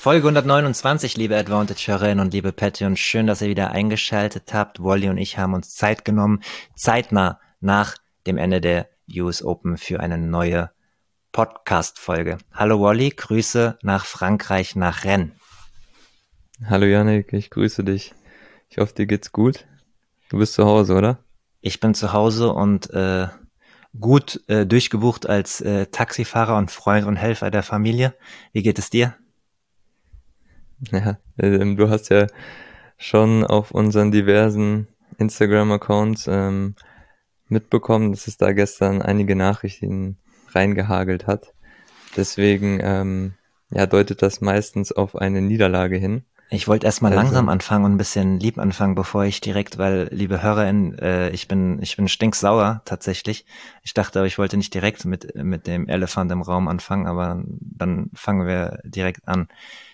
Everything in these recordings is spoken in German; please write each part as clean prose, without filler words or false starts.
Folge 129, liebe Advantage-Hörerinnen und liebe Patreon. Schön, dass ihr wieder eingeschaltet habt. Wally und ich haben uns Zeit genommen, zeitnah nach dem Ende der US Open für eine neue Podcast-Folge. Hallo Wally, Grüße nach Frankreich, nach Rennes. Hallo Yannick, ich grüße dich. Ich hoffe, dir geht's gut. Du bist zu Hause, oder? Ich bin zu Hause und gut durchgebucht als Taxifahrer und Freund und Helfer der Familie. Wie geht es dir? Ja, du hast ja schon auf unseren diversen Instagram-Accounts mitbekommen, dass es da gestern einige Nachrichten reingehagelt hat. Deswegen deutet das meistens auf eine Niederlage hin. Ich wollte erstmal Also, langsam anfangen und ein bisschen lieb anfangen, bevor ich direkt, weil, liebe HörerInnen, ich bin stinksauer tatsächlich. Ich dachte, aber ich wollte nicht direkt mit dem Elefant im Raum anfangen, aber dann fangen wir direkt an.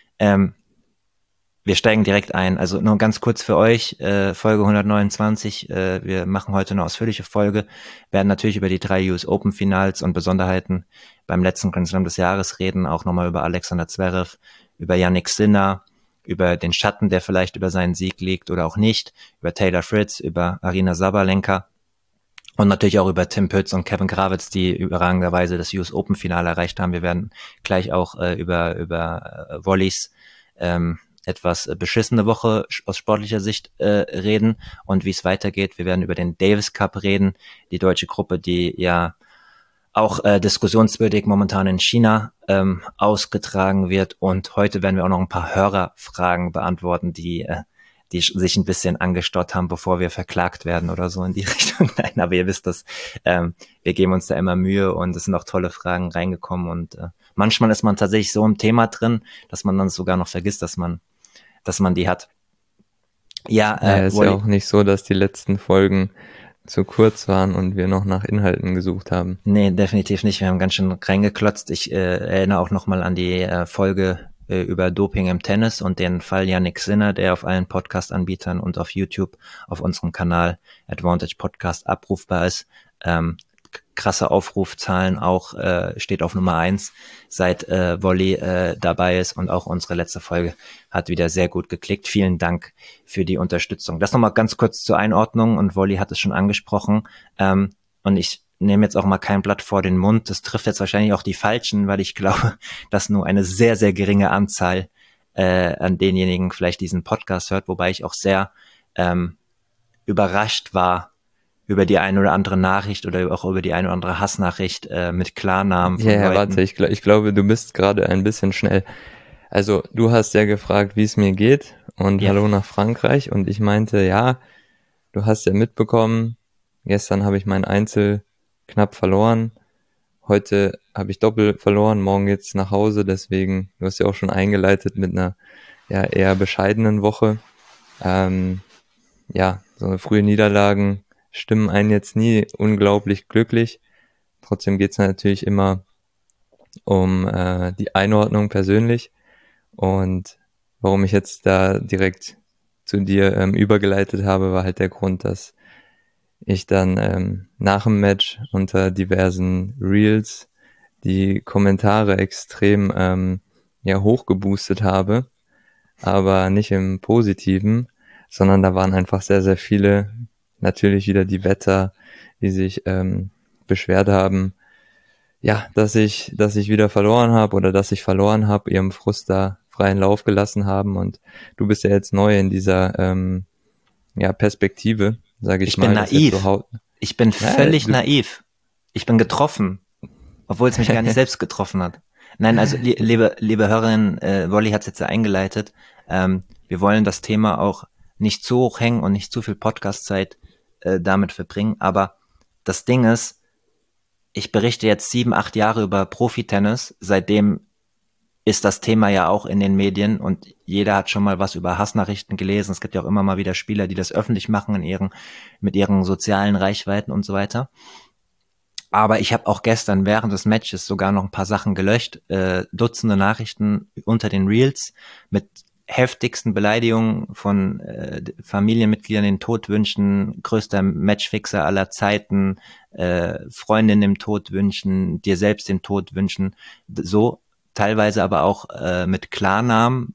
Wir steigen direkt ein. Also nur ganz kurz für euch, Folge 129. Wir machen heute eine ausführliche Folge, werden natürlich über die 3 US Open Finals und Besonderheiten beim letzten Grand Slam des Jahres reden, auch nochmal über Alexander Zverev, über Jannik Sinner, über den Schatten, der vielleicht über seinen Sieg liegt oder auch nicht, über Taylor Fritz, über Aryna Sabalenka und natürlich auch über Tim Pütz und Kevin Gravitz, die überragenderweise das US Open Finale erreicht haben. Wir werden gleich auch über Volleys etwas beschissene Woche aus sportlicher Sicht reden und wie es weitergeht. Wir werden über den Davis Cup reden, die deutsche Gruppe, die ja auch diskussionswürdig momentan in China ausgetragen wird. Und heute werden wir auch noch ein paar Hörerfragen beantworten, die sich ein bisschen angestaut haben, bevor wir verklagt werden oder so in die Richtung. Nein, aber ihr wisst das, wir geben uns da immer Mühe und es sind auch tolle Fragen reingekommen. Und manchmal ist man tatsächlich so im Thema drin, dass man dann sogar noch vergisst, dass man die hat. Ja, ist ja auch nicht so, dass die letzten Folgen zu kurz waren und wir noch nach Inhalten gesucht haben. Nee, definitiv nicht. Wir haben ganz schön reingeklotzt. Ich erinnere auch nochmal an die Folge über Doping im Tennis und den Fall Jannik Sinner, der auf allen Podcast-Anbietern und auf YouTube auf unserem Kanal Advantage Podcast abrufbar ist. Krasse Aufrufzahlen auch, steht auf Nummer 1, seit Wolli dabei ist, und auch unsere letzte Folge hat wieder sehr gut geklickt. Vielen Dank für die Unterstützung. Das nochmal ganz kurz zur Einordnung, und Wolli hat es schon angesprochen, und ich nehme jetzt auch mal kein Blatt vor den Mund. Das trifft jetzt wahrscheinlich auch die Falschen, weil ich glaube, dass nur eine sehr, sehr geringe Anzahl an denjenigen vielleicht diesen Podcast hört, wobei ich auch sehr überrascht war über die eine oder andere Nachricht oder auch über die eine oder andere Hassnachricht mit Klarnamen von Leuten. Warte, ich glaube, du bist gerade ein bisschen schnell. Also, du hast ja gefragt, wie es mir geht und Hallo nach Frankreich, und ich meinte, ja, du hast ja mitbekommen, gestern habe ich mein Einzel knapp verloren, heute habe ich Doppel verloren, morgen geht's nach Hause, deswegen, du hast ja auch schon eingeleitet mit einer eher bescheidenen Woche. So eine frühe Niederlagen stimmen einen jetzt nie unglaublich glücklich. Trotzdem geht's natürlich immer um die Einordnung persönlich, und warum ich jetzt da direkt zu dir übergeleitet habe, war halt der Grund, dass ich dann nach dem Match unter diversen Reels die Kommentare extrem hochgeboostet habe, aber nicht im Positiven, sondern da waren einfach sehr, sehr viele, natürlich wieder die Wetter, die sich beschwert haben, ja, dass ich wieder verloren habe oder dass ich verloren habe, ihrem Frust da freien Lauf gelassen haben. Und du bist ja jetzt neu in dieser Perspektive, sage ich mal. Ich bin naiv. Ich bin völlig naiv. Ich bin getroffen, obwohl es mich gar nicht selbst getroffen hat. Nein, also liebe Hörerin, Wolli hat es jetzt ja eingeleitet. Wir wollen das Thema auch nicht zu hoch hängen und nicht zu viel Podcast-Zeit damit verbringen. Aber das Ding ist, ich berichte jetzt 7, 8 Jahre über Profi-Tennis. Seitdem ist das Thema ja auch in den Medien und jeder hat schon mal was über Hassnachrichten gelesen. Es gibt ja auch immer mal wieder Spieler, die das öffentlich machen mit ihren sozialen Reichweiten und so weiter. Aber ich habe auch gestern während des Matches sogar noch ein paar Sachen gelöscht, Dutzende Nachrichten unter den Reels mit heftigsten Beleidigungen von Familienmitgliedern, den Tod wünschen, größter Matchfixer aller Zeiten, Freundin dem Tod wünschen, dir selbst den Tod wünschen. So teilweise aber auch mit Klarnamen,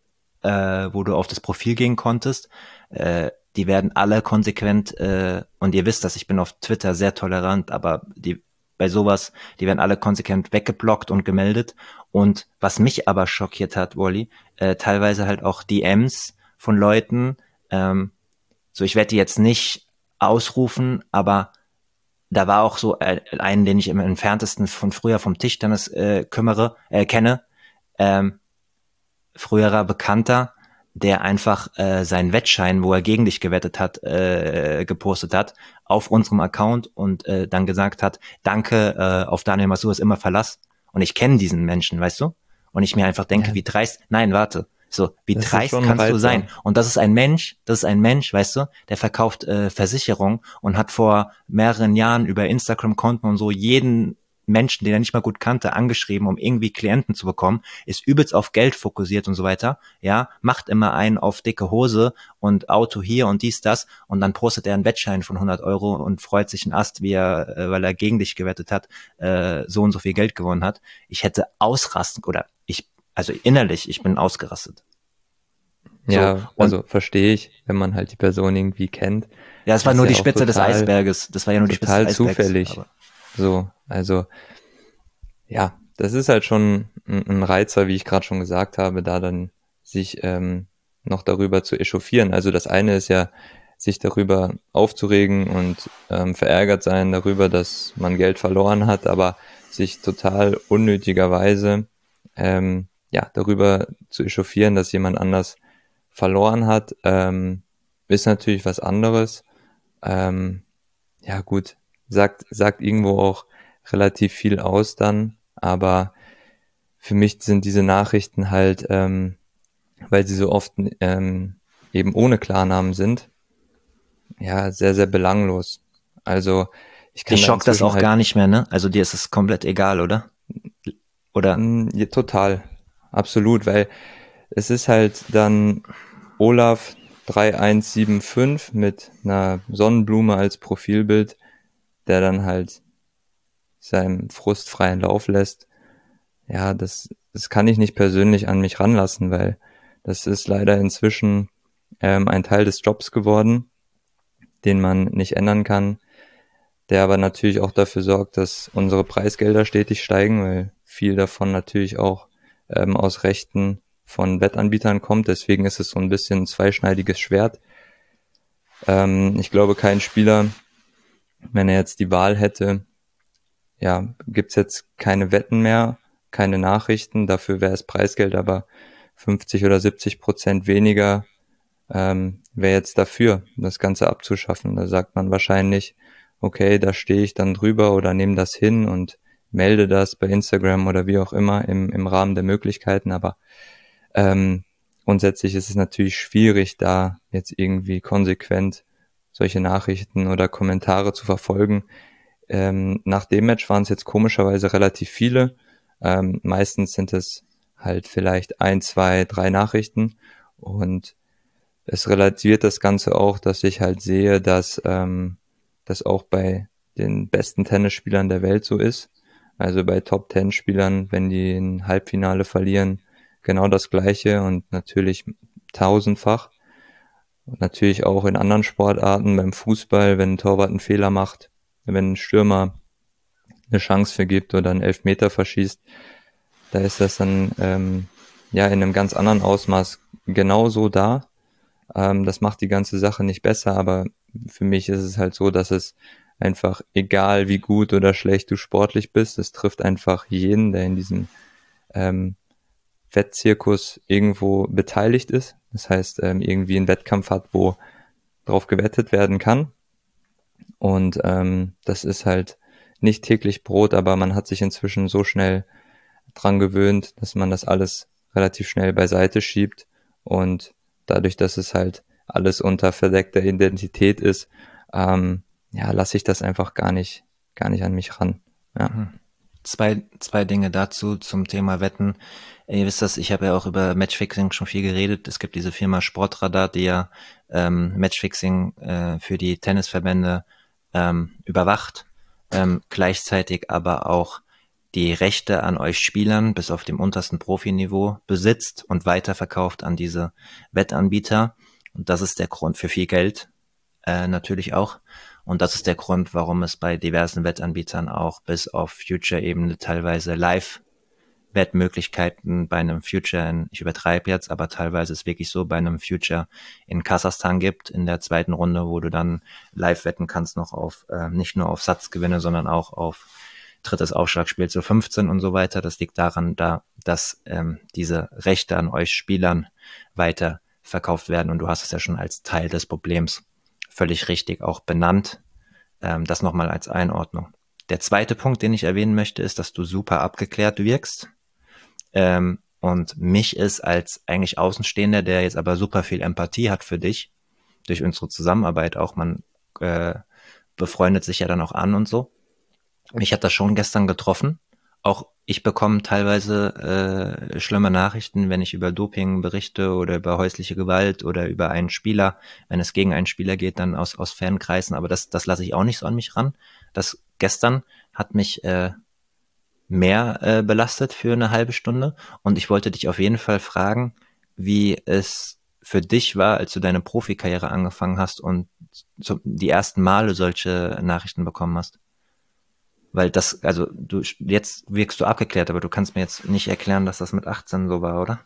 wo du auf das Profil gehen konntest. Die werden alle konsequent, und ihr wisst das, ich bin auf Twitter sehr tolerant, aber bei sowas, die werden alle konsequent weggeblockt und gemeldet. Und was mich aber schockiert hat, Wally, teilweise halt auch DMs von Leuten, so ich werde die jetzt nicht ausrufen, aber da war auch so einen, den ich im entferntesten von früher vom Tischtennis kenne, ähm, früherer Bekannter, der einfach seinen Wettschein, wo er gegen dich gewettet hat, gepostet hat auf unserem Account und dann gesagt hat, danke, auf Daniel Masur ist immer Verlass. Und ich kenne diesen Menschen, weißt du? Und ich mir einfach denke, Ja, wie dreist, nein, warte, so, wie das ist dreist schon kannst du sein? reizvoll. Und das ist ein Mensch, weißt du, der verkauft Versicherung und hat vor mehreren Jahren über Instagram-Konten und so jeden Menschen, den er nicht mal gut kannte, angeschrieben, um irgendwie Klienten zu bekommen, ist übelst auf Geld fokussiert und so weiter, ja, macht immer einen auf dicke Hose und Auto hier und dies, das und dann postet er einen Wettschein von 100 € und freut sich einen Ast, wie er, weil er gegen dich gewettet hat, so und so viel Geld gewonnen hat. Ich hätte ausrasten oder also innerlich, ich bin ausgerastet. So, Ja, und also verstehe ich, wenn man halt die Person irgendwie kennt. ja, es war Das ist nur ja die auch Spitze des Eisberges. Das war ja nur die Spitze des total Eisbergs. zufällig. Aber So, also ja, das ist halt schon ein Reizer, wie ich gerade schon gesagt habe, da dann sich noch darüber zu echauffieren. Also das eine ist ja, sich darüber aufzuregen und verärgert sein darüber, dass man Geld verloren hat, aber sich total unnötigerweise ja darüber zu echauffieren, dass jemand anders verloren hat, ist natürlich was anderes. Ähm, ja gut, sagt irgendwo auch relativ viel aus dann, aber für mich sind diese Nachrichten halt, weil sie so oft eben ohne Klarnamen sind, ja, sehr, sehr belanglos. Also ich dich kann da schockt das inzwischen auch halt gar nicht mehr, ne? Also dir ist es komplett egal, oder? Oder? ja, total, absolut, weil es ist halt dann Olaf 3175 mit einer Sonnenblume als Profilbild, der dann halt seinem Frust freien Lauf lässt. Ja, das kann ich nicht persönlich an mich ranlassen, weil das ist leider inzwischen ein Teil des Jobs geworden, den man nicht ändern kann, der aber natürlich auch dafür sorgt, dass unsere Preisgelder stetig steigen, weil viel davon natürlich auch aus Rechten von Wettanbietern kommt. Deswegen ist es so ein bisschen ein zweischneidiges Schwert. Ich glaube, kein Spieler, wenn er jetzt die Wahl hätte, ja, gibt's jetzt keine Wetten mehr, keine Nachrichten, dafür wäre das Preisgeld aber 50 oder 70% weniger, wäre jetzt dafür, das Ganze abzuschaffen. Da sagt man wahrscheinlich, okay, da stehe ich dann drüber oder nehme das hin und melde das bei Instagram oder wie auch immer im Rahmen der Möglichkeiten, aber ähm, grundsätzlich ist es natürlich schwierig, da jetzt irgendwie konsequent solche Nachrichten oder Kommentare zu verfolgen. Nach dem Match waren es jetzt komischerweise relativ viele. Meistens sind es halt vielleicht ein, zwei, drei Nachrichten und es relativiert das Ganze auch, dass ich halt sehe, dass das auch bei den besten Tennisspielern der Welt so ist. Also bei Top-10-Spielern, wenn die ein Halbfinale verlieren, genau das Gleiche und natürlich tausendfach. Und natürlich auch in anderen Sportarten, beim Fußball, wenn ein Torwart einen Fehler macht, wenn ein Stürmer eine Chance vergibt oder einen Elfmeter verschießt, da ist das dann ja in einem ganz anderen Ausmaß genauso da. Das macht die ganze Sache nicht besser, aber für mich ist es halt so, dass es einfach, egal wie gut oder schlecht du sportlich bist, es trifft einfach jeden, der in diesem ähm, Wettzirkus irgendwo beteiligt ist. Das heißt, irgendwie einen Wettkampf hat, wo drauf gewettet werden kann. Und das ist halt nicht täglich Brot, aber man hat sich inzwischen so schnell dran gewöhnt, dass man das alles relativ schnell beiseite schiebt. Und dadurch, dass es halt alles unter verdeckter Identität ist, ja, lasse ich das einfach gar nicht an mich ran. Ja. Mhm. Zwei Dinge dazu zum Thema Wetten. Ihr wisst das, ich habe ja auch über Matchfixing schon viel geredet. Es gibt diese Firma Sportradar, die ja Matchfixing für die Tennisverbände überwacht, gleichzeitig aber auch die Rechte an euch Spielern bis auf dem untersten Profiniveau besitzt und weiterverkauft an diese Wettanbieter. Und das ist der Grund für viel Geld, natürlich auch. Und das ist der Grund, warum es bei diversen Wettanbietern auch bis auf Future-Ebene teilweise Live-Wettmöglichkeiten bei einem Future ich übertreibe jetzt, aber teilweise ist wirklich so, bei einem Future in Kasachstan gibt, in der zweiten Runde, wo du dann live wetten kannst noch auf, nicht nur auf Satzgewinne, sondern auch auf drittes Aufschlagspiel zu 15 und so weiter. Das liegt daran, dass diese Rechte an euch Spielern weiter verkauft werden und du hast es ja schon als Teil des Problems völlig richtig auch benannt. Das nochmal als Einordnung. Der zweite Punkt, den ich erwähnen möchte, ist, dass du super abgeklärt wirkst. Und mich ist als eigentlich Außenstehender, der jetzt aber super viel Empathie hat für dich, durch unsere Zusammenarbeit auch, man befreundet sich ja dann auch an und so. Mich hat das schon gestern getroffen. Auch ich bekomme teilweise schlimme Nachrichten, wenn ich über Doping berichte oder über häusliche Gewalt oder über einen Spieler, wenn es gegen einen Spieler geht, dann aus Fankreisen. Aber das lasse ich auch nicht so an mich ran. Das gestern hat mich mehr belastet für eine halbe Stunde. Und ich wollte dich auf jeden Fall fragen, wie es für dich war, als du deine Profikarriere angefangen hast und die ersten Male solche Nachrichten bekommen hast. Weil das, also jetzt wirkst du abgeklärt, aber du kannst mir jetzt nicht erklären, dass das mit 18 so war, oder?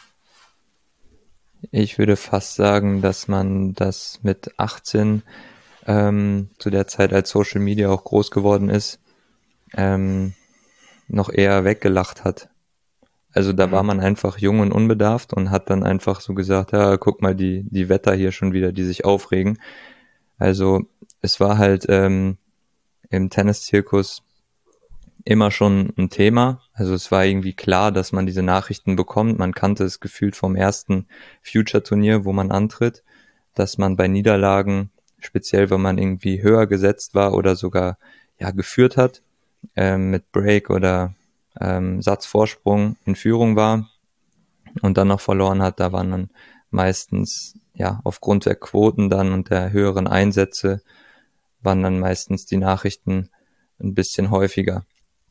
Ich würde fast sagen, dass man das mit 18 zu der Zeit, als Social Media auch groß geworden ist, noch eher weggelacht hat. Also da war man einfach jung und unbedarft und hat dann einfach so gesagt, ja, guck mal, die Wetter hier schon wieder, die sich aufregen. Also es war halt im Tenniszirkus immer schon ein Thema. Also es war irgendwie klar, dass man diese Nachrichten bekommt. Man kannte es gefühlt vom ersten Future-Turnier, wo man antritt, dass man bei Niederlagen, speziell wenn man irgendwie höher gesetzt war oder sogar ja geführt hat, mit Break oder Satzvorsprung in Führung war und dann noch verloren hat, da waren dann meistens, ja, aufgrund der Quoten dann und der höheren Einsätze, waren dann meistens die Nachrichten ein bisschen häufiger.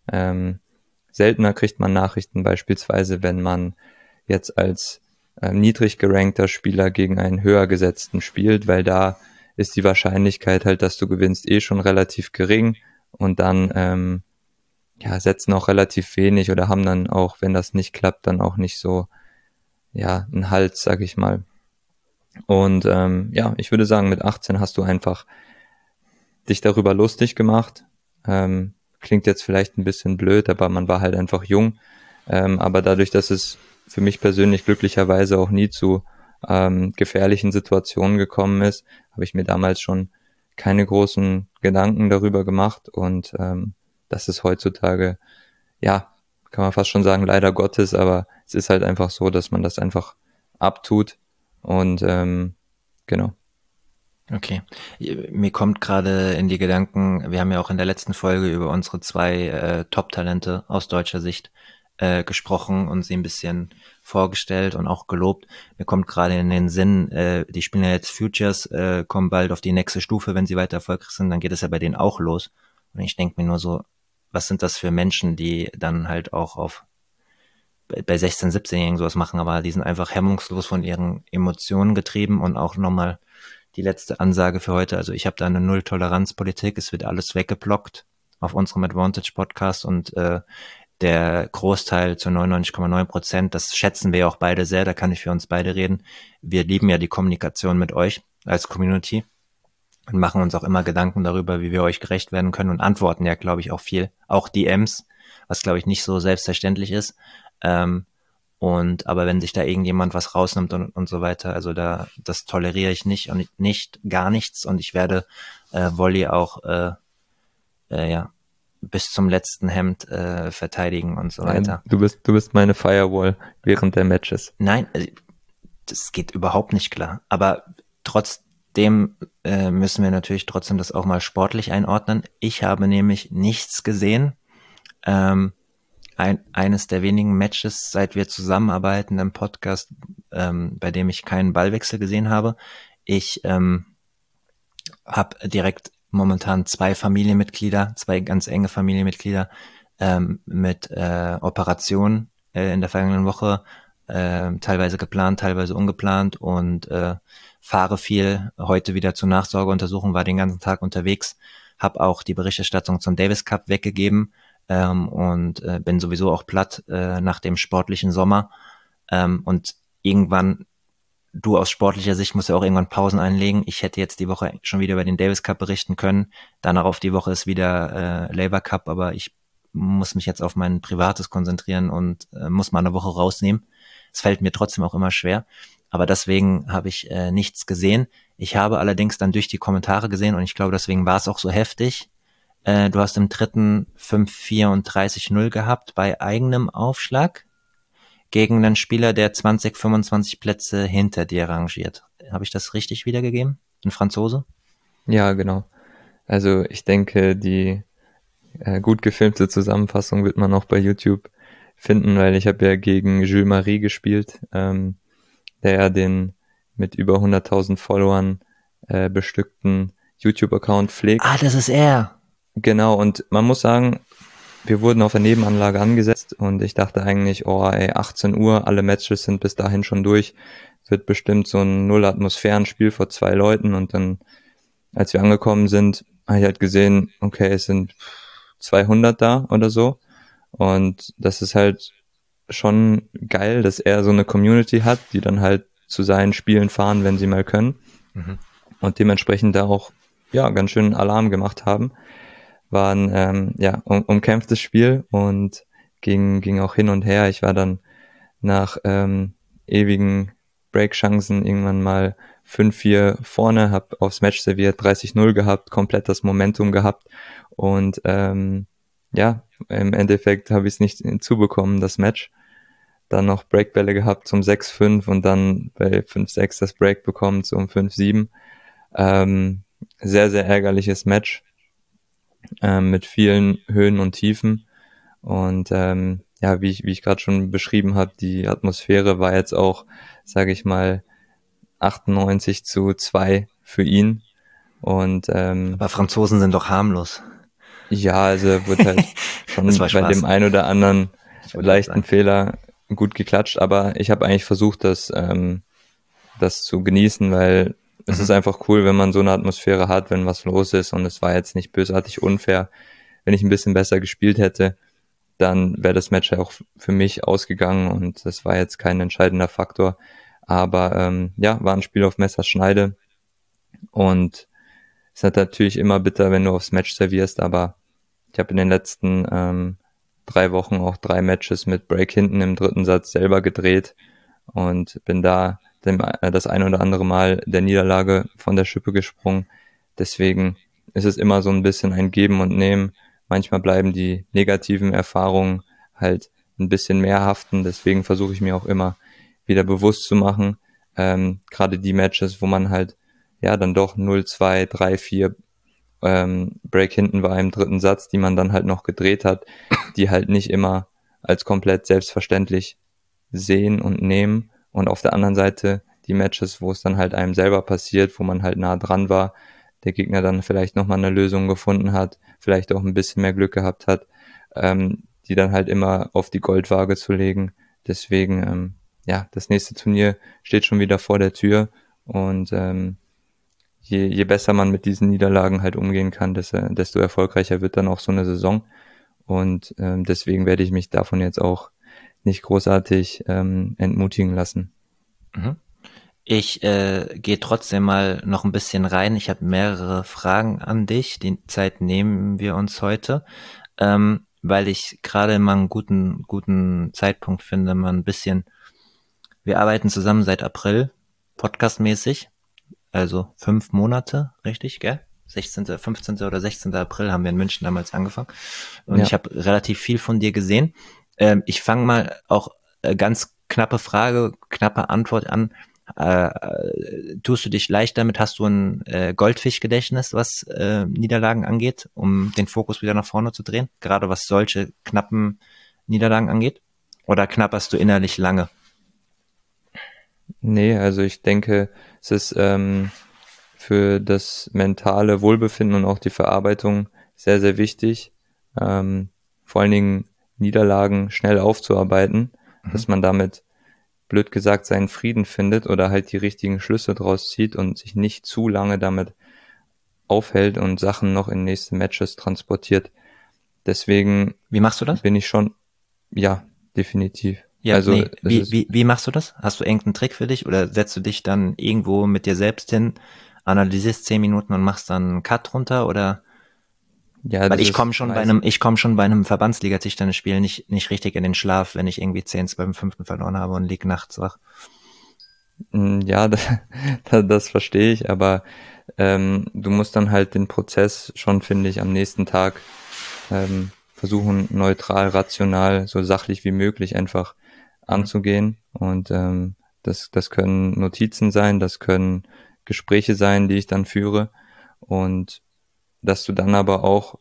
Seltener kriegt man Nachrichten beispielsweise, wenn man jetzt als niedrig gerankter Spieler gegen einen höher gesetzten spielt, weil da ist die Wahrscheinlichkeit halt, dass du gewinnst, schon relativ gering und dann ja, setzen auch relativ wenig oder haben dann auch, wenn das nicht klappt, dann auch nicht so, ja, einen Hals, sag ich mal. Und ja, ich würde sagen, mit 18 hast du einfach dich darüber lustig gemacht. Klingt jetzt vielleicht ein bisschen blöd, aber man war halt einfach jung. Aber dadurch, dass es für mich persönlich glücklicherweise auch nie zu gefährlichen Situationen gekommen ist, habe ich mir damals schon keine großen Gedanken darüber gemacht und das ist heutzutage, ja, kann man fast schon sagen, leider Gottes, aber es ist halt einfach so, dass man das einfach abtut und genau. Okay. Mir kommt gerade in die Gedanken, wir haben ja auch in der letzten Folge über unsere zwei Top-Talente aus deutscher Sicht gesprochen und sie ein bisschen vorgestellt und auch gelobt. Mir kommt gerade in den Sinn, die spielen ja jetzt Futures, kommen bald auf die nächste Stufe, wenn sie weiter erfolgreich sind, dann geht es ja bei denen auch los. Und ich denke mir nur so, was sind das für Menschen, die dann halt auch bei 16-, 17-Jährigen sowas machen, aber die sind einfach hemmungslos von ihren Emotionen getrieben und auch nochmal die letzte Ansage für heute. Also ich habe da eine Null-Toleranz-Politik, es wird alles weggeblockt auf unserem Advantage-Podcast und der Großteil zu 99,9%, das schätzen wir ja auch beide sehr, da kann ich für uns beide reden. Wir lieben ja die Kommunikation mit euch als Community und machen uns auch immer Gedanken darüber, wie wir euch gerecht werden können und antworten ja, glaube ich, auch viel. Auch DMs, was, glaube ich, nicht so selbstverständlich ist. Aber wenn sich da irgendjemand was rausnimmt und so weiter, also das toleriere ich nicht und nicht gar nichts und ich werde Volley auch ja bis zum letzten Hemd verteidigen und so weiter. Du bist meine Firewall während der Matches. Nein, das geht überhaupt nicht klar. Aber trotzdem müssen wir natürlich trotzdem das auch mal sportlich einordnen. Ich habe nämlich nichts gesehen. Eines der wenigen Matches, seit wir zusammenarbeiten im Podcast, bei dem ich keinen Ballwechsel gesehen habe. Ich habe direkt momentan zwei ganz enge Familienmitglieder, mit Operationen in der vergangenen Woche, teilweise geplant, teilweise ungeplant und fahre viel. Heute wieder zur Nachsorgeuntersuchung, war den ganzen Tag unterwegs, habe auch die Berichterstattung zum Davis Cup weggegeben und bin sowieso auch platt nach dem sportlichen Sommer. Und irgendwann, du aus sportlicher Sicht musst ja auch irgendwann Pausen einlegen. Ich hätte jetzt die Woche schon wieder über den Davis Cup berichten können. Danach auf die Woche ist wieder Labour Cup, aber ich muss mich jetzt auf mein Privates konzentrieren und muss mal eine Woche rausnehmen. Es fällt mir trotzdem auch immer schwer. Aber deswegen habe ich nichts gesehen. Ich habe allerdings dann durch die Kommentare gesehen und ich glaube, deswegen war es auch so heftig. Du hast im dritten 5-4 und 30-0 gehabt bei eigenem Aufschlag gegen einen Spieler, der 20, 25 Plätze hinter dir rangiert. Habe ich das richtig wiedergegeben? Ein Franzose? Ja, genau. Also ich denke, die gut gefilmte Zusammenfassung wird man auch bei YouTube finden, weil ich habe ja gegen Jules Marie gespielt, der ja den mit über 100.000 Followern bestückten YouTube-Account pflegt. Ah, das ist er. Genau, und man muss sagen, wir wurden auf der Nebenanlage angesetzt und ich dachte eigentlich, oh ey, 18 Uhr, alle Matches sind bis dahin schon durch, wird bestimmt so ein Null-Atmosphären-Spiel vor 2 Leuten und dann, als wir angekommen sind, habe ich halt gesehen, okay, es sind 200 da oder so und das ist halt schon geil, dass er so eine Community hat, die dann halt zu seinen Spielen fahren, wenn sie mal können und dementsprechend da auch ja ganz schön Alarm gemacht haben. War ein umkämpftes Spiel und ging auch hin und her. Ich war dann nach ewigen Breakchancen irgendwann mal 5-4 vorne, habe aufs Match serviert, 30-0 gehabt, komplett das Momentum gehabt und im Endeffekt habe ich es nicht hinzubekommen, das Match. Dann noch Breakbälle gehabt zum 6-5 und dann bei 5-6 das Break bekommen zum 5-7. Sehr, sehr ärgerliches Match mit vielen Höhen und Tiefen. Und wie ich gerade schon beschrieben habe, die Atmosphäre war jetzt auch, sage ich mal, 98-2 für ihn. Und aber Franzosen sind doch harmlos. Ja, also wird halt schon bei dem einen oder anderen leichten Fehler gut geklatscht, aber ich habe eigentlich versucht, das zu genießen, weil es ist einfach cool, wenn man so eine Atmosphäre hat, wenn was los ist und es war jetzt nicht bösartig unfair. Wenn ich ein bisschen besser gespielt hätte, dann wäre das Match ja auch für mich ausgegangen und das war jetzt kein entscheidender Faktor. Aber war ein Spiel auf Messerschneide und es ist halt natürlich immer bitter, wenn du aufs Match servierst, aber ich habe in den letzten 3 Wochen auch 3 Matches mit Break hinten im dritten Satz selber gedreht und bin da das ein oder andere Mal der Niederlage von der Schippe gesprungen. Deswegen ist es immer so ein bisschen ein Geben und Nehmen. Manchmal bleiben die negativen Erfahrungen halt ein bisschen mehr haften. Deswegen versuche ich mir auch immer wieder bewusst zu machen, gerade die Matches, wo man halt ja dann doch 0-2, 3-4 Break hinten war im dritten Satz, die man dann halt noch gedreht hat, die halt nicht immer als komplett selbstverständlich sehen und nehmen. Und auf der anderen Seite die Matches, wo es dann halt einem selber passiert, wo man halt nah dran war, der Gegner dann vielleicht nochmal eine Lösung gefunden hat, vielleicht auch ein bisschen mehr Glück gehabt hat, die dann halt immer auf die Goldwaage zu legen. Deswegen, das nächste Turnier steht schon wieder vor der Tür und je besser man mit diesen Niederlagen halt umgehen kann, desto erfolgreicher wird dann auch so eine Saison. Und deswegen werde ich mich davon jetzt auch nicht großartig entmutigen lassen. Ich gehe trotzdem mal noch ein bisschen rein. Ich habe mehrere Fragen an dich. Die Zeit nehmen wir uns heute, weil ich gerade mal einen guten Zeitpunkt finde, mal ein bisschen. Wir arbeiten zusammen seit April, podcastmäßig, also 5 Monate, richtig, gell? 16., 15. oder 16. April haben wir in München damals angefangen. Und ich habe relativ viel von dir gesehen. Ich fange mal auch ganz knappe Frage, knappe Antwort an. Tust du dich leicht damit? Hast du ein Goldfischgedächtnis, was Niederlagen angeht, um den Fokus wieder nach vorne zu drehen? Gerade was solche knappen Niederlagen angeht? Oder knapperst du innerlich lange? Nee, also ich denke, es ist für das mentale Wohlbefinden und auch die Verarbeitung sehr, sehr wichtig, vor vor allen Dingen Niederlagen schnell aufzuarbeiten, dass man damit, blöd gesagt, seinen Frieden findet oder halt die richtigen Schlüsse draus zieht und sich nicht zu lange damit aufhält und Sachen noch in nächste Matches transportiert. Deswegen Wie machst du das? bin ich schon, ja, definitiv. Ja, Also nee, wie machst du das? Hast du irgendeinen Trick für dich oder setzt du dich dann irgendwo mit dir selbst hin, analysierst 10 Minuten und machst dann einen Cut runter oder? ja, Weil das ich komme ist schon meist, ich komme schon bei einem Verbandsliga-Tischtennisspiel nicht richtig in den Schlaf, wenn ich irgendwie 10, 12 verloren habe und lieg nachts wach. ja, das verstehe ich, aber du musst dann halt den Prozess schon, finde ich, am nächsten Tag versuchen, neutral, rational, so sachlich wie möglich einfach anzugehen. Und das können Notizen sein, das können Gespräche sein, die ich dann führe. Und dass du dann aber auch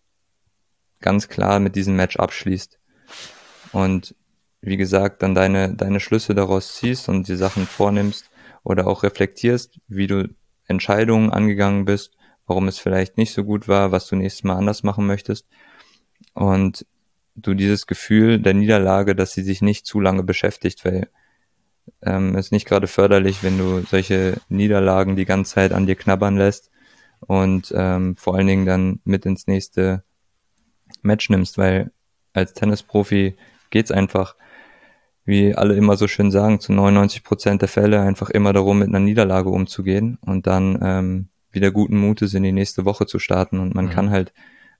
ganz klar mit diesem Match abschließt. Und wie gesagt, dann deine Schlüsse daraus ziehst und die Sachen vornimmst oder auch reflektierst, wie du Entscheidungen angegangen bist, warum es vielleicht nicht so gut war, was du nächstes Mal anders machen möchtest. Und du dieses Gefühl der Niederlage, dass sie sich nicht zu lange beschäftigt, weil es ist nicht gerade förderlich, wenn du solche Niederlagen die ganze Zeit an dir knabbern lässt und vor allen Dingen dann mit ins nächste Match nimmst, weil als Tennisprofi geht's einfach, wie alle immer so schön sagen, zu 99% der Fälle einfach immer darum, mit einer Niederlage umzugehen und dann wieder guten Mutes in die nächste Woche zu starten. Und man kann halt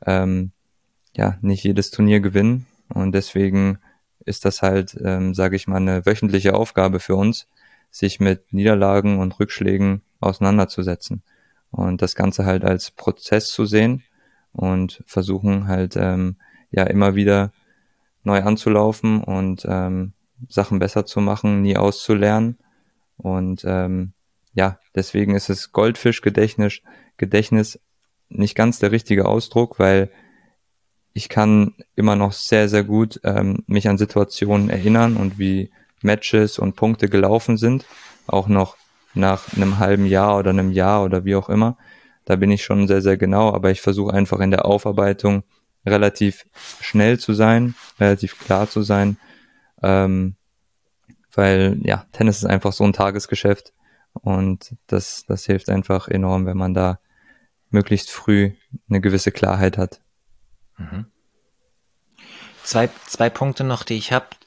ja nicht jedes Turnier gewinnen. Und deswegen ist das halt, sage ich mal, eine wöchentliche Aufgabe für uns, sich mit Niederlagen und Rückschlägen auseinanderzusetzen. Und das Ganze halt als Prozess zu sehen und versuchen halt ja immer wieder neu anzulaufen und Sachen besser zu machen, nie auszulernen. Und ja, deswegen ist es Gedächtnis nicht ganz der richtige Ausdruck, weil ich kann immer noch sehr, sehr gut mich an Situationen erinnern und wie Matches und Punkte gelaufen sind, auch noch nach einem halben Jahr oder einem Jahr oder wie auch immer. Da bin ich schon sehr, sehr genau, aber ich versuche einfach in der Aufarbeitung relativ schnell zu sein, relativ klar zu sein, weil ja, Tennis ist einfach so ein Tagesgeschäft und das hilft einfach enorm, wenn man da möglichst früh eine gewisse Klarheit hat. Mhm. Zwei Punkte noch, die ich habe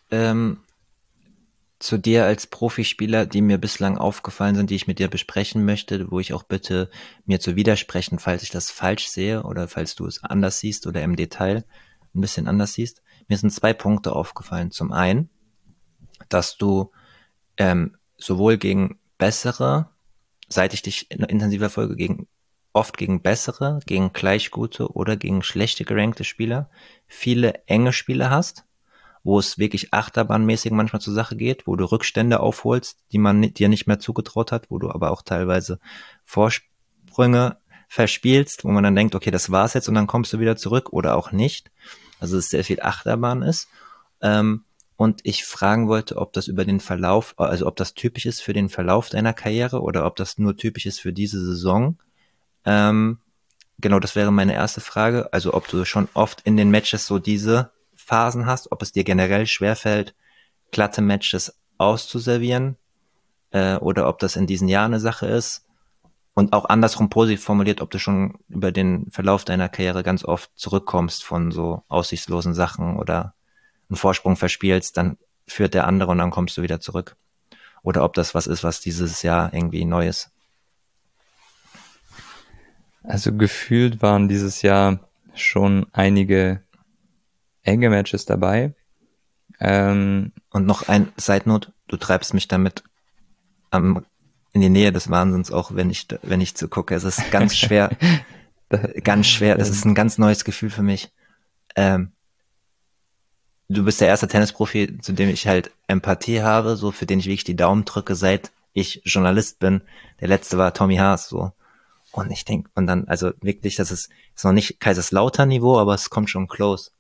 zu dir als Profispieler, die mir bislang aufgefallen sind, die ich mit dir besprechen möchte, wo ich auch bitte mir zu widersprechen, falls ich das falsch sehe oder falls du es anders siehst oder im Detail ein bisschen anders siehst. Mir sind zwei Punkte aufgefallen. Zum einen, dass du sowohl gegen bessere, seit ich dich intensiv verfolge, oft gegen bessere, gegen gleich gute oder gegen schlechte gerankte Spieler viele enge Spiele hast, wo es wirklich achterbahnmäßig manchmal zur Sache geht, wo du Rückstände aufholst, die man dir nicht mehr zugetraut hat, wo du aber auch teilweise Vorsprünge verspielst, wo man dann denkt, okay, das war's jetzt und dann kommst du wieder zurück oder auch nicht. Also es sehr viel Achterbahn ist. Und ich fragen wollte, ob das über den Verlauf, also ob das typisch ist für den Verlauf deiner Karriere oder ob das nur typisch ist für diese Saison. Genau, das wäre meine erste Frage. Also ob du schon oft in den Matches so diese Phasen hast, ob es dir generell schwerfällt, glatte Matches auszuservieren oder ob das in diesen Jahren eine Sache ist. Und auch andersrum positiv formuliert, ob du schon über den Verlauf deiner Karriere ganz oft zurückkommst von so aussichtslosen Sachen oder einen Vorsprung verspielst, dann führt der andere und dann kommst du wieder zurück. Oder ob das was ist, was dieses Jahr irgendwie neu ist. Also gefühlt waren dieses Jahr schon einige enge Matches dabei. Und noch ein Side Note, du treibst mich damit in die Nähe des Wahnsinns, auch wenn ich zugucke. Es ist ganz schwer, ganz schwer. Das ist ein ganz neues Gefühl für mich. Du bist der erste Tennisprofi, zu dem ich halt Empathie habe, so für den ich wirklich die Daumen drücke, seit ich Journalist bin. Der letzte war Tommy Haas, so. Und ich denke, und dann, also wirklich, das ist noch nicht Kaiserslautern-Niveau, aber es kommt schon close.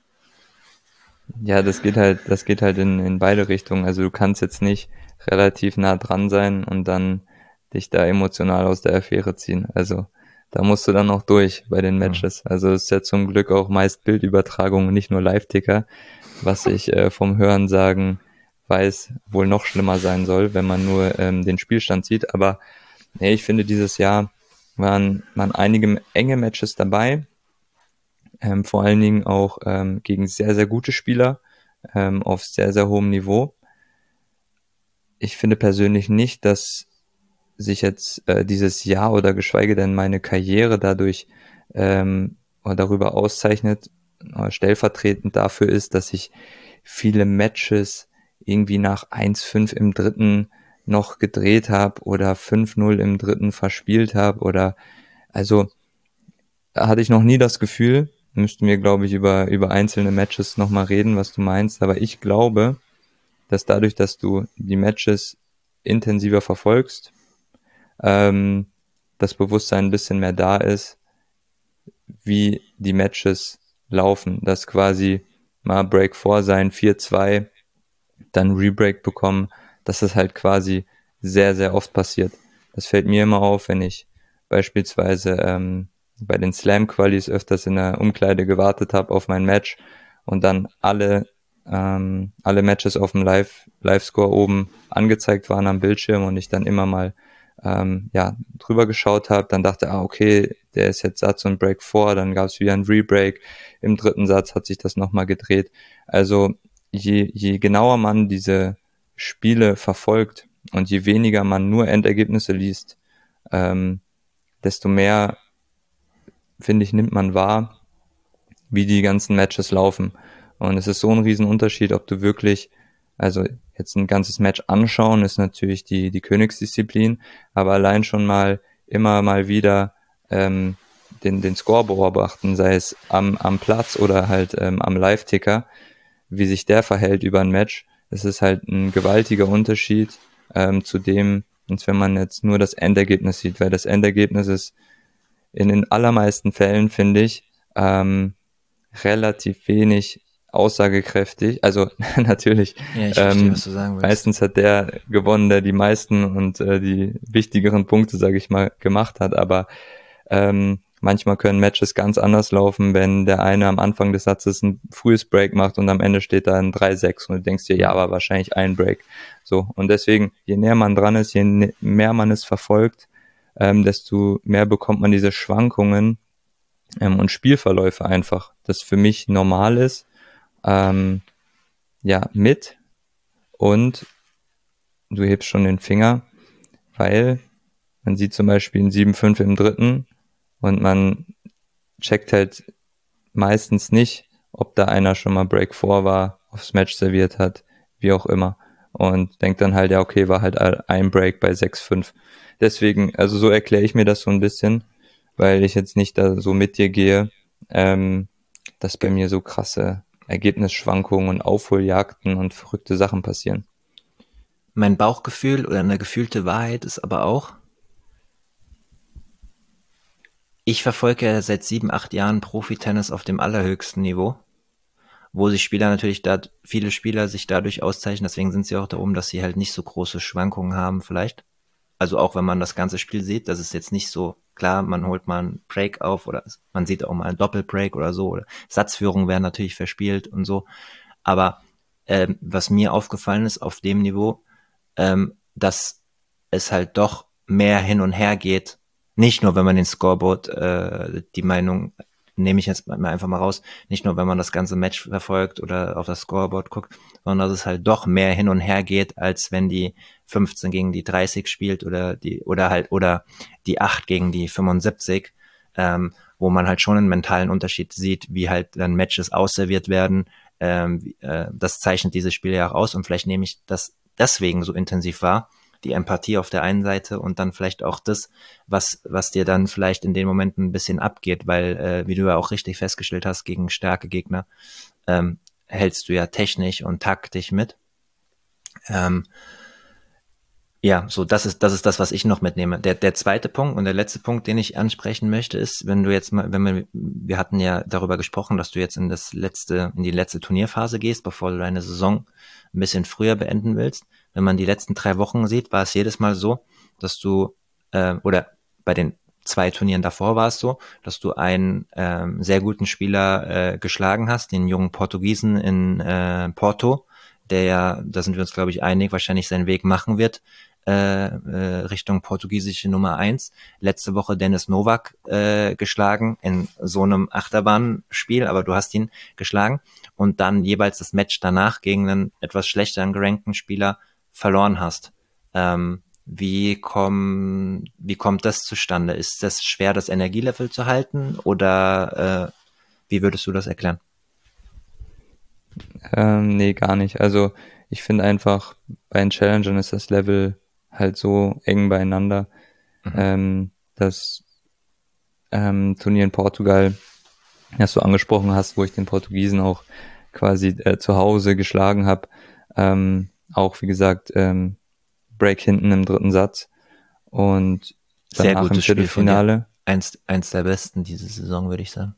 Ja, das geht halt in beide Richtungen. Also du kannst jetzt nicht relativ nah dran sein und dann dich da emotional aus der Affäre ziehen. Also da musst du dann noch durch bei den Matches. Also es ist ja zum Glück auch meist Bildübertragung und nicht nur Live-Ticker, was ich vom Hörensagen weiß, wohl noch schlimmer sein soll, wenn man nur den Spielstand sieht. Aber nee, ich finde, dieses Jahr waren einige enge Matches dabei, vor allen Dingen auch gegen sehr, sehr gute Spieler auf sehr, sehr hohem Niveau. Ich finde persönlich nicht, dass sich jetzt dieses Jahr oder geschweige denn meine Karriere dadurch oder darüber auszeichnet, oder stellvertretend dafür ist, dass ich viele Matches irgendwie nach 1:5 im dritten noch gedreht habe oder 5:0 im dritten verspielt habe oder also hatte ich noch nie das Gefühl, müssten wir glaube ich über einzelne Matches nochmal reden, was du meinst, aber ich glaube, dass dadurch, dass du die Matches intensiver verfolgst, das Bewusstsein ein bisschen mehr da ist, wie die Matches laufen, dass quasi mal Break 4 sein, 4-2, dann Rebreak bekommen, dass das halt quasi sehr, sehr oft passiert. Das fällt mir immer auf, wenn ich beispielsweise bei den Slam-Qualis öfters in der Umkleide gewartet habe auf mein Match und dann alle Matches auf dem Live-Score oben angezeigt waren am Bildschirm und ich dann immer mal drüber geschaut habe, dann dachte, okay, der ist jetzt Satz und Break 4, dann gab es wieder ein Rebreak, im dritten Satz hat sich das nochmal gedreht. Also je genauer man diese Spiele verfolgt und je weniger man nur Endergebnisse liest, desto mehr, finde ich, nimmt man wahr, wie die ganzen Matches laufen. Und es ist so ein Riesenunterschied, ob du wirklich, also jetzt ein ganzes Match anschauen, ist natürlich die Königsdisziplin, aber allein schon mal immer mal wieder den Score beobachten, sei es am Platz oder halt am Live-Ticker, wie sich der verhält über ein Match. Es ist halt ein gewaltiger Unterschied zu dem, als wenn man jetzt nur das Endergebnis sieht, weil das Endergebnis ist in den allermeisten Fällen, finde ich, relativ wenig aussagekräftig. Also natürlich, Ja, ich verstehe, was du sagen willst. meistens hat der gewonnen, der die meisten und die wichtigeren Punkte, sage ich mal, gemacht hat. Aber manchmal können Matches ganz anders laufen, wenn der eine am Anfang des Satzes ein frühes Break macht und am Ende steht da ein 3-6 und du denkst dir, ja, aber wahrscheinlich ein Break. So, und deswegen, je näher man dran ist, je mehr man es verfolgt, desto mehr bekommt man diese Schwankungen und Spielverläufe einfach, das für mich normal ist, mit und du hebst schon den Finger, weil man sieht zum Beispiel ein 7-5 im dritten und man checkt halt meistens nicht, ob da einer schon mal Break 4 war, aufs Match serviert hat, wie auch immer. Und denkt dann halt, ja okay, war halt ein Break bei 6-5. Deswegen, also so erkläre ich mir das so ein bisschen, weil ich jetzt nicht da so mit dir gehe, dass bei mir so krasse Ergebnisschwankungen und Aufholjagden und verrückte Sachen passieren. Mein Bauchgefühl oder eine gefühlte Wahrheit ist aber auch, ich verfolge ja seit 7, 8 Jahren Profi-Tennis auf dem allerhöchsten Niveau, wo sich Spieler natürlich viele Spieler sich dadurch auszeichnen, deswegen sind sie auch da oben, dass sie halt nicht so große Schwankungen haben vielleicht. Also auch wenn man das ganze Spiel sieht, das ist jetzt nicht so, klar, man holt mal einen Break auf oder man sieht auch mal einen Doppelbreak oder so, oder Satzführungen werden natürlich verspielt und so. Aber was mir aufgefallen ist auf dem Niveau, dass es halt doch mehr hin und her geht. Nicht nur, wenn man den Scoreboard, die Meinung nehme ich jetzt mal einfach mal raus, nicht nur, wenn man das ganze Match verfolgt oder auf das Scoreboard guckt, sondern dass es halt doch mehr hin und her geht, als wenn die 15 gegen die 30 spielt oder die 8 gegen die 75, wo man halt schon einen mentalen Unterschied sieht, wie halt dann Matches ausserviert werden. Das zeichnet dieses Spiel ja auch aus und vielleicht nehme ich das deswegen so intensiv wahr, die Empathie auf der einen Seite und dann vielleicht auch das, was dir dann vielleicht in den Momenten ein bisschen abgeht, weil, wie du ja auch richtig festgestellt hast, gegen starke Gegner hältst du ja technisch und taktisch mit. So das ist das, was ich noch mitnehme. Der zweite Punkt und der letzte Punkt, den ich ansprechen möchte, ist, wenn du jetzt mal, wir hatten ja darüber gesprochen, dass du jetzt in die letzte Turnierphase gehst, bevor du deine Saison ein bisschen früher beenden willst. Wenn man die letzten 3 Wochen sieht, war es jedes Mal so, dass du, oder bei den 2 Turnieren davor war es so, dass du einen sehr guten Spieler geschlagen hast, den jungen Portugiesen in Porto, der ja, da sind wir uns glaube ich einig, wahrscheinlich seinen Weg machen wird Richtung portugiesische Nummer 1. Letzte Woche Dennis Novak geschlagen in so einem Achterbahnspiel, aber du hast ihn geschlagen und dann jeweils das Match danach gegen einen etwas schlechteren gerankten Spieler verloren hast. Wie kommt das zustande? Ist das schwer, das Energielevel zu halten oder wie würdest du das erklären? Nee, gar nicht. Also ich finde einfach, bei den Challengern ist das Level halt so eng beieinander. Das Turnier in Portugal, das du angesprochen hast, wo ich den Portugiesen auch quasi zu Hause geschlagen habe. Auch wie gesagt, Break hinten im 3. Satz und Sehr danach im gutes Spiel von dir. Viertelfinale. Eins der besten diese Saison, würde ich sagen.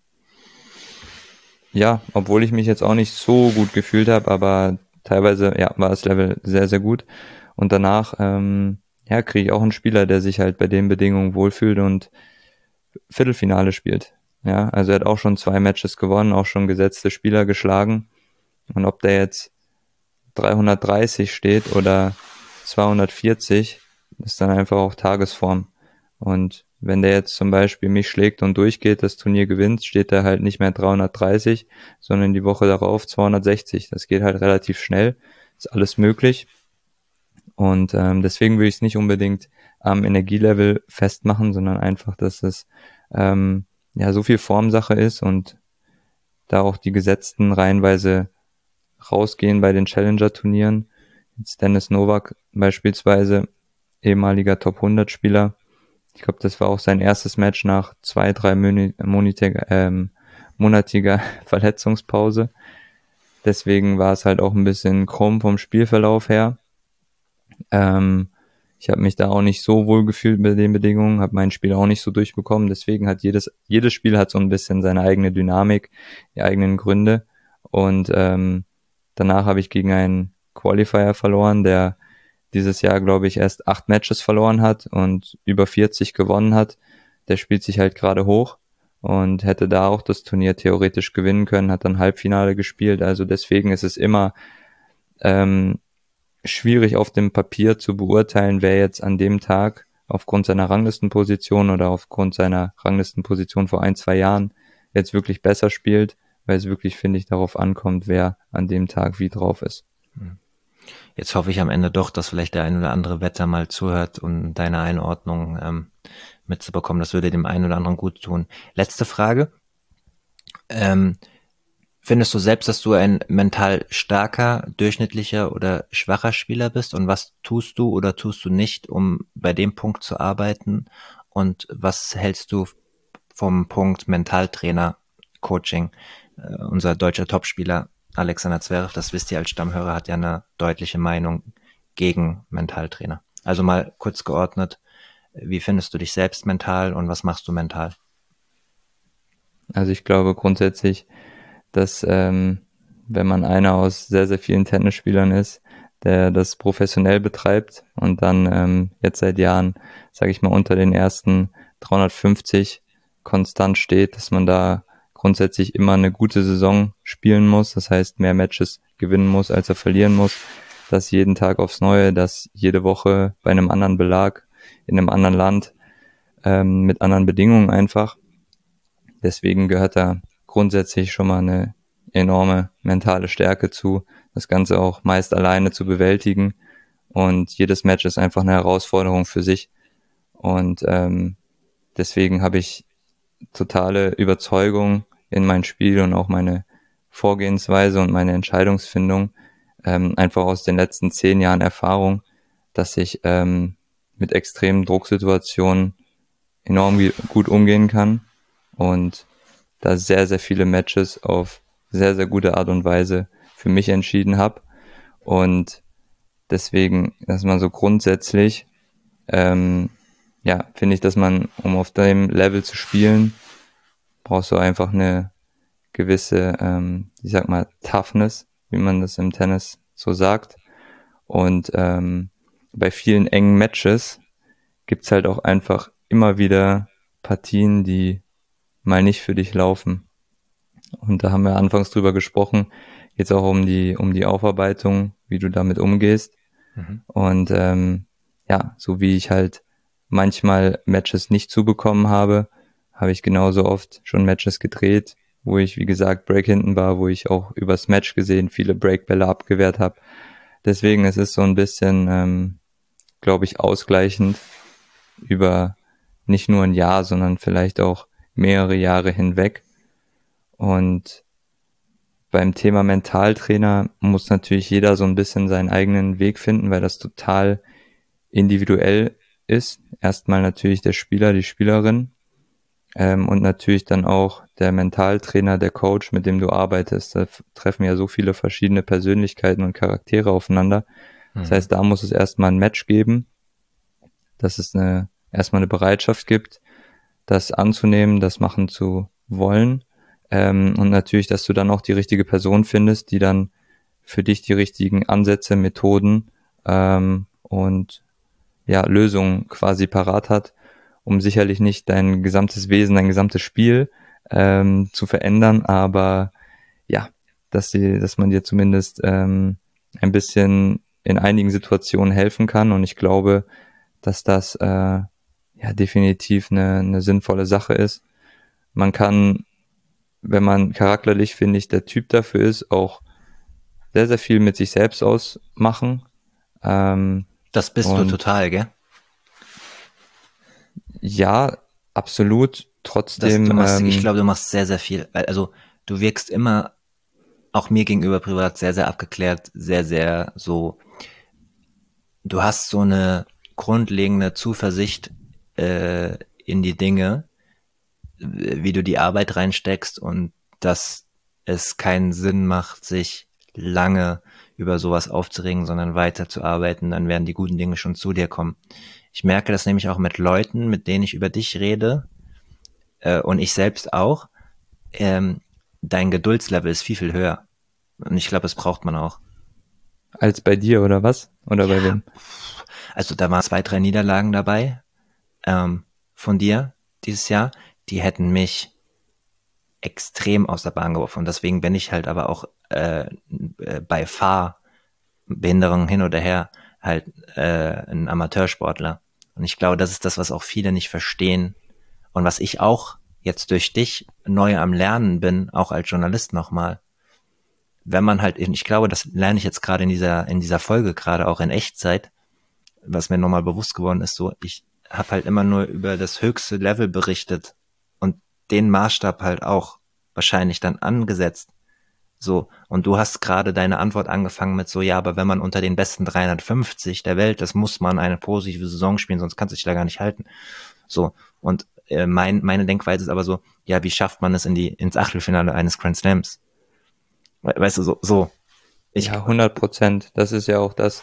Ja, obwohl ich mich jetzt auch nicht so gut gefühlt habe, aber teilweise ja, war das Level sehr, sehr gut. Und danach ja, kriege ich auch einen Spieler, der sich halt bei den Bedingungen wohlfühlt und Viertelfinale spielt. Ja, also er hat auch schon 2 Matches gewonnen, auch schon gesetzte Spieler geschlagen. Und ob der jetzt 330 steht oder 240, ist dann einfach auch Tagesform. Und wenn der jetzt zum Beispiel mich schlägt und durchgeht, das Turnier gewinnt, steht er halt nicht mehr 330, sondern die Woche darauf 260. Das geht halt relativ schnell, ist alles möglich. Und deswegen würde ich es nicht unbedingt am Energielevel festmachen, sondern einfach, dass es ja so viel Formsache ist und da auch die Gesetzten reihenweise rausgehen bei den Challenger-Turnieren. Jetzt Dennis Novak beispielsweise, ehemaliger Top-100-Spieler. Ich glaube, das war auch sein erstes Match nach 2-3 monatiger Verletzungspause. Deswegen war es halt auch ein bisschen krumm vom Spielverlauf her. Ich habe mich da auch nicht so wohl gefühlt bei den Bedingungen, habe mein Spiel auch nicht so durchbekommen. Deswegen hat jedes Spiel hat so ein bisschen seine eigene Dynamik, die eigenen Gründe. Und danach habe ich gegen einen Qualifier verloren, der dieses Jahr, glaube ich, erst 8 Matches verloren hat und über 40 gewonnen hat. Der spielt sich halt gerade hoch und hätte da auch das Turnier theoretisch gewinnen können, hat dann Halbfinale gespielt. Also deswegen ist es immer schwierig auf dem Papier zu beurteilen, wer jetzt an dem Tag aufgrund seiner Ranglistenposition oder aufgrund seiner Ranglistenposition vor 1-2 Jahren jetzt wirklich besser spielt, weil es wirklich, finde ich, darauf ankommt, wer an dem Tag wie drauf ist. Jetzt hoffe ich am Ende doch, dass vielleicht der ein oder andere Wetter mal zuhört, um deine Einordnung mitzubekommen. Das würde dem einen oder anderen gut tun. Letzte Frage. Findest du selbst, dass du ein mental starker, durchschnittlicher oder schwacher Spieler bist? Und was tust du oder tust du nicht, um bei dem Punkt zu arbeiten? Und was hältst du vom Punkt Mentaltrainer, Coaching? Unser deutscher Topspieler Alexander Zverev, das wisst ihr als Stammhörer, hat ja eine deutliche Meinung gegen Mentaltrainer. Also mal kurz geordnet, wie findest du dich selbst mental und was machst du mental? Also ich glaube grundsätzlich, dass wenn man einer aus sehr, sehr vielen Tennisspielern ist, der das professionell betreibt und dann jetzt seit Jahren, sage ich mal, unter den ersten 350 konstant steht, dass man da grundsätzlich immer eine gute Saison spielen muss, das heißt mehr Matches gewinnen muss, als er verlieren muss, dass jeden Tag aufs Neue, dass jede Woche bei einem anderen Belag, in einem anderen Land, mit anderen Bedingungen einfach. Deswegen gehört da grundsätzlich schon mal eine enorme mentale Stärke zu, das Ganze auch meist alleine zu bewältigen. Und jedes Match ist einfach eine Herausforderung für sich. Und deswegen habe ich totale Überzeugung in mein Spiel und auch meine Vorgehensweise und meine Entscheidungsfindung, einfach aus den letzten 10 Jahren Erfahrung, dass ich mit extremen Drucksituationen enorm gut umgehen kann und da sehr, sehr viele Matches auf sehr, sehr gute Art und Weise für mich entschieden habe. Und deswegen, dass man so grundsätzlich, ja, finde ich, dass man, um auf dem Level zu spielen, brauchst du einfach eine gewisse, ich sag mal, Toughness, wie man das im Tennis so sagt. Und bei vielen engen Matches gibt's halt auch einfach immer wieder Partien, die mal nicht für dich laufen. Und da haben wir anfangs drüber gesprochen, geht's auch um die Aufarbeitung, wie du damit umgehst. Und ja, so wie ich halt manchmal Matches nicht zubekommen habe, habe ich genauso oft schon Matches gedreht, wo ich, wie gesagt, Break hinten war, wo ich auch übers Match gesehen viele Breakbälle abgewehrt habe. Deswegen es ist so ein bisschen, glaube ich, ausgleichend über nicht nur ein Jahr, sondern vielleicht auch mehrere Jahre hinweg. Und beim Thema Mentaltrainer muss natürlich jeder so ein bisschen seinen eigenen Weg finden, weil das total individuell ist. Erstmal natürlich der Spieler, die Spielerin, und natürlich dann auch der Mentaltrainer, der Coach, mit dem du arbeitest. Da treffen ja so viele verschiedene Persönlichkeiten und Charaktere aufeinander. Das heißt, da muss es erstmal ein Match geben, dass es erstmal eine Bereitschaft gibt, das anzunehmen, das machen zu wollen. Und natürlich, dass du dann auch die richtige Person findest, die dann für dich die richtigen Ansätze, Methoden und ja, Lösungen quasi parat hat, um sicherlich nicht dein gesamtes Wesen, dein gesamtes Spiel zu verändern, aber ja, dass man dir zumindest ein bisschen in einigen Situationen helfen kann. Und ich glaube, dass das ja definitiv eine sinnvolle Sache ist. Man kann, wenn man charakterlich, finde ich, der Typ dafür ist, auch sehr, sehr viel mit sich selbst ausmachen. Das bist du total, gell? Ja, absolut. Trotzdem. Ich glaube, du machst sehr, sehr viel. Also du wirkst immer, auch mir gegenüber privat, sehr, sehr abgeklärt, sehr, sehr so. Du hast so eine grundlegende Zuversicht in die Dinge, wie du die Arbeit reinsteckst und dass es keinen Sinn macht, sich lange über sowas aufzuregen, sondern weiterzuarbeiten, dann werden die guten Dinge schon zu dir kommen. Ich merke das nämlich auch mit Leuten, mit denen ich über dich rede, und ich selbst auch. Dein Geduldslevel ist viel, viel höher. Und ich glaube, das braucht man auch. Als bei dir, oder was? Oder bei wem? Also da waren 2, 3 Niederlagen dabei von dir dieses Jahr. Die hätten mich extrem aus der Bahn geworfen. Und deswegen bin ich halt aber auch bei Fahrbehinderungen hin oder her halt ein Amateursportler. Und ich glaube, das ist das, was auch viele nicht verstehen und was ich auch jetzt durch dich neu am Lernen bin, auch als Journalist nochmal. Wenn man halt, ich glaube, das lerne ich jetzt gerade in dieser Folge, gerade auch in Echtzeit, was mir nochmal bewusst geworden ist, so, ich habe halt immer nur über das höchste Level berichtet und den Maßstab halt auch wahrscheinlich dann angesetzt. So, und du hast gerade deine Antwort angefangen mit so, ja, aber wenn man unter den besten 350 der Welt, das muss man eine positive Saison spielen, sonst kannst du dich da gar nicht halten. So, und meine Denkweise ist aber so, ja, wie schafft man es ins Achtelfinale eines Grand Slams? Weißt du, so. Ja, 100%. Das ist ja auch das,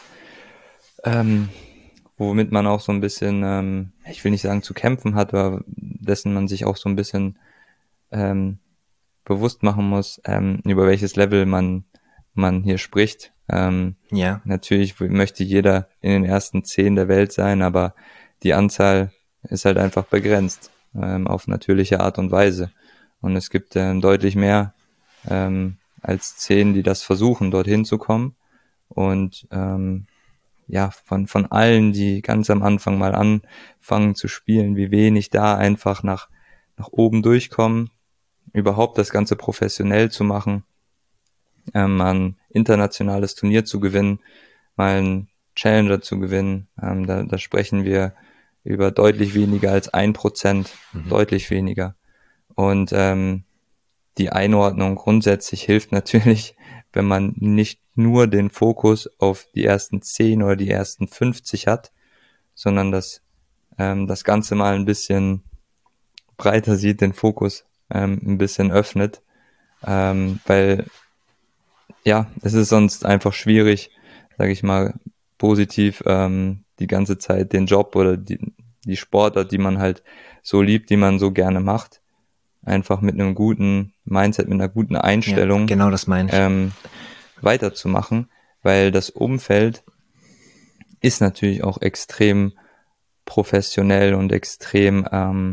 womit man auch so ein bisschen, ich will nicht sagen zu kämpfen hat, aber dessen man sich auch so ein bisschen bewusst machen muss, über welches Level man hier spricht. Ja. Natürlich möchte jeder in den ersten 10 der Welt sein, aber die Anzahl ist halt einfach begrenzt auf natürliche Art und Weise. Und es gibt deutlich mehr als 10, die das versuchen, dorthin zu kommen. Und ja, von allen, die ganz am Anfang mal anfangen zu spielen, wie wenig da einfach nach oben durchkommen, überhaupt das Ganze professionell zu machen, mal ein internationales Turnier zu gewinnen, mal einen Challenger zu gewinnen. Da sprechen wir über deutlich weniger als 1%, deutlich weniger. Und die Einordnung grundsätzlich hilft natürlich, wenn man nicht nur den Fokus auf die ersten 10 oder die ersten 50 hat, sondern das Ganze mal ein bisschen breiter sieht, den Fokus ein bisschen öffnet, weil ja, es ist sonst einfach schwierig, sage ich mal, positiv die ganze Zeit den Job oder die Sportart, die man halt so liebt, die man so gerne macht, einfach mit einem guten Mindset, mit einer guten Einstellung, ja, genau das meine ich, weiterzumachen, weil das Umfeld ist natürlich auch extrem professionell und extrem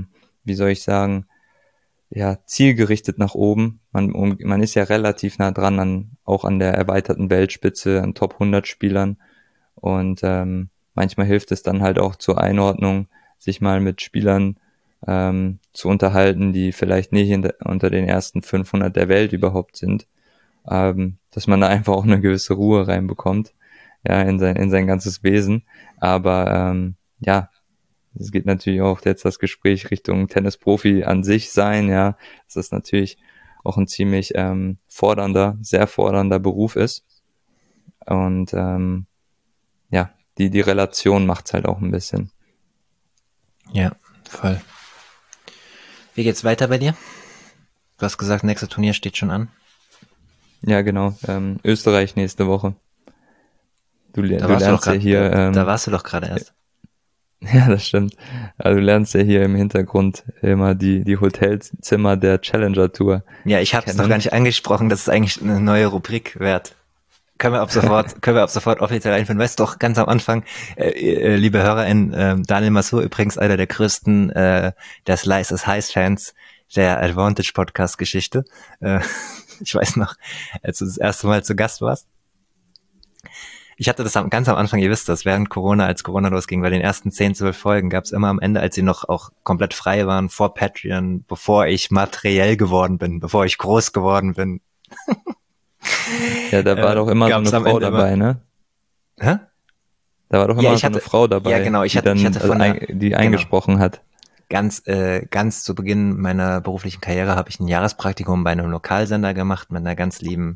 wie soll ich sagen, ja, zielgerichtet nach oben. Man ist ja relativ nah dran auch an der erweiterten Weltspitze, an Top 100 Spielern. Und manchmal hilft es dann halt auch zur Einordnung, sich mal mit Spielern zu unterhalten, die vielleicht nicht unter den ersten 500 der Welt überhaupt sind. Dass man da einfach auch eine gewisse Ruhe reinbekommt, ja, in sein ganzes Wesen. Aber ja, es geht natürlich auch jetzt das Gespräch Richtung Tennisprofi an sich sein, ja, dass das natürlich auch ein ziemlich sehr fordernder Beruf ist. Und ja, die Relation macht's halt auch ein bisschen. Ja, voll. Wie geht's weiter bei dir? Du hast gesagt, nächstes Turnier steht schon an. Ja, genau. Österreich nächste Woche. Du Da lernst ja hier. Da warst du doch gerade erst. Ja, das stimmt. Also du lernst ja hier im Hintergrund immer die Hotelzimmer der Challenger Tour. Ja, ich habe es noch gar nicht angesprochen. Das ist eigentlich eine neue Rubrik wert. Können wir ab sofort offiziell einführen. Weißt du doch, ganz am Anfang, liebe HörerInnen, Daniel Masur, übrigens einer der größten der Slice is Heiß Fans der Advantage Podcast Geschichte. Ich weiß noch, als du das erste Mal zu Gast warst. Ich hatte das ganz am Anfang, ihr wisst das, während Corona, als Corona losging, bei den ersten 10, 12 Folgen gab es immer am Ende, als sie noch auch komplett frei waren, vor Patreon, bevor ich materiell geworden bin, bevor ich groß geworden bin. Ja, da war doch immer so eine Frau dabei, ne? Hä? Da war doch immer so eine Frau dabei, ja, genau, die eingesprochen hat. Ganz zu Beginn meiner beruflichen Karriere habe ich ein Jahrespraktikum bei einem Lokalsender gemacht mit einer ganz lieben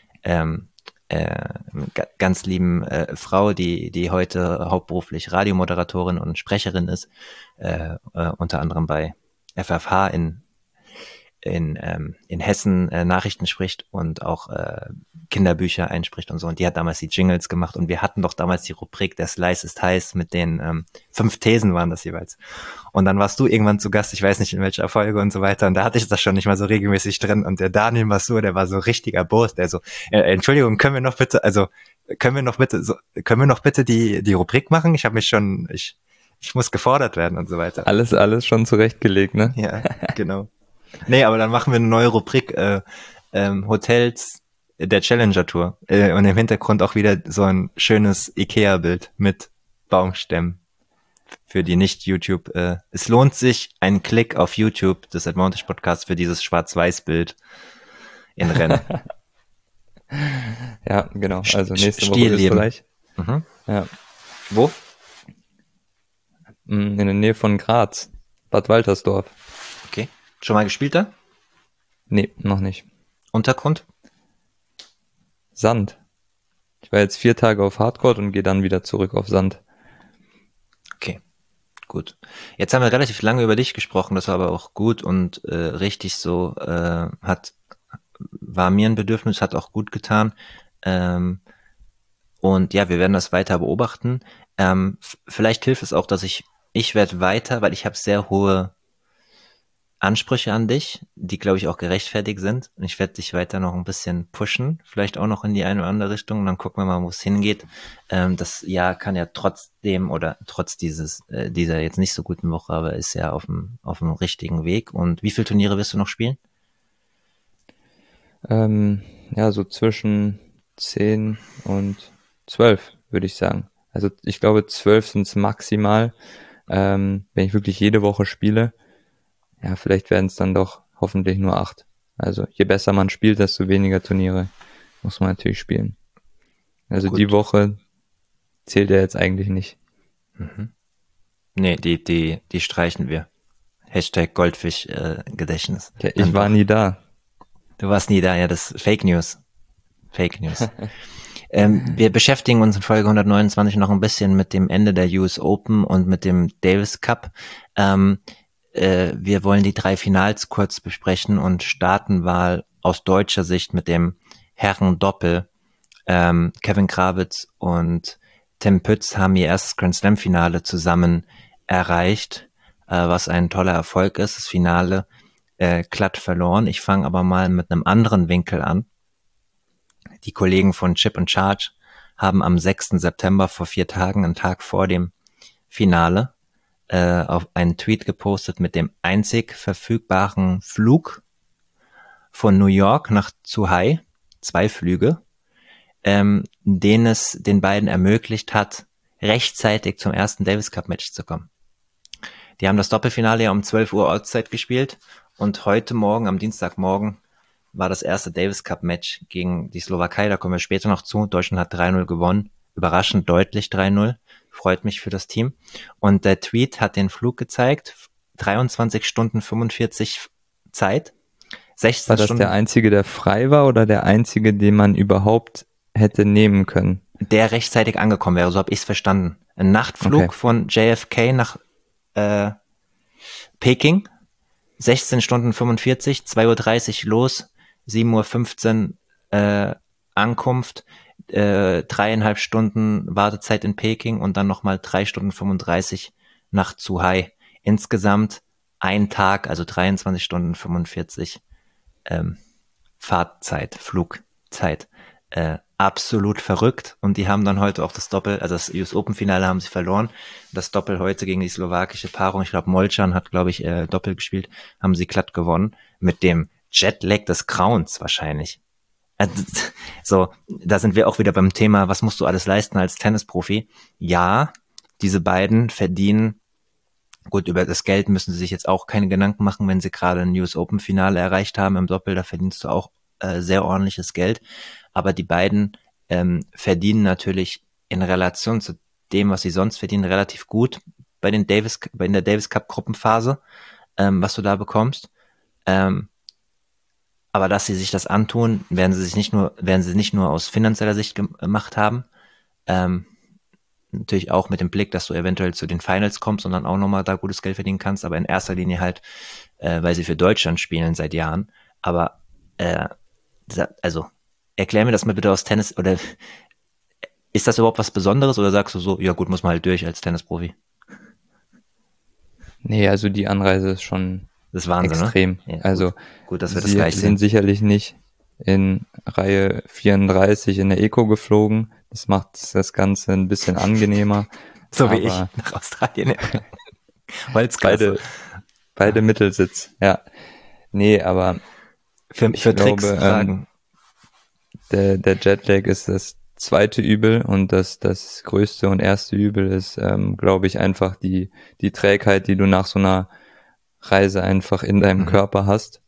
Frau, die heute hauptberuflich Radiomoderatorin und Sprecherin ist, unter anderem bei FFH in Hessen Nachrichten spricht und auch Kinderbücher einspricht und so. Und die hat damals die Jingles gemacht und wir hatten doch damals die Rubrik der Slice ist heiß mit den 5 Thesen waren das jeweils. Und dann warst du irgendwann zu Gast, ich weiß nicht in welcher Folge und so weiter. Und da hatte ich das schon nicht mal so regelmäßig drin. Und der Daniel Masur, der war so richtiger Boss, der so, Entschuldigung, können wir noch bitte die Rubrik machen? Ich muss gefordert werden und so weiter. Alles schon zurechtgelegt, ne? Ja, genau. Nee, aber dann machen wir eine neue Rubrik, Hotels der Challenger Tour. Und im Hintergrund auch wieder so ein schönes Ikea-Bild mit Baumstämmen. Für die Nicht-YouTube. Es lohnt sich ein Klick auf YouTube des Advantage Podcasts für dieses Schwarz-Weiß-Bild in Rennen. Ja, genau. Also nächste Woche Österreich. Mhm. Ja. Wo? In der Nähe von Graz. Bad Waltersdorf. Okay. Schon mal gespielt da? Nee, noch nicht. Untergrund? Sand. Ich war jetzt 4 Tage auf Hardcourt und gehe dann wieder zurück auf Sand. Okay, gut. Jetzt haben wir relativ lange über dich gesprochen, das war aber auch gut und richtig so, war mir ein Bedürfnis, hat auch gut getan. Und ja, wir werden das weiter beobachten. Vielleicht hilft es auch, dass ich werde weiter, weil ich habe sehr hohe Ansprüche an dich, die, glaube ich, auch gerechtfertigt sind. Und ich werde dich weiter noch ein bisschen pushen, vielleicht auch noch in die eine oder andere Richtung. Und dann gucken wir mal, wo es hingeht. Das Jahr kann ja trotz dieser jetzt nicht so guten Woche, aber ist ja auf dem richtigen Weg. Und wie viele Turniere wirst du noch spielen? Ja, so zwischen 10 und 12, würde ich sagen. Also ich glaube, 12 sind es maximal, wenn ich wirklich jede Woche spiele. Ja, vielleicht werden es dann doch hoffentlich nur 8. Also je besser man spielt, desto weniger Turniere muss man natürlich spielen. Also gut. Die Woche zählt ja jetzt eigentlich nicht. Mhm. Nee, die streichen wir. Hashtag Goldfisch Gedächtnis. Ja, ich war nie da. Du warst nie da, ja, das ist Fake News. Wir beschäftigen uns in Folge 129 noch ein bisschen mit dem Ende der US Open und mit dem Davis Cup. Wir wollen die 3 Finals kurz besprechen und starten mal aus deutscher Sicht mit dem Herren-Doppel. Kevin Krawitz und Tim Pütz haben ihr erstes Grand Slam Finale zusammen erreicht, was ein toller Erfolg ist. Das Finale glatt verloren. Ich fange aber mal mit einem anderen Winkel an. Die Kollegen von Chip and Charge haben am 6. September vor 4 Tagen, einen Tag vor dem Finale, auf einen Tweet gepostet mit dem einzig verfügbaren Flug von New York nach Zhuhai, 2 Flüge, den es den beiden ermöglicht hat, rechtzeitig zum ersten Davis Cup Match zu kommen. Die haben das Doppelfinale ja um 12 Uhr Ortszeit gespielt und heute Morgen, am Dienstagmorgen, war das erste Davis Cup Match gegen die Slowakei. Da kommen wir später noch zu. Deutschland hat 3-0 gewonnen. Überraschend deutlich 3-0. Freut mich für das Team. Und der Tweet hat den Flug gezeigt. 23 Stunden 45 Zeit. 16 War das Stunden. Der einzige, der frei war oder der einzige, den man überhaupt hätte nehmen können? Der rechtzeitig angekommen wäre, so habe ich es verstanden. Ein Nachtflug von JFK nach Peking. 16 Stunden 45, 2:30 Uhr los, 7:15 Uhr Ankunft, 3,5 Stunden Wartezeit in Peking und dann nochmal 3 Stunden 35 nach Zhuhai. Insgesamt ein Tag, also 23 Stunden 45 Fahrtzeit, Flugzeit. Absolut verrückt. Und die haben dann heute auch das Doppel, also das US Open Finale haben sie verloren. Das Doppel heute gegen die slowakische Paarung, ich glaube Molchan hat, glaube ich, Doppel gespielt, haben sie glatt gewonnen. Mit dem Jetlag des Grauens wahrscheinlich. So, da sind wir auch wieder beim Thema, was musst du alles leisten als Tennisprofi? Ja, diese beiden verdienen, gut, über das Geld müssen sie sich jetzt auch keine Gedanken machen, wenn sie gerade ein US Open Finale erreicht haben im Doppel, da verdienst du auch sehr ordentliches Geld. Aber die beiden verdienen natürlich in Relation zu dem, was sie sonst verdienen, relativ gut bei der Davis Cup Gruppenphase, was du da bekommst. Aber dass sie sich das antun, werden sie nicht nur aus finanzieller Sicht gemacht haben. Natürlich auch mit dem Blick, dass du eventuell zu den Finals kommst und dann auch nochmal da gutes Geld verdienen kannst, aber in erster Linie halt, weil sie für Deutschland spielen seit Jahren. Aber also erklär mir das mal bitte aus Tennis, oder ist das überhaupt was Besonderes oder sagst du so, ja gut, muss man halt durch als Tennisprofi? Nee, also die Anreise ist schon Das ist Wahnsinn, extrem. Ne? Ja, also gut, dass wir das sie gleich sind sehen. sicherlich nicht in Reihe 34 in der Eco geflogen. Das macht das Ganze ein bisschen angenehmer. So wie ich nach Australien. Holzklasse. Beide Mittelsitz, ja. Nee, aber für Tricks glaube, der Jetlag ist das zweite Übel und das größte und erste Übel ist, glaube ich, einfach die Trägheit, die du nach so einer Reise einfach in deinem Körper hast.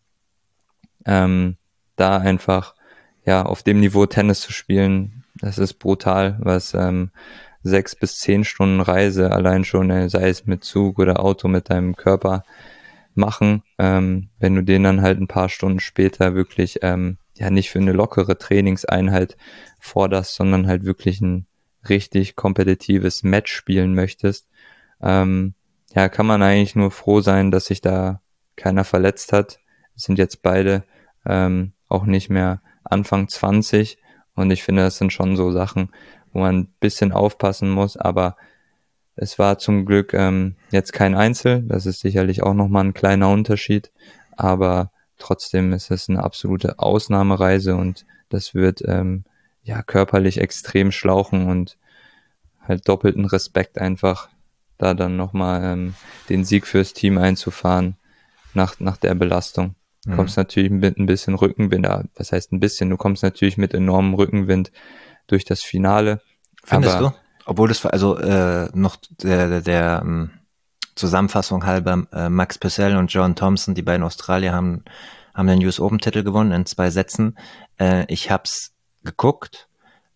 Da einfach, ja, auf dem Niveau Tennis zu spielen, das ist brutal, was 6 bis 10 Stunden Reise allein schon, sei es mit Zug oder Auto, mit deinem Körper machen, wenn du den dann halt ein paar Stunden später wirklich ja nicht für eine lockere Trainingseinheit forderst, sondern halt wirklich ein richtig kompetitives Match spielen möchtest, ja, kann man eigentlich nur froh sein, dass sich da keiner verletzt hat. Es sind jetzt beide auch nicht mehr Anfang 20 und ich finde, das sind schon so Sachen, wo man ein bisschen aufpassen muss, aber es war zum Glück jetzt kein Einzel, das ist sicherlich auch nochmal ein kleiner Unterschied, aber trotzdem ist es eine absolute Ausnahmereise und das wird ja körperlich extrem schlauchen und halt doppelten Respekt einfach, da dann nochmal den Sieg fürs Team einzufahren nach der Belastung. Du kommst natürlich mit ein bisschen Rückenwind, was heißt ein bisschen, du kommst natürlich mit enormem Rückenwind durch das Finale. Findest du? Obwohl das, also noch der Zusammenfassung halber, Max Purcell und John Thompson, die beiden Australier, haben den US Open Titel gewonnen in 2 Sätzen. Ich hab's geguckt.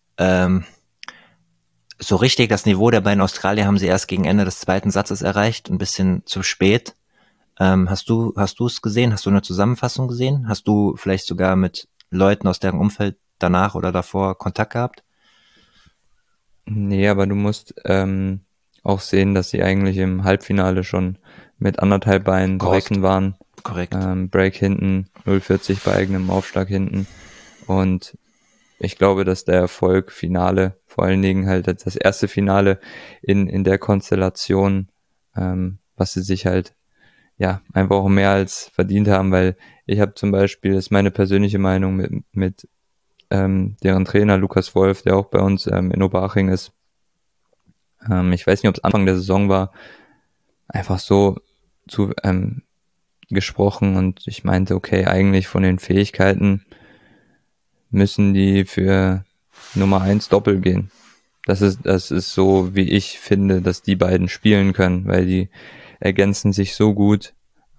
So richtig das Niveau der beiden Australier haben sie erst gegen Ende des 2. Satzes erreicht, ein bisschen zu spät. Hast du es gesehen? Hast du eine Zusammenfassung gesehen? Hast du vielleicht sogar mit Leuten aus deren Umfeld danach oder davor Kontakt gehabt? Nee, aber du musst auch sehen, dass sie eigentlich im Halbfinale schon mit 1,5 Beinen draußen waren. Korrekt. Break hinten, 0,40 bei eigenem Aufschlag hinten. Und ich glaube, dass der Erfolg Finale, vor allen Dingen halt das erste Finale in der Konstellation, was sie sich halt ja einfach auch mehr als verdient haben, weil ich habe zum Beispiel, das ist meine persönliche Meinung mit deren Trainer Lukas Wolf, der auch bei uns in Oberhaching ist. Ich weiß nicht, ob es Anfang der Saison war, einfach so zu gesprochen und ich meinte, okay, eigentlich von den Fähigkeiten müssen die für Nummer 1 Doppel gehen. Das ist so, wie ich finde, dass die beiden spielen können, weil die ergänzen sich so gut.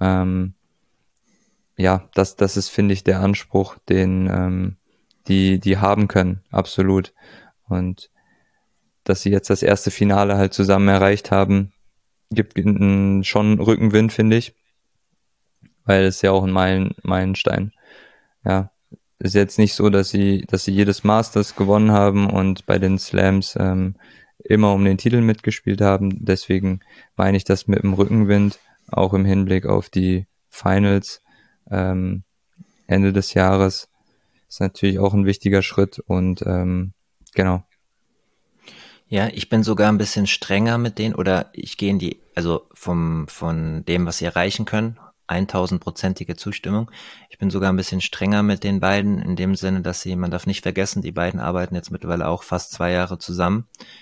Ja, das ist, finde ich, der Anspruch, den die haben können, absolut. Und dass sie jetzt das erste Finale halt zusammen erreicht haben, gibt schon Rückenwind, finde ich, weil es ja auch ein Meilenstein. Ja, ist jetzt nicht so, dass sie jedes Masters gewonnen haben und bei den Slams immer um den Titel mitgespielt haben. Deswegen meine ich das mit dem Rückenwind, auch im Hinblick auf die Finals Ende des Jahres. Ist natürlich auch ein wichtiger Schritt und genau. Ja, ich bin sogar ein bisschen strenger mit denen oder ich gehe in die, also von dem, was sie erreichen können, 1000-prozentige Zustimmung. Ich bin sogar ein bisschen strenger mit den beiden in dem Sinne, dass man darf nicht vergessen, die beiden arbeiten jetzt mittlerweile auch fast 2 Jahre zusammen.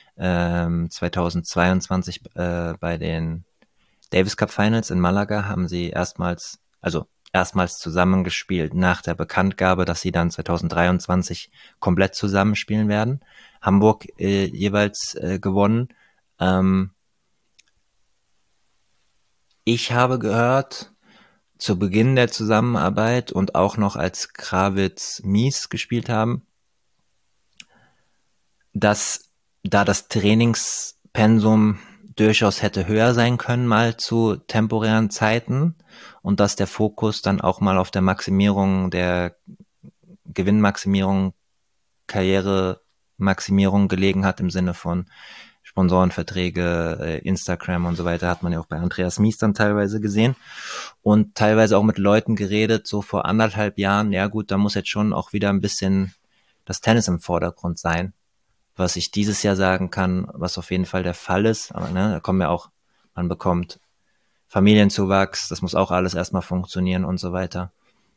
2022 bei den Davis Cup Finals in Malaga haben sie erstmals zusammengespielt nach der Bekanntgabe, dass sie dann 2023 komplett zusammenspielen werden. Hamburg jeweils gewonnen. Ähm, ich habe gehört, zu Beginn der Zusammenarbeit und auch noch als Krawitz Mies gespielt haben, dass da das Trainingspensum durchaus hätte höher sein können, mal zu temporären Zeiten und dass der Fokus dann auch mal auf der Maximierung der Gewinnmaximierung, Karrieremaximierung gelegen hat im Sinne von Sponsorenverträge, Instagram und so weiter, hat man ja auch bei Andreas Mies dann teilweise gesehen und teilweise auch mit Leuten geredet, so vor 1,5 Jahren, ja gut, da muss jetzt schon auch wieder ein bisschen das Tennis im Vordergrund sein, was ich dieses Jahr sagen kann, was auf jeden Fall der Fall ist, aber ne, da kommen ja auch, man bekommt Familienzuwachs, das muss auch alles erstmal funktionieren und so weiter.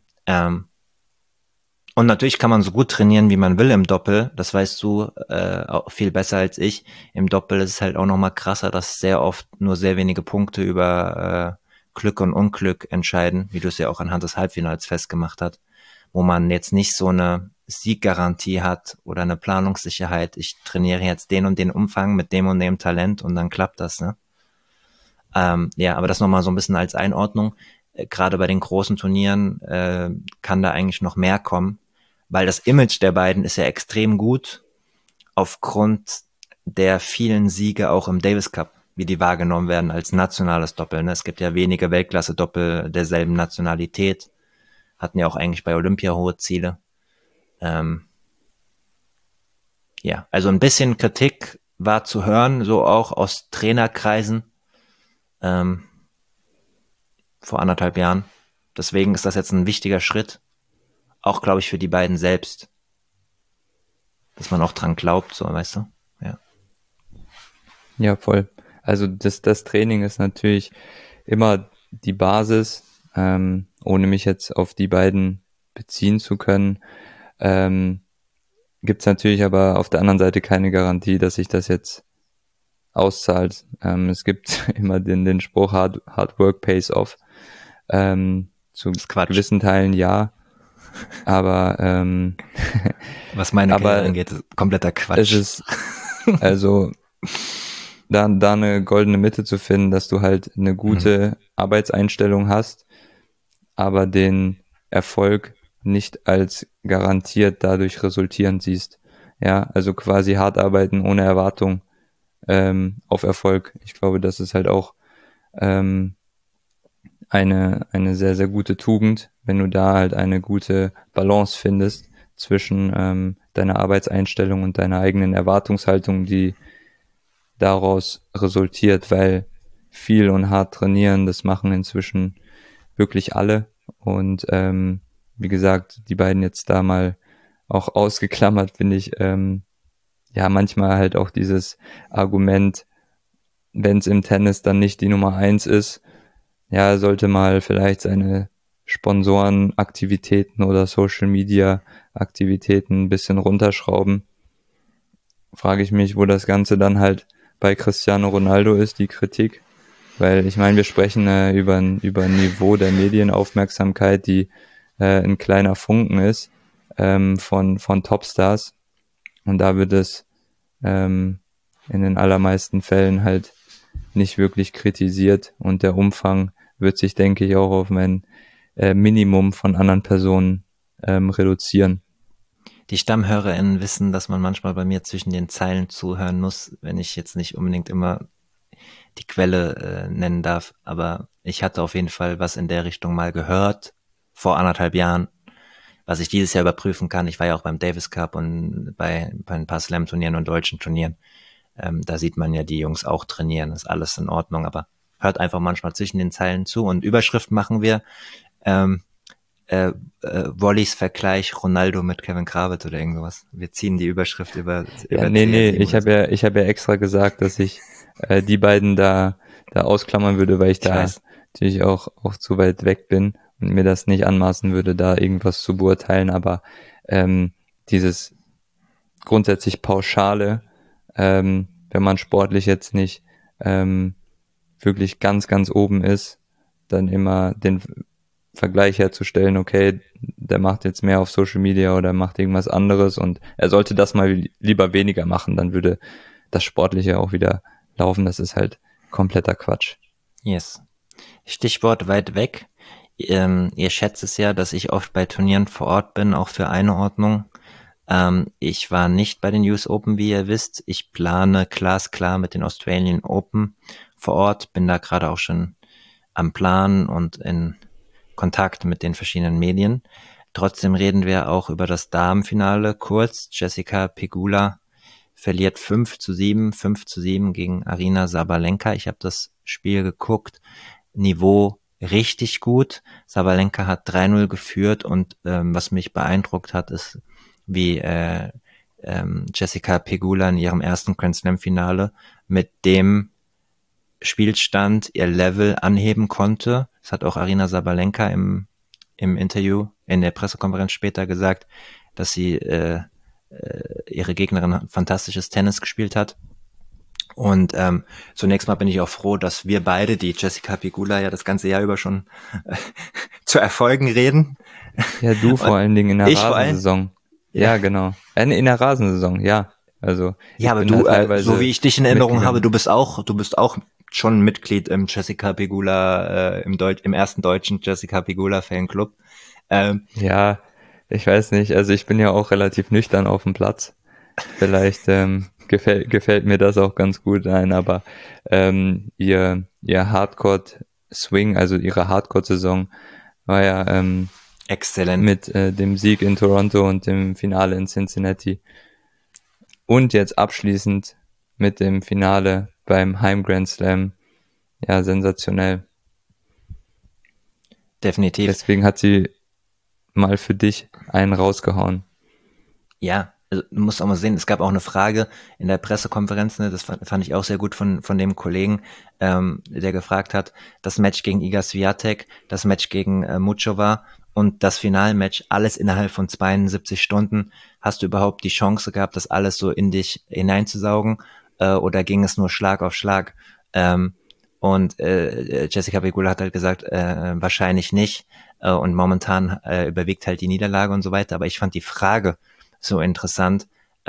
Und natürlich kann man so gut trainieren, wie man will im Doppel. Das weißt du auch viel besser als ich. Im Doppel ist es halt auch nochmal krasser, dass sehr oft nur sehr wenige Punkte über Glück und Unglück entscheiden, wie du es ja auch anhand des Halbfinals festgemacht hast, wo man jetzt nicht so eine Sieggarantie hat oder eine Planungssicherheit. Ich trainiere jetzt den und den Umfang mit dem und dem Talent und dann klappt das, ne? Ja, aber das nochmal so ein bisschen als Einordnung. Gerade bei den großen Turnieren kann da eigentlich noch mehr kommen, weil das Image der beiden ist ja extrem gut aufgrund der vielen Siege auch im Davis Cup, wie die wahrgenommen werden als nationales Doppel. Ne? Es gibt ja wenige Weltklasse-Doppel derselben Nationalität, hatten ja auch eigentlich bei Olympia hohe Ziele. Ja, also ein bisschen Kritik war zu hören, so auch aus Trainerkreisen vor 1,5 Jahren. Deswegen ist das jetzt ein wichtiger Schritt, auch glaube ich für die beiden selbst, dass man auch dran glaubt, so, weißt du? Ja. Ja, voll. Also das Training ist natürlich immer die Basis, ohne mich jetzt auf die beiden beziehen zu können. Gibt es natürlich aber auf der anderen Seite keine Garantie, dass sich das jetzt auszahlt. Es gibt immer den Spruch, hard work pays off. Zu gewissen Teilen ja, aber was meine Karriere angeht, ist kompletter Quatsch. Es ist also da eine goldene Mitte zu finden, dass du halt eine gute Arbeitseinstellung hast, aber den Erfolg nicht als garantiert dadurch resultierend siehst. Ja, also quasi hart arbeiten ohne Erwartung auf Erfolg. Ich glaube, das ist halt auch eine sehr, sehr gute Tugend, wenn du da halt eine gute Balance findest zwischen deiner Arbeitseinstellung und deiner eigenen Erwartungshaltung, die daraus resultiert, weil viel und hart trainieren, das machen inzwischen wirklich alle. Und wie gesagt, die beiden jetzt da mal auch ausgeklammert, finde ich, ja, manchmal halt auch dieses Argument, wenn es im Tennis dann nicht die Nummer 1 ist, ja, sollte mal vielleicht seine Sponsorenaktivitäten oder Social Media Aktivitäten ein bisschen runterschrauben. Frage ich mich, wo das Ganze dann halt bei Cristiano Ronaldo ist, die Kritik. weil ich meine, wir sprechen über ein Niveau der Medienaufmerksamkeit, die ein kleiner Funken ist von Topstars, und da wird es in den allermeisten Fällen halt nicht wirklich kritisiert, und der Umfang wird sich, denke ich, auch auf ein Minimum von anderen Personen reduzieren. Die StammhörerInnen wissen, dass man manchmal bei mir zwischen den Zeilen zuhören muss, wenn ich jetzt nicht unbedingt immer die Quelle nennen darf. Aber ich hatte auf jeden Fall was in der Richtung mal gehört, vor 1,5 Jahren, was ich dieses Jahr überprüfen kann. Ich war ja auch beim Davis Cup und bei ein paar Slam-Turnieren und deutschen Turnieren. Da sieht man ja die Jungs auch trainieren, ist alles in Ordnung, aber hört einfach manchmal zwischen den Zeilen zu. Und Überschrift machen wir Wollys Vergleich Ronaldo mit Kevin Krawitz oder irgendwas. Wir ziehen die Überschrift über nee, ich habe ja extra gesagt, dass ich die beiden da ausklammern würde, weil ich da natürlich auch zu weit weg bin und mir das nicht anmaßen würde, da irgendwas zu beurteilen, aber dieses grundsätzlich Pauschale, wenn man sportlich jetzt nicht wirklich ganz, ganz oben ist, dann immer den Vergleich herzustellen, okay, der macht jetzt mehr auf Social Media oder macht irgendwas anderes und er sollte das mal lieber weniger machen, dann würde das Sportliche auch wieder laufen. Das ist halt kompletter Quatsch. Yes. Stichwort weit weg. Ihr schätzt es ja, dass ich oft bei Turnieren vor Ort bin, auch für Einordnung. Ich war nicht bei den US Open, wie ihr wisst. Ich plane glasklar mit den Australian Open vor Ort, bin da gerade auch schon am Planen und in Kontakt mit den verschiedenen Medien. Trotzdem reden wir auch über das Damenfinale kurz. Jessica Pegula verliert 5-7 gegen Aryna Sabalenka. Ich habe das Spiel geguckt. Niveau richtig gut. Sabalenka hat 3-0 geführt und was mich beeindruckt hat, ist, wie Jessica Pegula in ihrem ersten Grand Slam Finale mit dem Spielstand ihr Level anheben konnte. Das hat auch Aryna Sabalenka im Interview, in der Pressekonferenz später gesagt, dass sie ihre Gegnerin fantastisches Tennis gespielt hat. Und zunächst mal bin ich auch froh, dass wir beide, die Jessica Pegula ja das ganze Jahr über schon zu Erfolgen reden. Ja, du vor allen Dingen in der Rasensaison. Ja, genau. In der Rasensaison, ja. Also ja, aber du, so wie ich dich in Erinnerung habe, du bist auch schon Mitglied im Jessica Pegula, im ersten deutschen Jessica Pegula Fanclub. Ja, ich weiß nicht, also ich bin ja auch relativ nüchtern auf dem Platz. Vielleicht gefällt mir das auch ganz gut ein, aber ihr Hardcore-Swing, also ihre Hardcore-Saison war ja exzellent mit dem Sieg in Toronto und dem Finale in Cincinnati. Und jetzt abschließend mit dem Finale beim Heim Grand Slam. Ja, sensationell. Definitiv. Deswegen hat sie mal für dich einen rausgehauen. Ja, also du musst auch mal sehen, es gab auch eine Frage in der Pressekonferenz, ne, das fand ich auch sehr gut von dem Kollegen, der gefragt hat, das Match gegen Iga Swiatek, das Match gegen Muchova und das Finalmatch, alles innerhalb von 72 Stunden. Hast du überhaupt die Chance gehabt, das alles so in dich hineinzusaugen oder ging es nur Schlag auf Schlag? Und Jessica Pegula hat halt gesagt, wahrscheinlich nicht und momentan überwiegt halt die Niederlage und so weiter. Aber ich fand die Frage so interessant,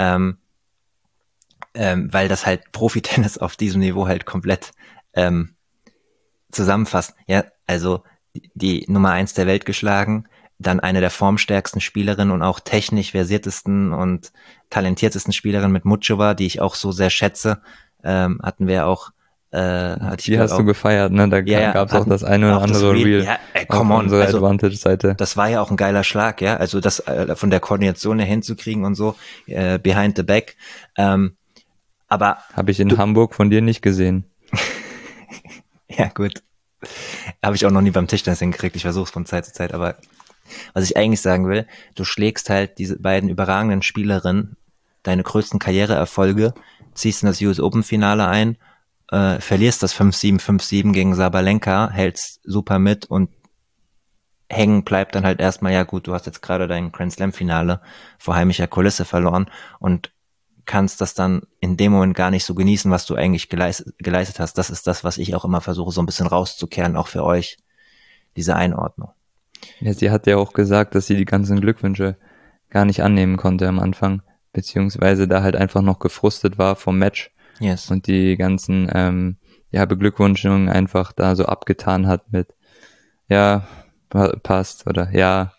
weil das halt Profi-Tennis auf diesem Niveau halt komplett zusammenfasst. Ja, also die Nummer 1 der Welt geschlagen, dann eine der formstärksten Spielerinnen und auch technisch versiertesten und talentiertesten Spielerinnen mit Muchova, die ich auch so sehr schätze, hatten wir auch die hast du gefeiert, ne? Da gab's auch das eine oder andere Reel auf unserer Advantage-Seite. Das war ja auch ein geiler Schlag, ja. Also das von der Koordination her hinzukriegen und so, behind the back. Aber habe ich in Hamburg von dir nicht gesehen. Ja, gut. Habe ich auch noch nie beim Tischtennis hingekriegt. Ich versuche es von Zeit zu Zeit, aber was ich eigentlich sagen will, du schlägst halt diese beiden überragenden Spielerinnen, deine größten Karriereerfolge, ziehst in das US Open Finale ein, verlierst das 5-7, 5-7 gegen Sabalenka, hältst super mit und hängen bleibt dann halt erstmal, ja gut, du hast jetzt gerade dein Grand Slam Finale vor heimischer Kulisse verloren und kannst das dann in dem Moment gar nicht so genießen, was du eigentlich geleistet hast. Das ist das, was ich auch immer versuche, so ein bisschen rauszukehren, auch für euch, diese Einordnung. Ja, sie hat ja auch gesagt, dass sie die ganzen Glückwünsche gar nicht annehmen konnte am Anfang, beziehungsweise da halt einfach noch gefrustet war vom Match Yes. und die ganzen Beglückwünschungen einfach da so abgetan hat mit ja, passt oder ja,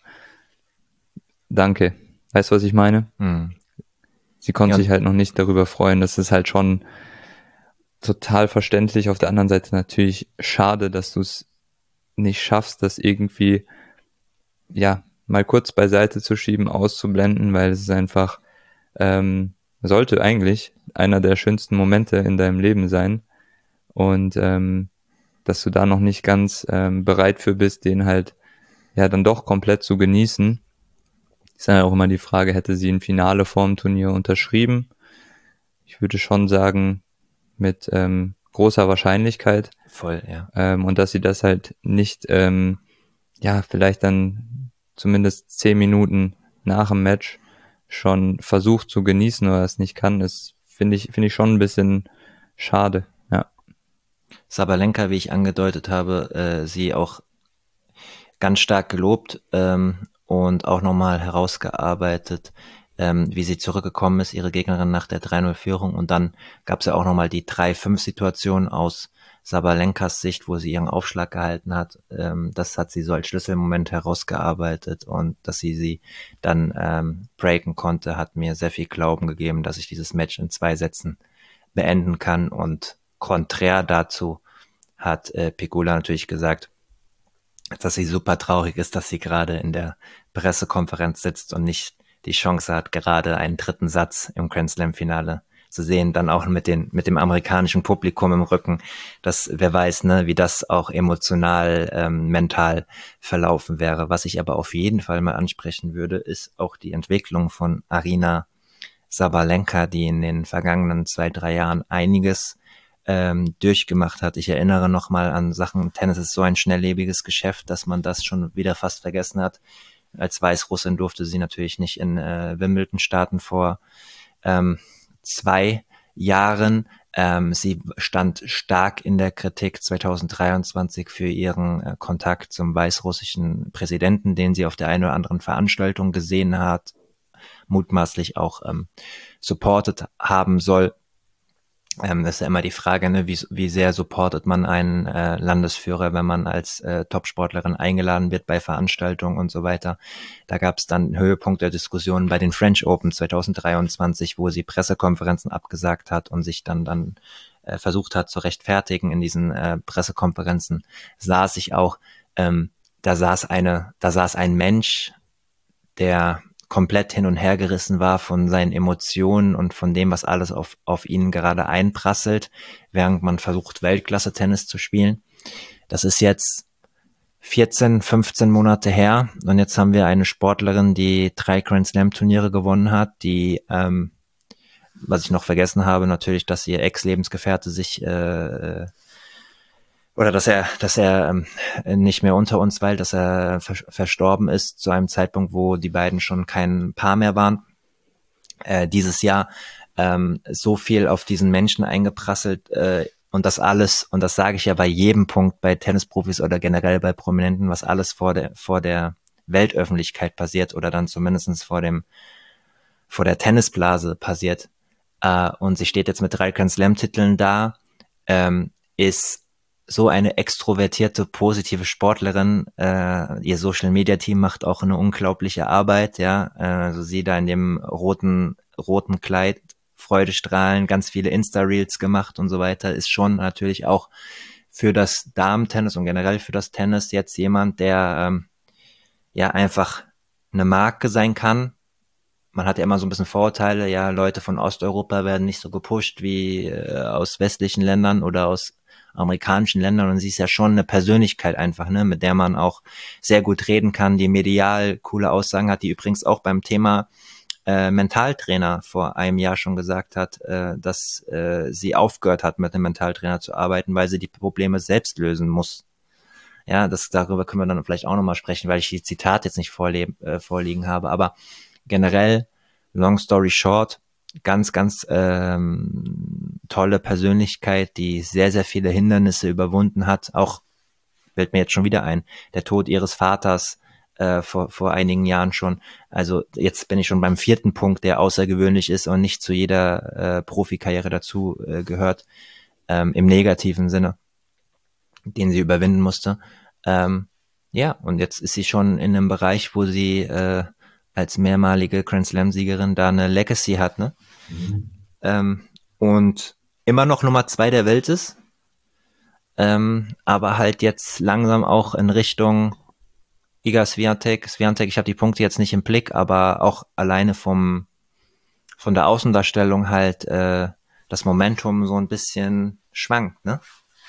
danke. Weißt du, was ich meine? Hm. Sie konnte Ja, sich halt noch nicht darüber freuen. Das ist halt schon total verständlich. Auf der anderen Seite natürlich schade, dass du es nicht schaffst, das irgendwie ja mal kurz beiseite zu schieben, auszublenden, weil es ist einfach sollte eigentlich einer der schönsten Momente in deinem Leben sein und dass du da noch nicht ganz bereit für bist, den halt ja dann doch komplett zu genießen. Ist dann auch immer die Frage, hätte sie ein Finale vorm Turnier unterschrieben? Ich würde schon sagen, mit großer Wahrscheinlichkeit. voll, ja. Und dass sie das halt nicht, ja, vielleicht dann zumindest 10 Minuten nach dem Match schon versucht zu genießen oder es nicht kann, ist, finde ich schon ein bisschen schade, ja. Sabalenka, wie ich angedeutet habe, sie auch ganz stark gelobt und auch nochmal herausgearbeitet, wie sie zurückgekommen ist, ihre Gegnerin nach der 3-0-Führung. Und dann gab es ja auch nochmal die 3-5-Situation aus Sabalenkas Sicht, wo sie ihren Aufschlag gehalten hat. Das hat sie so als Schlüsselmoment herausgearbeitet und dass sie dann breaken konnte, hat mir sehr viel Glauben gegeben, dass ich dieses Match in 2 Sätzen beenden kann. Und konträr dazu hat Pegula natürlich gesagt, dass sie super traurig ist, dass sie gerade in der Pressekonferenz sitzt und nicht die Chance hat, gerade einen 3. Satz im Grand Slam Finale zu sehen, dann auch mit dem amerikanischen Publikum im Rücken, dass wer weiß, ne, wie das auch emotional, mental verlaufen wäre. Was ich aber auf jeden Fall mal ansprechen würde, ist auch die Entwicklung von Aryna Sabalenka, die in den vergangenen 2-3 Jahren einiges durchgemacht hat. Ich erinnere nochmal an Sachen, Tennis ist so ein schnelllebiges Geschäft, dass man das schon wieder fast vergessen hat. Als Weißrussin durfte sie natürlich nicht in Wimbledon starten vor 2 Jahren. Sie stand stark in der Kritik 2023 für ihren Kontakt zum weißrussischen Präsidenten, den sie auf der einen oder anderen Veranstaltung gesehen hat, mutmaßlich auch supported haben soll. Das ist ja immer die Frage, ne, wie sehr supportet man einen Landesführer, wenn man als Topsportlerin eingeladen wird bei Veranstaltungen und so weiter. Da gab es dann einen Höhepunkt der Diskussion bei den French Open 2023, wo sie Pressekonferenzen abgesagt hat und sich dann versucht hat zu rechtfertigen in diesen Pressekonferenzen. Saß ich auch, da saß ein Mensch, der komplett hin und her gerissen war von seinen Emotionen und von dem, was alles auf ihn gerade einprasselt, während man versucht, Weltklasse-Tennis zu spielen. Das ist jetzt 14, 15 Monate her und jetzt haben wir eine Sportlerin, die 3 Grand Slam Turniere gewonnen hat, die, was ich noch vergessen habe, natürlich, dass ihr Ex-Lebensgefährte sich oder dass er nicht mehr unter uns weilt, dass er verstorben ist zu einem Zeitpunkt, wo die beiden schon kein Paar mehr waren. Dieses Jahr so viel auf diesen Menschen eingeprasselt und das alles, und das sage ich ja bei jedem Punkt bei Tennisprofis oder generell bei Prominenten, was alles vor der Weltöffentlichkeit passiert oder dann zumindest vor der Tennisblase passiert. Und sie steht jetzt mit 3 Grand Slam Titeln da, ist so eine extrovertierte, positive Sportlerin. Ihr Social-Media-Team macht auch eine unglaubliche Arbeit, ja. Also sie da in dem roten Kleid, Freudestrahlen, ganz viele Insta-Reels gemacht und so weiter, ist schon natürlich auch für das Damen-Tennis und generell für das Tennis jetzt jemand, der ja einfach eine Marke sein kann. Man hat ja immer so ein bisschen Vorurteile, ja, Leute von Osteuropa werden nicht so gepusht wie aus westlichen Ländern oder aus amerikanischen Ländern, und sie ist ja schon eine Persönlichkeit einfach, ne, mit der man auch sehr gut reden kann, die medial coole Aussagen hat, die übrigens auch beim Thema Mentaltrainer vor einem Jahr schon gesagt hat, dass sie aufgehört hat, mit einem Mentaltrainer zu arbeiten, weil sie die Probleme selbst lösen muss. Ja, darüber können wir dann vielleicht auch nochmal sprechen, weil ich die Zitate jetzt nicht vorliegen habe, aber generell, long story short, ganz, ganz tolle Persönlichkeit, die sehr, sehr viele Hindernisse überwunden hat. Auch fällt mir jetzt schon wieder ein, der Tod ihres Vaters vor einigen Jahren schon. Also jetzt bin ich schon beim 4. Punkt, der außergewöhnlich ist und nicht zu jeder Profikarriere dazu gehört, im negativen Sinne, den sie überwinden musste. Ja, und jetzt ist sie schon in einem Bereich, wo sie als mehrmalige Grand Slam-Siegerin da eine Legacy hat, ne? Und immer noch Nummer 2 der Welt ist, aber halt jetzt langsam auch in Richtung Iga Swiatek, ich habe die Punkte jetzt nicht im Blick, aber auch alleine von der Außendarstellung halt das Momentum so ein bisschen schwankt, ne?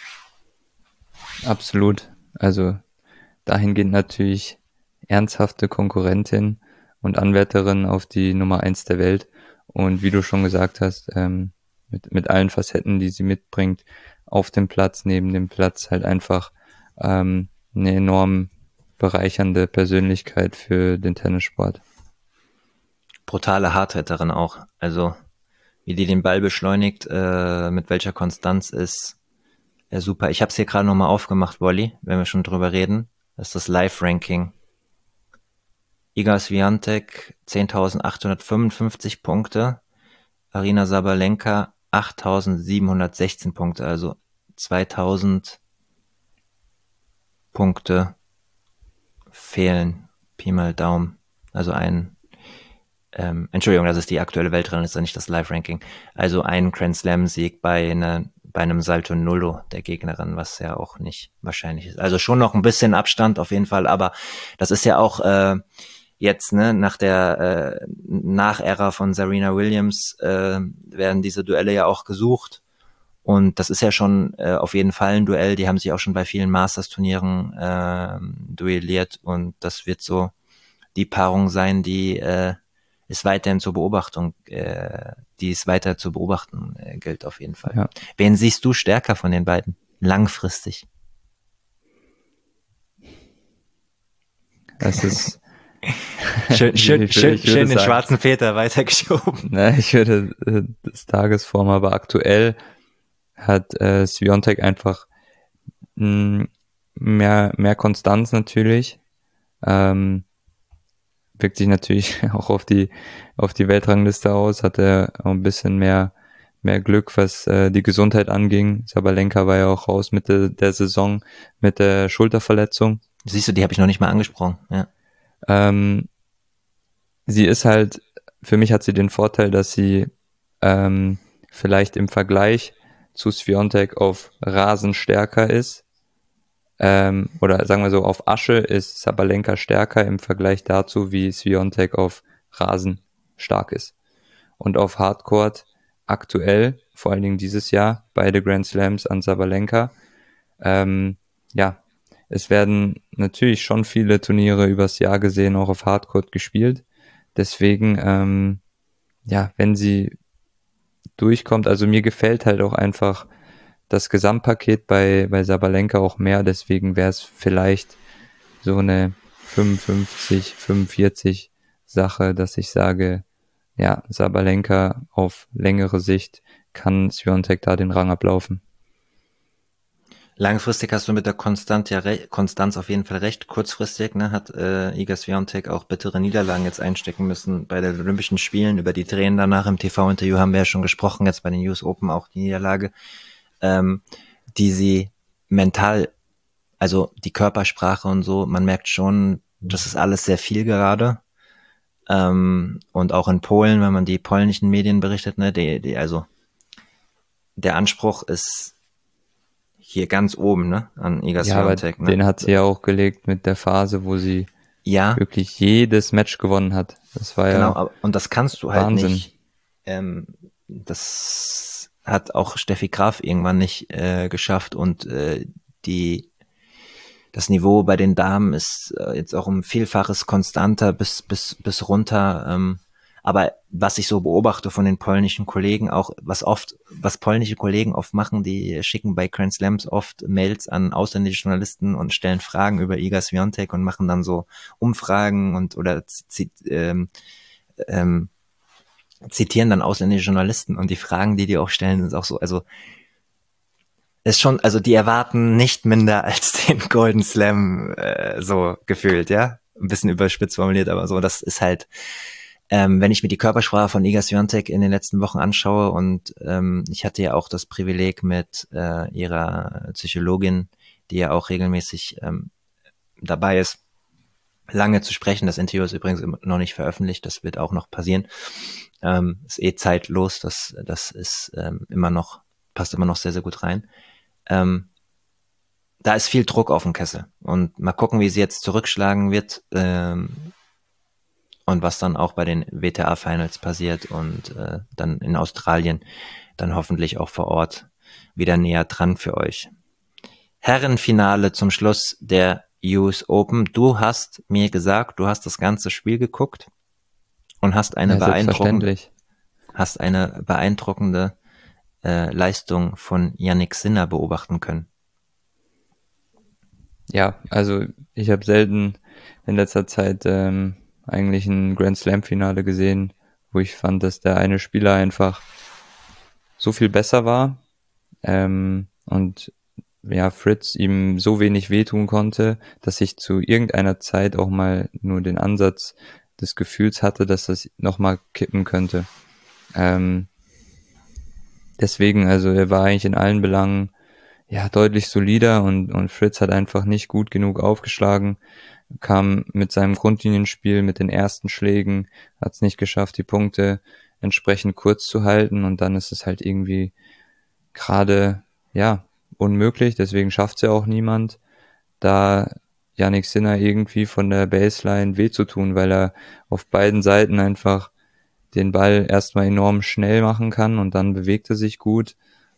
Absolut. Also dahingehend natürlich ernsthafte Konkurrentin und Anwärterin auf die Nummer 1 der Welt. Und wie du schon gesagt hast, mit allen Facetten, die sie mitbringt, auf dem Platz, neben dem Platz, halt einfach eine enorm bereichernde Persönlichkeit für den Tennissport. Brutale Hardhitterin auch. Also wie die den Ball beschleunigt, mit welcher Konstanz ist super. Ich habe es hier gerade nochmal aufgemacht, Wolli, wenn wir schon drüber reden. Das ist das Live-Ranking. Iga Swiatek 10.855 Punkte, Aryna Sabalenka 8.716 Punkte, also 2.000 Punkte fehlen, Pi mal Daumen. Also Entschuldigung, das ist die aktuelle Weltrangliste, nicht das Live-Ranking. Also ein Grand Slam-Sieg bei einem Salto Nullo der Gegnerin, was ja auch nicht wahrscheinlich ist. Also schon noch ein bisschen Abstand auf jeden Fall, aber das ist ja auch jetzt, ne, nach der Nachära von Serena Williams werden diese Duelle ja auch gesucht. Und das ist ja schon auf jeden Fall ein Duell. Die haben sich auch schon bei vielen Masters-Turnieren duelliert. Und das wird so die Paarung sein, die ist weiterhin zur Beobachtung, die es weiter zu beobachten gilt auf jeden Fall. Ja. Wen siehst du stärker von den beiden? Langfristig. Das ist schön den sagen, schwarzen Peter weitergeschoben. Na, ich würde das Tagesform, aber aktuell hat Swiatek einfach mehr Konstanz natürlich. Wirkt sich natürlich auch auf die Weltrangliste aus, hatte auch ein bisschen mehr Glück, was die Gesundheit anging. Sabalenka war ja auch raus Mitte der Saison mit der Schulterverletzung. Siehst du, die habe ich noch nicht mal angesprochen. Ja. Sie ist halt, für mich hat sie den Vorteil, dass sie vielleicht im Vergleich zu Swiatek auf Rasen stärker ist. Oder sagen wir so, auf Asche ist Sabalenka stärker im Vergleich dazu, wie Swiatek auf Rasen stark ist. Und auf Hardcourt aktuell, vor allen Dingen dieses Jahr, beide Grand Slams an Sabalenka. Ja, es werden natürlich schon viele Turniere übers Jahr gesehen, auch auf Hardcourt gespielt. Deswegen, ja, wenn sie durchkommt, also mir gefällt halt auch einfach das Gesamtpaket bei Sabalenka auch mehr, deswegen wäre es vielleicht so eine 55, 45 Sache, dass ich sage, ja, Sabalenka auf längere Sicht kann Swiatek da den Rang ablaufen. Langfristig hast du mit der Konstanz auf jeden Fall recht. Kurzfristig hat Iga Swiatek auch bittere Niederlagen jetzt einstecken müssen bei den Olympischen Spielen. Über die Tränen danach im TV-Interview haben wir ja schon gesprochen, jetzt bei den US Open auch die Niederlage, die sie mental, also die Körpersprache und so, man merkt schon, das ist alles sehr viel gerade. Und auch in Polen, wenn man die polnischen Medien berichtet, ne, also der Anspruch ist hier ganz oben, ne, an Iga Swiatek. Ne? Den hat sie ja auch gelegt mit der Phase, wo sie wirklich jedes Match gewonnen hat. Das war genau, und das kannst du halt Wahnsinn. Nicht. Das hat auch Steffi Graf irgendwann nicht geschafft und das Niveau bei den Damen ist jetzt auch um Vielfaches konstanter bis runter. Aber was ich so beobachte von den polnischen Kollegen auch, was polnische Kollegen oft machen, die schicken bei Grand Slams oft Mails an ausländische Journalisten und stellen Fragen über Iga Swiatek und machen dann so Umfragen oder zitieren dann ausländische Journalisten und die Fragen, die auch stellen, sind auch so, also ist schon, also die erwarten nicht minder als den Golden Slam so gefühlt, ja, ein bisschen überspitzt formuliert, aber so, das ist halt, wenn ich mir die Körpersprache von Iga Swiatek in den letzten Wochen anschaue und ich hatte ja auch das Privileg mit ihrer Psychologin, die ja auch regelmäßig dabei ist, lange zu sprechen. Das Interview ist übrigens noch nicht veröffentlicht, das wird auch noch passieren. Ist zeitlos, das ist immer noch, passt immer noch sehr, sehr gut rein. Da ist viel Druck auf dem Kessel und mal gucken, wie sie jetzt zurückschlagen wird und was dann auch bei den WTA-Finals passiert und dann in Australien dann hoffentlich auch vor Ort wieder näher dran für euch. Herrenfinale zum Schluss der US Open. Du hast mir gesagt, du hast das ganze Spiel geguckt und hast eine beeindruckende Leistung von Jannik Sinner beobachten können. Ja, also ich habe selten in letzter Zeit eigentlich ein Grand Slam Finale gesehen, wo ich fand, dass der eine Spieler einfach so viel besser war und ja, Fritz ihm so wenig wehtun konnte, dass ich zu irgendeiner Zeit auch mal nur den Ansatz des Gefühls hatte, dass das nochmal kippen könnte. Deswegen, also er war eigentlich in allen Belangen ja deutlich solider und Fritz hat einfach nicht gut genug aufgeschlagen, kam mit seinem Grundlinienspiel, mit den ersten Schlägen, hat es nicht geschafft, die Punkte entsprechend kurz zu halten und dann ist es halt irgendwie gerade, ja, unmöglich, deswegen schafft es ja auch niemand, da Jannik Sinner irgendwie von der Baseline weh zu tun, weil er auf beiden Seiten einfach den Ball erstmal enorm schnell machen kann und dann bewegt er sich gut,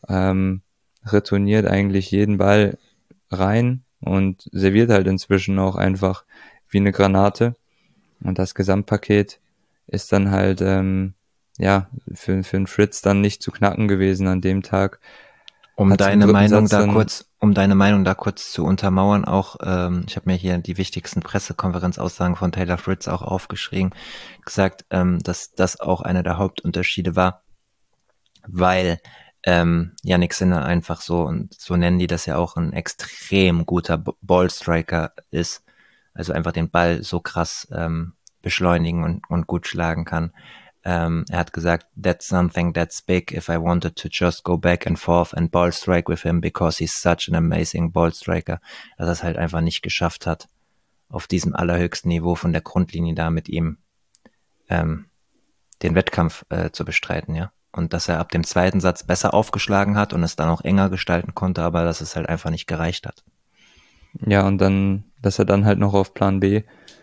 retourniert eigentlich jeden Ball rein und serviert halt inzwischen auch einfach wie eine Granate. Und das Gesamtpaket ist dann halt ja für den Fritz dann nicht zu knacken gewesen an dem Tag. Um deine Meinung da kurz zu untermauern, auch ich habe mir hier die wichtigsten Pressekonferenzaussagen von Taylor Fritz auch aufgeschrieben, gesagt, dass das auch einer der Hauptunterschiede war, weil Jannik Sinner einfach so, und so nennen die das ja auch, ein extrem guter Ballstriker ist, also einfach den Ball so krass beschleunigen und gut schlagen kann. Er hat gesagt, that's something that's big if I wanted to just go back and forth and ball strike with him because he's such an amazing ball striker, dass er es halt einfach nicht geschafft hat, auf diesem allerhöchsten Niveau von der Grundlinie da mit ihm den Wettkampf zu bestreiten, ja. Und dass er ab dem zweiten Satz besser aufgeschlagen hat und es dann auch enger gestalten konnte, aber dass es halt einfach nicht gereicht hat. Ja, und dann, dass er dann halt noch auf Plan B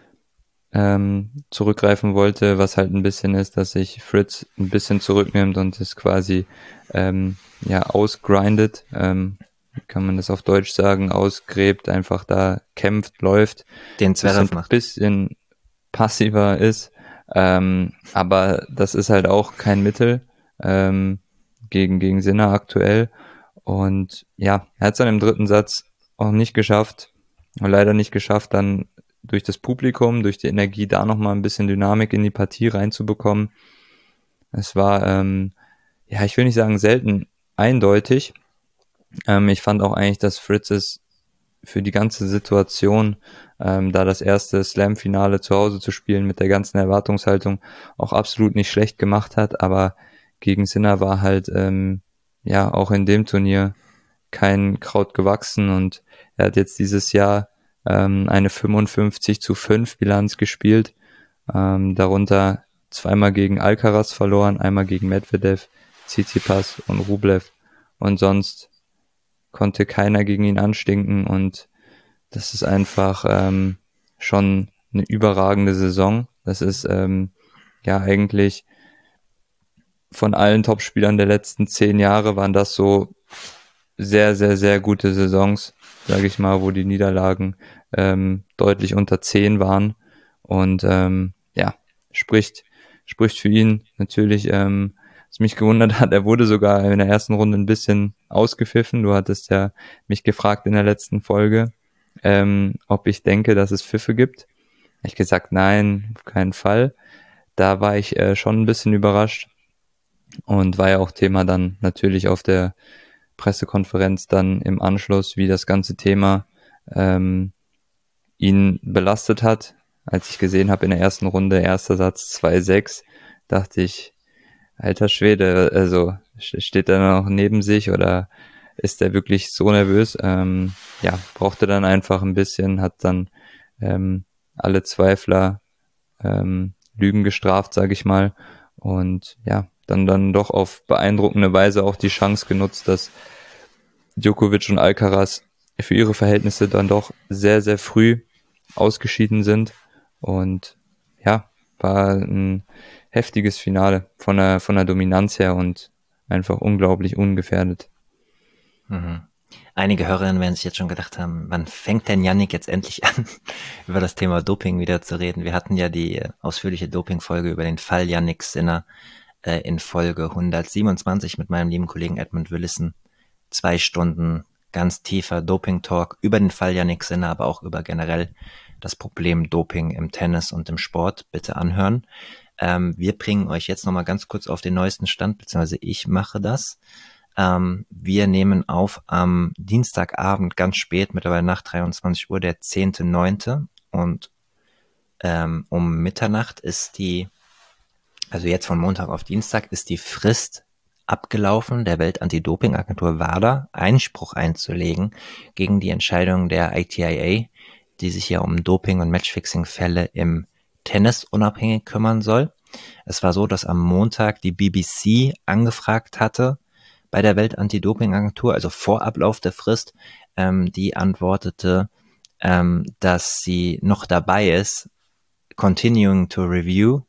zurückgreifen wollte, was halt ein bisschen ist, dass sich Fritz ein bisschen zurücknimmt und es quasi ja ausgrindet, kann man das auf Deutsch sagen, ausgräbt, einfach da kämpft, läuft, den Zverev macht, bisschen passiver ist, aber das ist halt auch kein Mittel gegen Sinner aktuell und ja, er hat es dann im dritten Satz auch nicht geschafft, leider nicht geschafft, dann durch das Publikum, durch die Energie da nochmal ein bisschen Dynamik in die Partie reinzubekommen. Es war, ja, ich will nicht sagen selten eindeutig. Ich fand auch eigentlich, dass Fritz es für die ganze Situation, da das erste Slam-Finale zu Hause zu spielen mit der ganzen Erwartungshaltung auch absolut nicht schlecht gemacht hat, aber gegen Sinner war halt, ja, auch in dem Turnier kein Kraut gewachsen und er hat jetzt dieses Jahr eine 55-5 Bilanz gespielt, darunter zweimal gegen Alcaraz verloren, einmal gegen Medvedev, Tsitsipas und Rublev und sonst konnte keiner gegen ihn anstinken und das ist einfach schon eine überragende Saison. Das ist ja eigentlich von allen Topspielern der letzten 10 Jahre waren das so sehr, sehr, sehr gute Saisons, sage ich mal, wo die Niederlagen deutlich unter 10 waren und ja, spricht für ihn natürlich, was mich gewundert hat, er wurde sogar in der ersten Runde ein bisschen ausgepfiffen. Du hattest ja mich gefragt in der letzten Folge, ob ich denke, dass es Pfiffe gibt. Ich gesagt, nein, auf keinen Fall. Da war ich schon ein bisschen überrascht, und war ja auch Thema dann natürlich auf der Pressekonferenz dann im Anschluss, wie das ganze Thema ihn belastet hat. Als ich gesehen habe in der ersten Runde, erster Satz 2-6, dachte ich, alter Schwede, also steht er noch neben sich oder ist er wirklich so nervös? Ja, brauchte dann einfach ein bisschen, hat dann alle Zweifler Lügen gestraft, sage ich mal. Und ja, dann doch auf beeindruckende Weise auch die Chance genutzt, dass Djokovic und Alcaraz für ihre Verhältnisse dann doch sehr, sehr früh ausgeschieden sind. Und ja, war ein heftiges Finale von der Dominanz her und einfach unglaublich ungefährdet. Mhm. Einige Hörerinnen werden sich jetzt schon gedacht haben, wann fängt denn Yannick jetzt endlich an, über das Thema Doping wieder zu reden? Wir hatten ja die ausführliche Doping-Folge über den Fall Yannick Sinner in Folge 127 mit meinem lieben Kollegen Edmund Willissen. 2 Stunden ganz tiefer Doping-Talk über den Fall Yannick Sinner, aber auch über generell das Problem Doping im Tennis und im Sport. Bitte anhören. Wir bringen euch jetzt nochmal ganz kurz auf den neuesten Stand, beziehungsweise ich mache das. Wir nehmen auf am Dienstagabend ganz spät, mittlerweile nach 23 Uhr, der 10.9. Und um Mitternacht ist also jetzt von Montag auf Dienstag ist die Frist abgelaufen, der Welt-Anti-Doping-Agentur WADA Einspruch einzulegen gegen die Entscheidung der ITIA, die sich ja um Doping- und Matchfixing-Fälle im Tennis unabhängig kümmern soll. Es war so, dass am Montag die BBC angefragt hatte bei der Welt-Anti-Doping-Agentur, also vor Ablauf der Frist, die antwortete, dass sie noch dabei ist, continuing to review,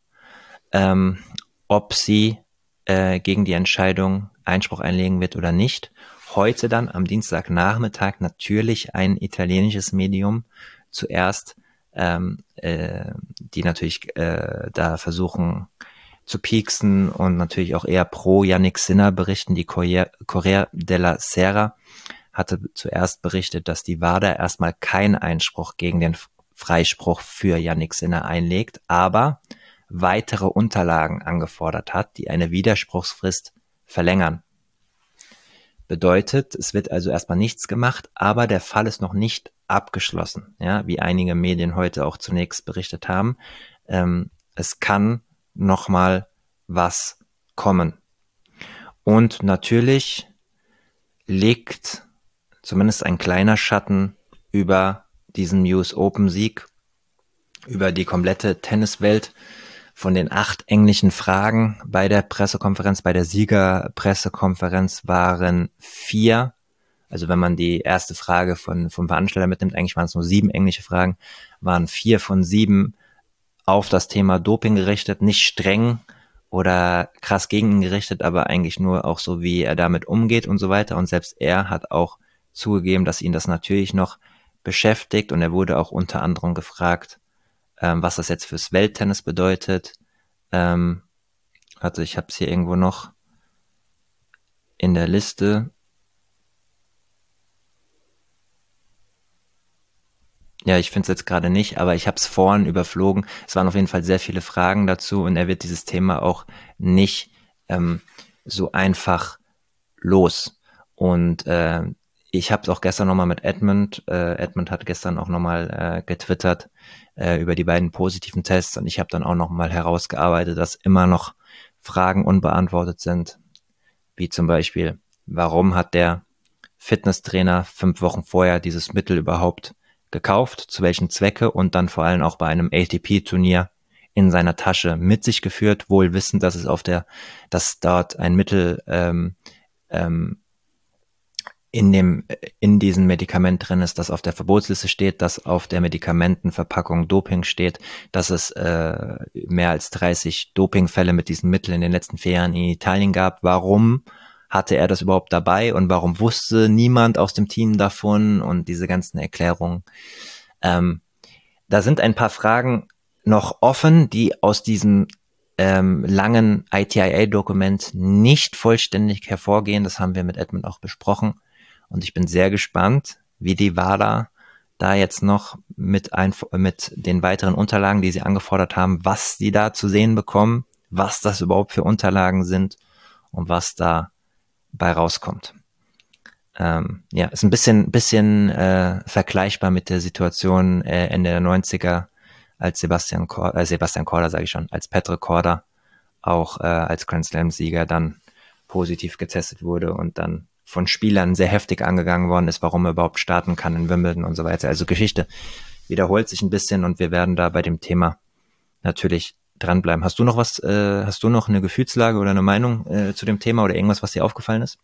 ob sie gegen die Entscheidung Einspruch einlegen wird oder nicht. Heute dann am Dienstagnachmittag natürlich ein italienisches Medium zuerst, die natürlich da versuchen zu pieksen und natürlich auch eher pro Yannick Sinner berichten. Die Corriere della Sera hatte zuerst berichtet, dass die WADA erstmal keinen Einspruch gegen den Freispruch für Yannick Sinner einlegt, aber weitere Unterlagen angefordert hat, die eine Widerspruchsfrist verlängern. Bedeutet, es wird also erstmal nichts gemacht, aber der Fall ist noch nicht abgeschlossen, ja, wie einige Medien heute auch zunächst berichtet haben. Es kann nochmal was kommen. Und natürlich liegt zumindest ein kleiner Schatten über diesen US Open Sieg, über die komplette Tenniswelt. Von den 8 englischen Fragen bei der Pressekonferenz, bei der Siegerpressekonferenz waren 4, also wenn man die erste Frage vom Veranstalter mitnimmt, eigentlich waren es nur 7 englische Fragen, waren 4 von 7 auf das Thema Doping gerichtet, nicht streng oder krass gegen ihn gerichtet, aber eigentlich nur auch so, wie er damit umgeht und so weiter. Und selbst er hat auch zugegeben, dass ihn das natürlich noch beschäftigt, und er wurde auch unter anderem gefragt, was das jetzt fürs Welttennis bedeutet. Also ich habe es hier irgendwo noch in der Liste. Ja, ich finde es jetzt gerade nicht, aber ich habe es vorhin überflogen. Es waren auf jeden Fall sehr viele Fragen dazu, und er wird dieses Thema auch nicht so einfach los. Und ich habe es auch gestern nochmal mit Edmund. Edmund hat gestern auch nochmal getwittert über die beiden positiven Tests, und ich habe dann auch nochmal herausgearbeitet, dass immer noch Fragen unbeantwortet sind, wie zum Beispiel, warum hat der Fitnesstrainer 5 Wochen vorher dieses Mittel überhaupt gekauft, zu welchem Zwecke, und dann vor allem auch bei einem ATP-Turnier in seiner Tasche mit sich geführt, wohl wissend, dass dass dort ein Mittel in diesem Medikament drin ist, das auf der Verbotsliste steht, dass auf der Medikamentenverpackung Doping steht, dass es mehr als 30 Dopingfälle mit diesem Mittel in den letzten 4 Jahren in Italien gab. Warum hatte er das überhaupt dabei, und warum wusste niemand aus dem Team davon, und diese ganzen Erklärungen. Da sind ein paar Fragen noch offen, die aus diesem langen ITIA-Dokument nicht vollständig hervorgehen. Das haben wir mit Edmund auch besprochen. Und ich bin sehr gespannt, wie die WADA da jetzt noch mit den weiteren Unterlagen, die sie angefordert haben, was sie da zu sehen bekommen, was das überhaupt für Unterlagen sind und was da bei rauskommt. Ja, ist ein bisschen vergleichbar mit der Situation Ende der 90er, als Sebastian Korda, sage ich schon, als Petr Korda auch als Grand Slam-Sieger dann positiv getestet wurde und dann von Spielern sehr heftig angegangen worden ist, warum er überhaupt starten kann in Wimbledon und so weiter. Also Geschichte wiederholt sich ein bisschen und wir werden da bei dem Thema natürlich dranbleiben. Hast du noch hast du noch eine Gefühlslage oder eine Meinung zu dem Thema oder irgendwas, was dir aufgefallen ist?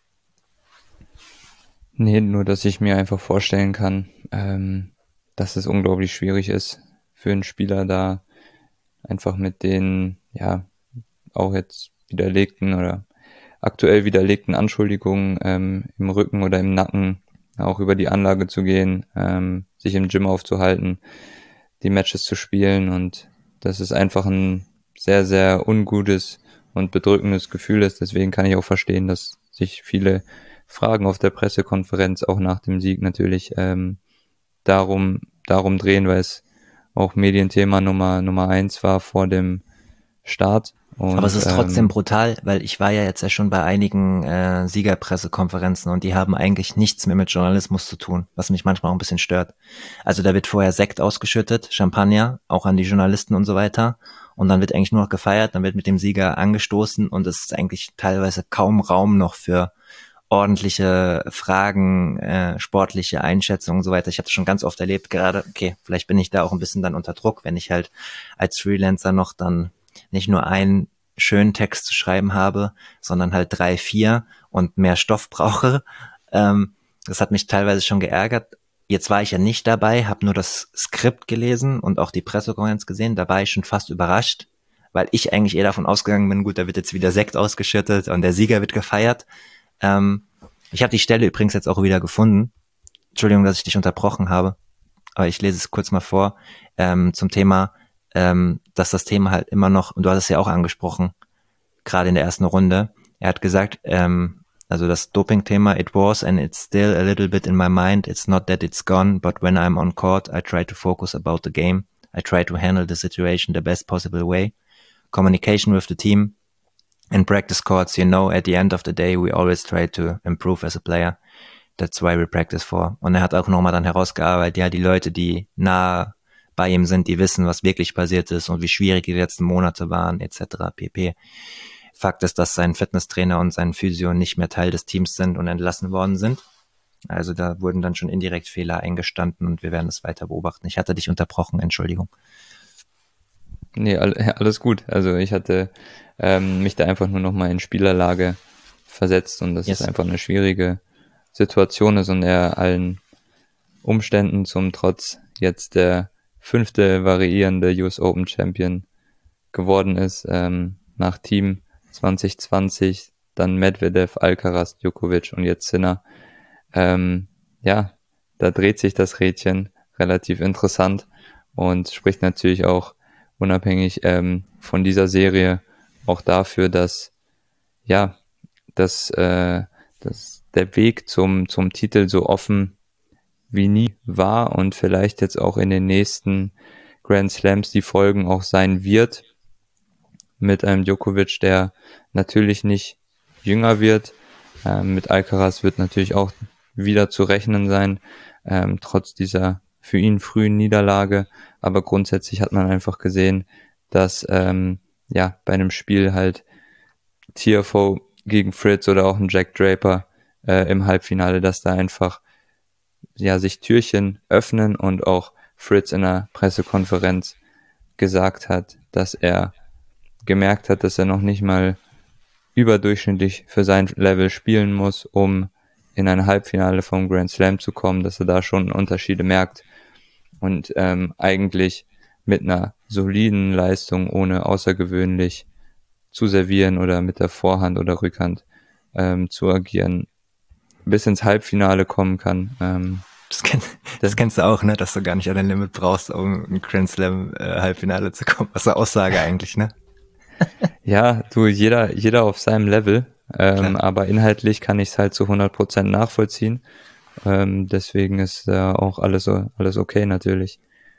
Nee, nur dass ich mir einfach vorstellen kann, dass es unglaublich schwierig ist für einen Spieler da einfach mit den, ja, auch jetzt widerlegten oder aktuell widerlegten Anschuldigungen im Rücken oder im Nacken auch über die Anlage zu gehen, sich im Gym aufzuhalten, die Matches zu spielen, und das ist einfach ein sehr, sehr ungutes und bedrückendes Gefühl ist. Deswegen kann ich auch verstehen, dass sich viele Fragen auf der Pressekonferenz auch nach dem Sieg natürlich darum drehen, weil es auch Medienthema Nummer 1 war vor dem Start. Und, aber es ist trotzdem brutal, weil ich war ja jetzt ja schon bei einigen Siegerpressekonferenzen und die haben eigentlich nichts mehr mit Journalismus zu tun, was mich manchmal auch ein bisschen stört. Also da wird vorher Sekt ausgeschüttet, Champagner, auch an die Journalisten und so weiter. Und dann wird eigentlich nur noch gefeiert, dann wird mit dem Sieger angestoßen und es ist eigentlich teilweise kaum Raum noch für ordentliche Fragen, sportliche Einschätzungen und so weiter. Ich habe das schon ganz oft erlebt, gerade, okay, vielleicht bin ich da auch ein bisschen dann unter Druck, wenn ich halt als Freelancer noch dann nicht nur einen schönen Text zu schreiben habe, sondern halt 3, 4 und mehr Stoff brauche. Das hat mich teilweise schon geärgert. Jetzt war ich ja nicht dabei, habe nur das Skript gelesen und auch die Pressekonferenz gesehen. Da war ich schon fast überrascht, weil ich eigentlich eher davon ausgegangen bin, gut, da wird jetzt wieder Sekt ausgeschüttet und der Sieger wird gefeiert. Ich habe die Stelle übrigens jetzt auch wieder gefunden. Entschuldigung, dass ich dich unterbrochen habe, aber ich lese es kurz mal vor, zum Thema, dass das Thema halt immer noch, und du hast es ja auch angesprochen, gerade in der ersten Runde, er hat gesagt, also das Doping-Thema, it was and it's still a little bit in my mind, it's not that it's gone, but when I'm on court, I try to focus about the game, I try to handle the situation the best possible way, communication with the team, in practice courts, you know, at the end of the day, we always try to improve as a player. That's why we practice for. Und er hat auch nochmal dann herausgearbeitet, ja, die Leute, die nah bei ihm sind, die wissen, was wirklich passiert ist und wie schwierig die letzten Monate waren, etc. pp. Fakt ist, dass sein Fitnesstrainer und sein Physio nicht mehr Teil des Teams sind und entlassen worden sind. Also da wurden dann schon indirekt Fehler eingestanden und wir werden es weiter beobachten. Ich hatte dich unterbrochen, Entschuldigung. Nee, alles gut. Also ich hatte mich da einfach nur nochmal in Spielerlage versetzt und das ist einfach eine schwierige Situation ist und er allen Umständen zum Trotz jetzt der 5. variierende US Open Champion geworden ist, nach Team 2020, dann Medvedev, Alcaraz, Djokovic und jetzt Sinner. Ja, da dreht sich das Rädchen relativ interessant und spricht natürlich auch unabhängig von dieser Serie auch dafür, dass ja, dass der Weg zum Titel so offen wie nie war und vielleicht jetzt auch in den nächsten Grand Slams die Folgen auch sein wird, mit einem Djokovic, der natürlich nicht jünger wird. Mit Alcaraz wird natürlich auch wieder zu rechnen sein, trotz dieser für ihn frühen Niederlage. Aber grundsätzlich hat man einfach gesehen, dass bei einem Spiel halt Tiafoe gegen Fritz oder auch ein Jack Draper im Halbfinale, dass da einfach sich Türchen öffnen und auch Fritz in der Pressekonferenz gesagt hat, dass er gemerkt hat, dass er noch nicht mal überdurchschnittlich für sein Level spielen muss, um in ein Halbfinale vom Grand Slam zu kommen, dass er da schon Unterschiede merkt und eigentlich mit einer soliden Leistung, ohne außergewöhnlich zu servieren oder mit der Vorhand oder Rückhand zu agieren, bis ins Halbfinale kommen kann. Das kennst du auch, ne, dass du gar nicht an den Limit brauchst, um ein Grand Slam Halbfinale zu kommen. Was eine Aussage eigentlich, ne? Ja, du, jeder auf seinem Level, aber inhaltlich kann ich es halt zu 100% nachvollziehen. Deswegen ist auch alles okay natürlich.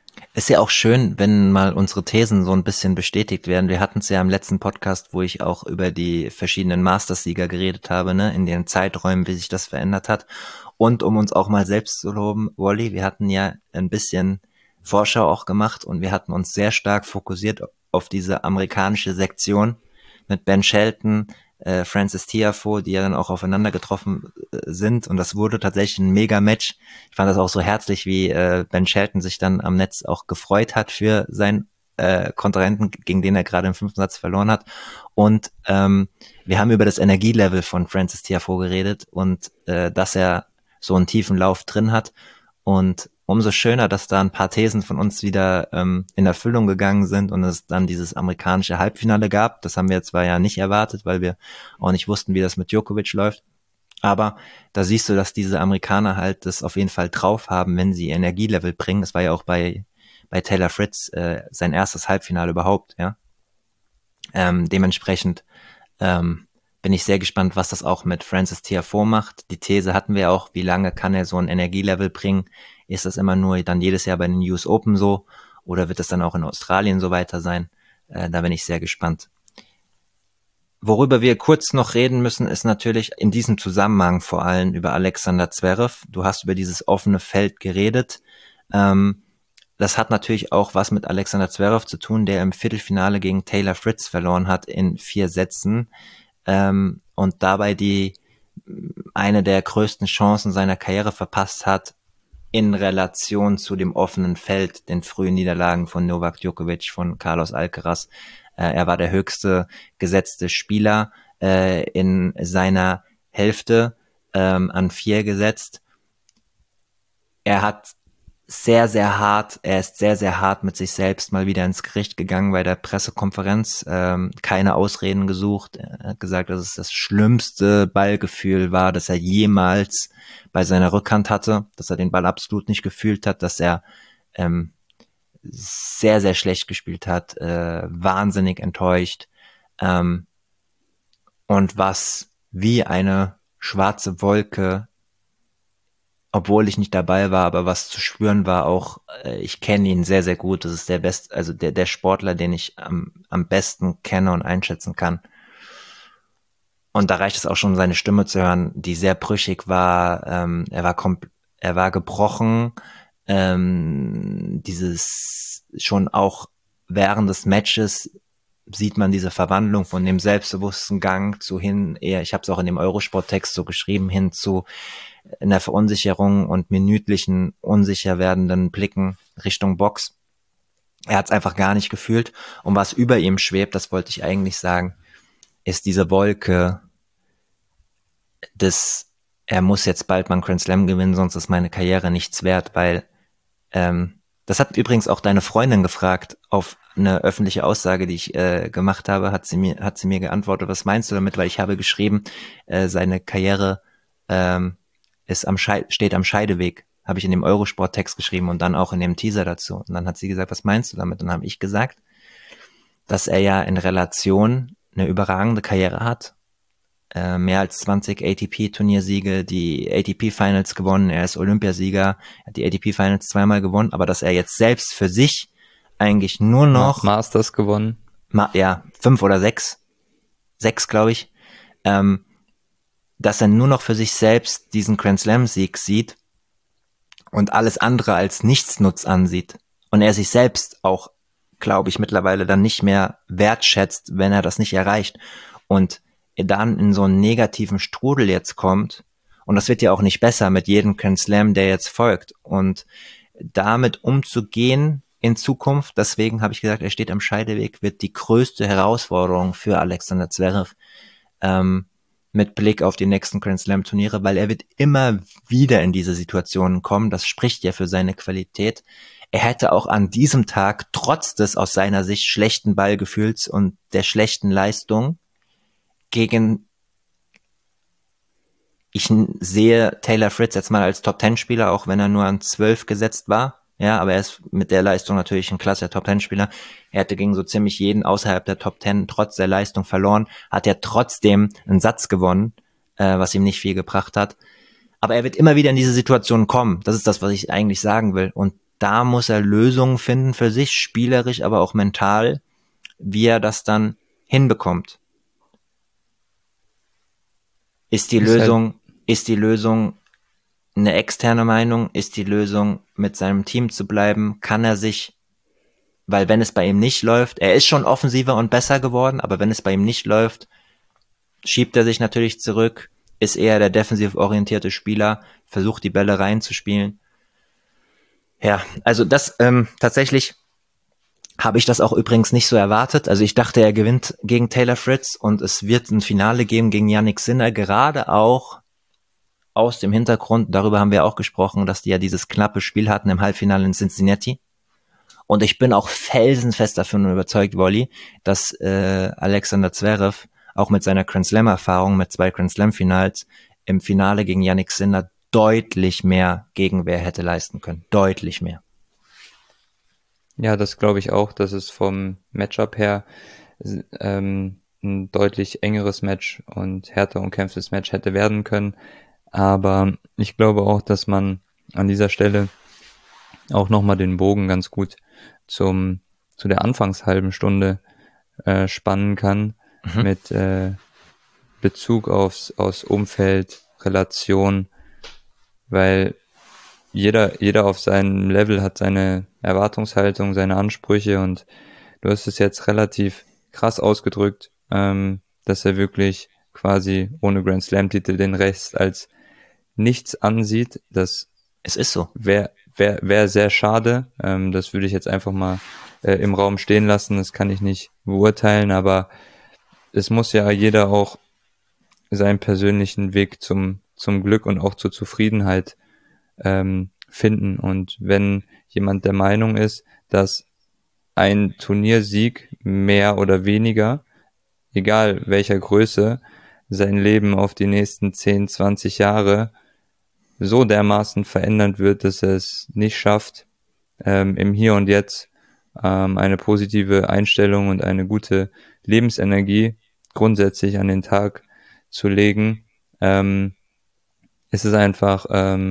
Ist ja auch schön, wenn mal unsere Thesen so ein bisschen bestätigt werden. Wir hatten es ja im letzten Podcast, wo ich auch über die verschiedenen Masters-Sieger geredet habe, ne, in den Zeiträumen, wie sich das verändert hat. Und um uns auch mal selbst zu loben, Wally, wir hatten ja ein bisschen Vorschau auch gemacht und wir hatten uns sehr stark fokussiert auf diese amerikanische Sektion mit Ben Shelton, Francis Tiafoe, die ja dann auch aufeinander getroffen sind, und das wurde tatsächlich ein Mega-Match. Ich fand das auch so herzlich, wie Ben Shelton sich dann am Netz auch gefreut hat für seinen Kontrahenten, gegen den er gerade im 5. Satz verloren hat. Und wir haben über das Energielevel von Francis Tiafoe geredet und dass er so einen tiefen Lauf drin hat. Und umso schöner, dass da ein paar Thesen von uns wieder in Erfüllung gegangen sind und es dann dieses amerikanische Halbfinale gab. Das haben wir zwar ja nicht erwartet, weil wir auch nicht wussten, wie das mit Djokovic läuft. Aber da siehst du, dass diese Amerikaner halt das auf jeden Fall drauf haben, wenn sie Energielevel bringen. Das war ja auch bei Taylor Fritz sein erstes Halbfinale überhaupt, ja. Dementsprechend bin ich sehr gespannt, was das auch mit Francis Tiafoe macht. Die These hatten wir auch, wie lange kann er so ein Energielevel bringen? Ist das immer nur dann jedes Jahr bei den US Open so? Oder wird das dann auch in Australien so weiter sein? Da bin ich sehr gespannt. Worüber wir kurz noch reden müssen, ist natürlich in diesem Zusammenhang vor allem über Alexander Zverev. Du hast über dieses offene Feld geredet. Das hat natürlich auch was mit Alexander Zverev zu tun, der im Viertelfinale gegen Taylor Fritz verloren hat in 4 Sätzen. Und dabei eine der größten Chancen seiner Karriere verpasst hat in Relation zu dem offenen Feld, den frühen Niederlagen von Novak Djokovic, von Carlos Alcaraz. Er war der höchste gesetzte Spieler in seiner Hälfte an 4 gesetzt. Er ist sehr, sehr hart mit sich selbst mal wieder ins Gericht gegangen bei der Pressekonferenz, keine Ausreden gesucht. Er hat gesagt, dass es das schlimmste Ballgefühl war, das er jemals bei seiner Rückhand hatte, dass er den Ball absolut nicht gefühlt hat, dass er sehr, sehr schlecht gespielt hat, wahnsinnig enttäuscht, und was wie eine schwarze Wolke, obwohl ich nicht dabei war, aber was zu spüren war auch, ich kenne ihn sehr, sehr gut. Das ist der Sportler, den ich am besten kenne und einschätzen kann. Und da reicht es auch schon, seine Stimme zu hören, die sehr brüchig war. Er war gebrochen. Schon auch während des Matches sieht man diese Verwandlung von dem selbstbewussten Gang zu hin, eher, ich habe es auch in dem Eurosport-Text so geschrieben, hin zu einer Verunsicherung und minütlichen, unsicher werdenden Blicken Richtung Box. Er hat es einfach gar nicht gefühlt. Und was über ihm schwebt, das wollte ich eigentlich sagen, ist diese Wolke er muss jetzt bald mal einen Grand Slam gewinnen, sonst ist meine Karriere nichts wert, weil das hat übrigens auch deine Freundin gefragt auf eine öffentliche Aussage, die ich gemacht habe, hat sie mir geantwortet, was meinst du damit, weil ich habe geschrieben, seine Karriere steht am Scheideweg, habe ich in dem Eurosport-Text geschrieben und dann auch in dem Teaser dazu. Und dann hat sie gesagt, was meinst du damit? Und dann habe ich gesagt, dass er ja in Relation eine überragende Karriere hat, mehr als 20 ATP-Turniersiege, die ATP-Finals gewonnen, er ist Olympiasieger, hat die ATP-Finals 2-mal gewonnen, aber dass er jetzt selbst für sich eigentlich nur noch Masters gewonnen. 5 oder 6, glaube ich, dass er nur noch für sich selbst diesen Grand Slam-Sieg sieht und alles andere als Nichtsnutz ansieht. Und er sich selbst auch, glaube ich, mittlerweile dann nicht mehr wertschätzt, wenn er das nicht erreicht. Und er dann in so einen negativen Strudel jetzt kommt. Und das wird ja auch nicht besser mit jedem Grand Slam, der jetzt folgt. Und damit umzugehen in Zukunft, deswegen habe ich gesagt, er steht am Scheideweg, wird die größte Herausforderung für Alexander Zverev, mit Blick auf die nächsten Grand Slam Turniere, weil er wird immer wieder in diese Situationen kommen. Das spricht ja für seine Qualität. Er hätte auch an diesem Tag, trotz des aus seiner Sicht schlechten Ballgefühls und der schlechten Leistung, ich sehe Taylor Fritz jetzt mal als Top-10-Spieler, auch wenn er nur an 12 gesetzt war. Ja, aber er ist mit der Leistung natürlich ein klasse Top-10-Spieler. Er hätte gegen so ziemlich jeden außerhalb der Top 10 trotz der Leistung verloren, hat er trotzdem einen Satz gewonnen, was ihm nicht viel gebracht hat. Aber er wird immer wieder in diese Situation kommen. Das ist das, was ich eigentlich sagen will. Und da muss er Lösungen finden für sich, spielerisch, aber auch mental, wie er das dann hinbekommt. Ist die Lösung eine externe Meinung? Ist die Lösung, mit seinem Team zu bleiben? Kann er sich, weil wenn es bei ihm nicht läuft, er ist schon offensiver und besser geworden, aber wenn es bei ihm nicht läuft, schiebt er sich natürlich zurück, ist eher der defensiv orientierte Spieler, versucht die Bälle reinzuspielen. Ja, also das tatsächlich habe ich das auch übrigens nicht so erwartet. Also ich dachte, er gewinnt gegen Taylor Fritz und es wird ein Finale geben gegen Jannik Sinner, gerade auch aus dem Hintergrund, darüber haben wir auch gesprochen, dass die ja dieses knappe Spiel hatten im Halbfinale in Cincinnati. Und ich bin auch felsenfest davon überzeugt, Wolli, dass Alexander Zverev auch mit seiner Grand Slam-Erfahrung, mit 2 Grand Slam-Finals, im Finale gegen Jannik Sinner deutlich mehr Gegenwehr hätte leisten können. Deutlich mehr. Ja, das glaube ich auch, dass es vom Matchup her ein deutlich engeres Match und härter umkämpftes Match hätte werden können. Aber ich glaube auch, dass man an dieser Stelle auch nochmal den Bogen ganz gut zu der Anfangshalben Stunde spannen kann mit Bezug aufs Umfeld, Relation, weil jeder auf seinem Level hat seine Erwartungshaltung, seine Ansprüche und du hast es jetzt relativ krass ausgedrückt, dass er wirklich quasi ohne Grand Slam Titel den Rest als nichts ansieht. Das es ist so. Wäre sehr schade. Das würde ich jetzt einfach mal im Raum stehen lassen. Das kann ich nicht beurteilen, aber es muss ja jeder auch seinen persönlichen Weg zum Glück und auch zur Zufriedenheit finden. Und wenn jemand der Meinung ist, dass ein Turniersieg mehr oder weniger, egal welcher Größe, sein Leben auf die nächsten 10, 20 Jahre so dermaßen verändern wird, dass er es nicht schafft, im Hier und Jetzt eine positive Einstellung und eine gute Lebensenergie grundsätzlich an den Tag zu legen, ist es einfach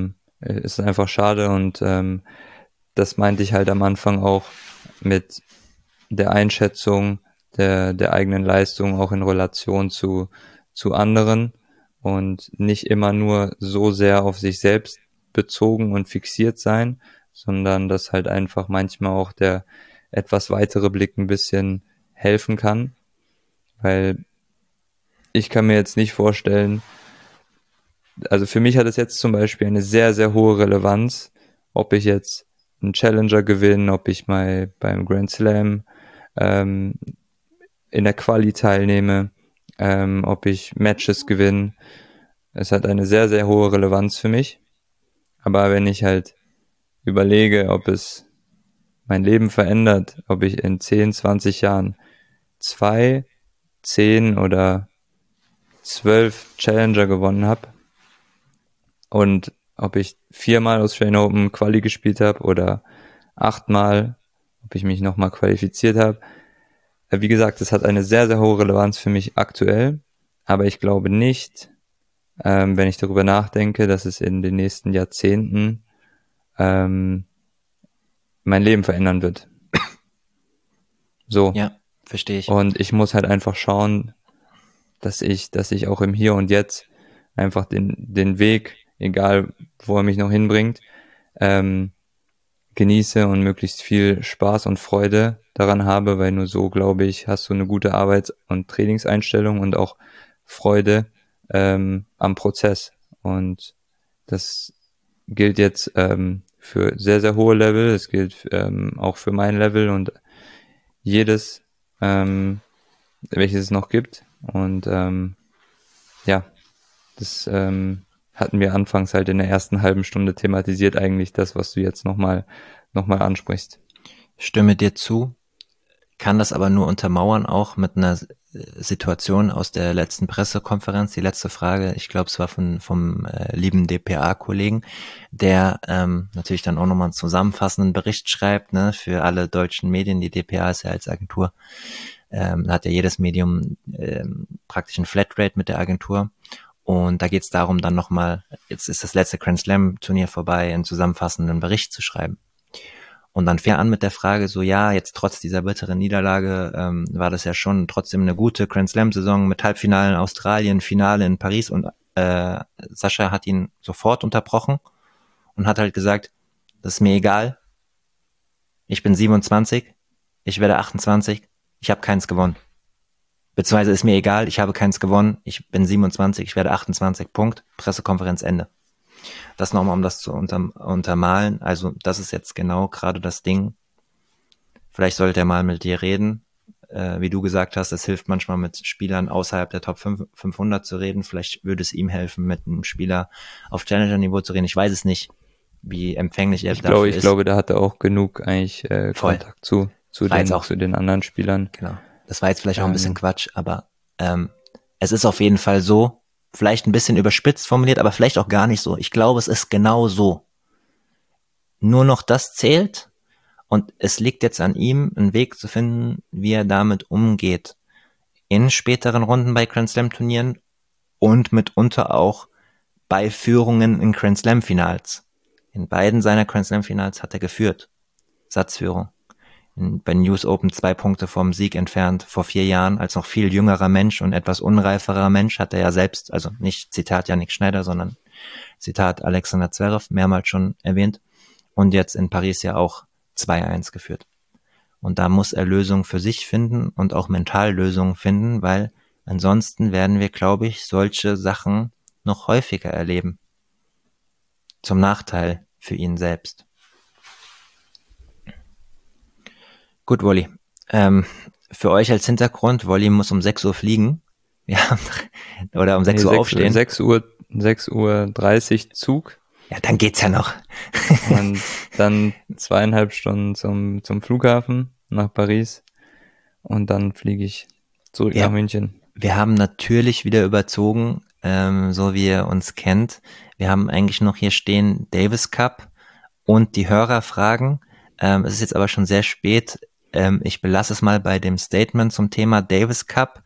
schade und das meinte ich halt am Anfang auch mit der Einschätzung der eigenen Leistung auch in Relation zu anderen und nicht immer nur so sehr auf sich selbst bezogen und fixiert sein, sondern dass halt einfach manchmal auch der etwas weitere Blick ein bisschen helfen kann, weil ich kann mir jetzt nicht vorstellen, also für mich hat es jetzt zum Beispiel eine sehr, sehr hohe Relevanz, ob ich jetzt einen Challenger gewinne, ob ich mal beim Grand Slam in der Quali teilnehme, ob ich Matches gewinne. Es hat eine sehr, sehr hohe Relevanz für mich. Aber wenn ich halt überlege, ob es mein Leben verändert, ob ich in 10, 20 Jahren 2, 10 oder 12 Challenger gewonnen habe und ob ich 4-mal Australian Open Quali gespielt habe oder 8-mal, ob ich mich nochmal qualifiziert habe. Wie gesagt, es hat eine sehr, sehr hohe Relevanz für mich aktuell, aber ich glaube nicht, wenn ich darüber nachdenke, dass es in den nächsten Jahrzehnten mein Leben verändern wird. So. Ja, verstehe ich. Und ich muss halt einfach schauen, dass ich auch im Hier und Jetzt einfach den Weg, egal wo er mich noch hinbringt, genieße und möglichst viel Spaß und Freude daran habe, weil nur so, glaube ich, hast du eine gute Arbeits- und Trainingseinstellung und auch Freude am Prozess. Und das gilt jetzt für sehr, sehr hohe Level, es gilt auch für mein Level und jedes, welches es noch gibt. Und ja, das hatten wir anfangs halt in der ersten halben Stunde thematisiert, eigentlich das, was du jetzt nochmal ansprichst. Stimme dir zu, kann das aber nur untermauern, auch mit einer Situation aus der letzten Pressekonferenz. Die letzte Frage, ich glaube, es war vom lieben DPA-Kollegen, der natürlich dann auch nochmal einen zusammenfassenden Bericht schreibt, ne, für alle deutschen Medien. Die DPA ist ja als Agentur, da hat ja jedes Medium praktisch ein Flatrate mit der Agentur. Und da geht es darum, dann nochmal, jetzt ist das letzte Grand Slam Turnier vorbei, einen zusammenfassenden Bericht zu schreiben. Und dann fährt er an mit der Frage so, ja, jetzt trotz dieser bitteren Niederlage war das ja schon trotzdem eine gute Grand Slam-Saison mit Halbfinale in Australien, Finale in Paris und Sascha hat ihn sofort unterbrochen und hat halt gesagt, das ist mir egal, ich bin 27, ich werde 28, ich habe keins gewonnen. Beziehungsweise ist mir egal, ich habe keins gewonnen, ich bin 27, ich werde 28, Punkt, Pressekonferenz Ende. Das nochmal, um das zu untermalen. Also das ist jetzt genau gerade das Ding. Vielleicht sollte er mal mit dir reden. Wie du gesagt hast, es hilft manchmal mit Spielern außerhalb der Top 500 zu reden. Vielleicht würde es ihm helfen, mit einem Spieler auf Challenger-Niveau zu reden. Ich weiß es nicht, wie empfänglich er dafür ist. Ich glaube, da hat er auch genug eigentlich Kontakt zu den anderen Spielern. Genau. Das war jetzt vielleicht auch ein bisschen Quatsch, aber es ist auf jeden Fall so, vielleicht ein bisschen überspitzt formuliert, aber vielleicht auch gar nicht so. Ich glaube, es ist genau so. Nur noch das zählt und es liegt jetzt an ihm, einen Weg zu finden, wie er damit umgeht. In späteren Runden bei Grand Slam Turnieren und mitunter auch bei Führungen in Grand Slam Finals. In beiden seiner Grand Slam Finals hat er geführt. Satzführung. Bei den US Open 2 Punkte vom Sieg entfernt, vor 4 Jahren, als noch viel jüngerer Mensch und etwas unreiferer Mensch, hat er ja selbst, also nicht Zitat Yannick Schneider, sondern Zitat Alexander Zverev, mehrmals schon erwähnt, und jetzt in Paris ja auch 2-1 geführt. Und da muss er Lösungen für sich finden und auch mental Lösungen finden, weil ansonsten werden wir, glaube ich, solche Sachen noch häufiger erleben. Zum Nachteil für ihn selbst. Gut, Wolli. Für euch als Hintergrund, Wolli muss um 6 Uhr fliegen. Ja, oder um 6 Uhr aufstehen. 6 Uhr 30 Zug. Ja, dann geht's ja noch. Und dann 2,5 Stunden zum Flughafen nach Paris. Und dann fliege ich zurück nach München. Wir haben natürlich wieder überzogen, so wie ihr uns kennt. Wir haben eigentlich noch hier stehen Davis Cup und die Hörerfragen. Es ist jetzt aber schon sehr spät. Ich belasse es mal bei dem Statement zum Thema Davis Cup.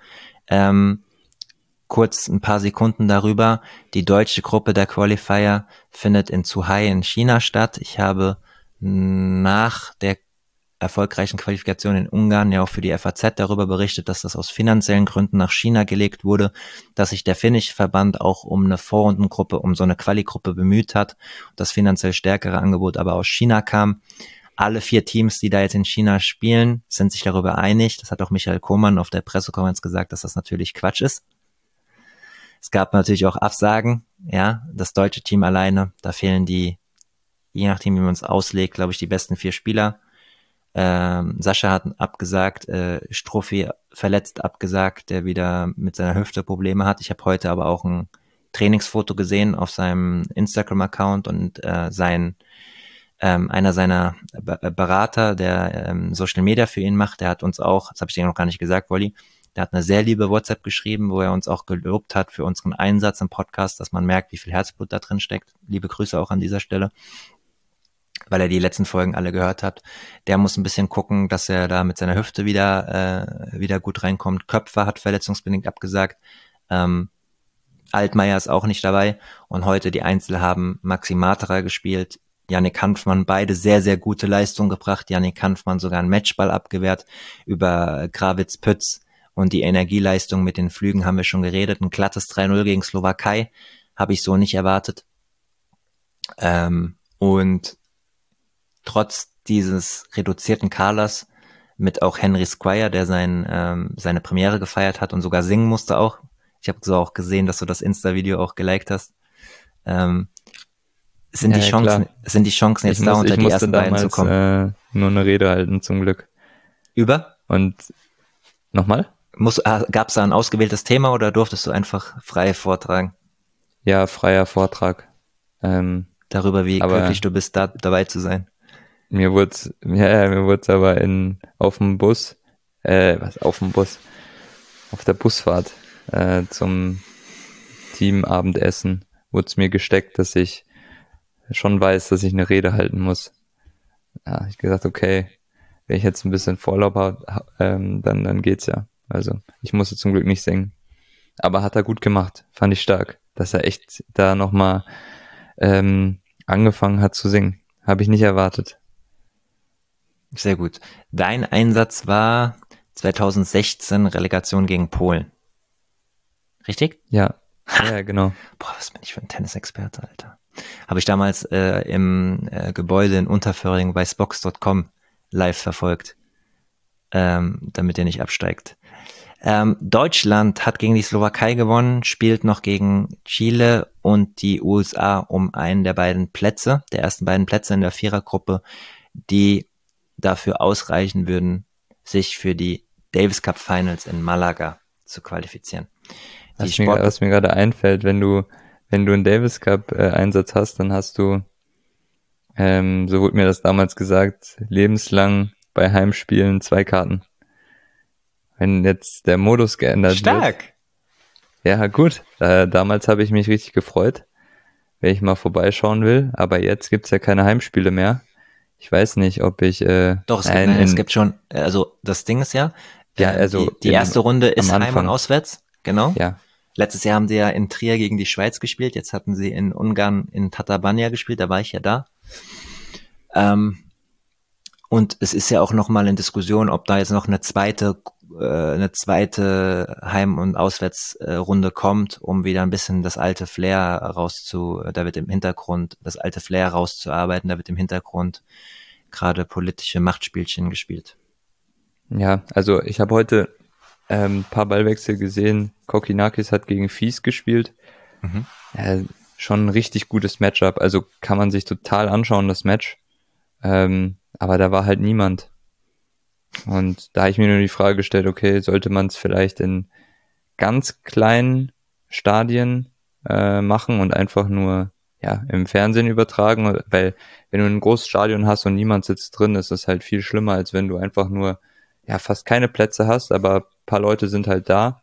Kurz ein paar Sekunden darüber. Die deutsche Gruppe der Qualifier findet in Zhuhai in China statt. Ich habe nach der erfolgreichen Qualifikation in Ungarn ja auch für die FAZ darüber berichtet, dass das aus finanziellen Gründen nach China gelegt wurde, dass sich der finnische Verband auch um eine Vorrundengruppe, um so eine Quali-Gruppe bemüht hat, das finanziell stärkere Angebot aber aus China kam. Alle 4 Teams, die da jetzt in China spielen, sind sich darüber einig. Das hat auch Michael Kohlmann auf der Pressekonferenz gesagt, dass das natürlich Quatsch ist. Es gab natürlich auch Absagen, ja, das deutsche Team alleine, da fehlen die, je nachdem wie man es auslegt, glaube ich, die besten 4 Spieler. Sascha hat abgesagt, Struffi verletzt abgesagt, der wieder mit seiner Hüfte Probleme hat. Ich habe heute aber auch ein Trainingsfoto gesehen auf seinem Instagram-Account und einer seiner Berater, der Social Media für ihn macht, der hat uns auch, das habe ich dir noch gar nicht gesagt, Wolli, der hat eine sehr liebe WhatsApp geschrieben, wo er uns auch gelobt hat für unseren Einsatz im Podcast, dass man merkt, wie viel Herzblut da drin steckt. Liebe Grüße auch an dieser Stelle, weil er die letzten Folgen alle gehört hat. Der muss ein bisschen gucken, dass er da mit seiner Hüfte wieder gut reinkommt. Köpfer hat verletzungsbedingt abgesagt. Altmaier ist auch nicht dabei. Und heute die Einzel haben Maxi Matera gespielt, Yannick Hanfmann, beide sehr, sehr gute Leistungen gebracht. Yannick Hanfmann sogar einen Matchball abgewehrt über Grawitz-Pütz. Und die Energieleistung mit den Flügen haben wir schon geredet. Ein glattes 3-0 gegen Slowakei habe ich so nicht erwartet. Und trotz dieses reduzierten Kaders mit auch Henry Squire, der seine Premiere gefeiert hat und sogar singen musste auch. Ich habe so auch gesehen, dass du das Insta-Video auch geliked hast. Sind die Chancen jetzt da, unter die ersten beiden zu kommen? Nur eine Rede halten, zum Glück. Über? Und nochmal? Gab es da ein ausgewähltes Thema oder durftest du einfach frei vortragen? Ja, freier Vortrag. Darüber, wie glücklich du bist, da dabei zu sein. Mir wurde aber auf der Busfahrt zum Teamabendessen wurde es mir gesteckt, dass ich schon weiß, dass ich eine Rede halten muss. Ja, ich gesagt, okay, wenn ich jetzt ein bisschen Vorlauf habe, dann geht's ja. Also ich musste zum Glück nicht singen. Aber hat er gut gemacht, fand ich stark, dass er echt da nochmal angefangen hat zu singen. Habe ich nicht erwartet. Sehr gut. Dein Einsatz war 2016 Relegation gegen Polen. Richtig? Ja, ja, genau. Boah, was bin ich für ein Tennisexperte, Alter. Habe ich damals im Gebäude in Unterföhring bei Spox.com live verfolgt, damit ihr nicht absteigt. Deutschland hat gegen die Slowakei gewonnen, spielt noch gegen Chile und die USA um einen der ersten beiden Plätze in der Vierergruppe, die dafür ausreichen würden, sich für die Davis Cup Finals in Malaga zu qualifizieren. Was mir gerade einfällt, wenn du einen Davis Cup Einsatz hast, dann hast du, so wurde mir das damals gesagt, lebenslang bei Heimspielen 2 Karten. Wenn jetzt der Modus geändert Stark. wird. Ja, gut. Damals habe ich mich richtig gefreut, wenn ich mal vorbeischauen will. Aber jetzt gibt's ja keine Heimspiele mehr. Ich weiß nicht, ob ich... Doch, es gibt schon... Also das Ding ist ja, also die erste Runde ist am Heim- und Anfang. Auswärts. Genau. Ja. Letztes Jahr haben sie ja in Trier gegen die Schweiz gespielt. Jetzt hatten sie in Ungarn in Tatabánya gespielt. Da war ich ja da. Und es ist ja auch nochmal in Diskussion, ob da jetzt noch eine zweite Heim- und Auswärtsrunde kommt, um wieder ein bisschen das alte Flair das alte Flair rauszuarbeiten. Da wird im Hintergrund gerade politische Machtspielchen gespielt. Ja, also ich habe heute ein paar Ballwechsel gesehen. Kokkinakis hat gegen Fies gespielt. Mhm. Schon ein richtig gutes Matchup. Also kann man sich total anschauen, das Match. Aber da war halt niemand. Und da habe ich mir nur die Frage gestellt, okay, sollte man es vielleicht in ganz kleinen Stadien machen und einfach nur im Fernsehen übertragen? Weil wenn du ein großes Stadion hast und niemand sitzt drin, ist das halt viel schlimmer, als wenn du einfach nur fast keine Plätze hast, aber ein paar Leute sind halt da.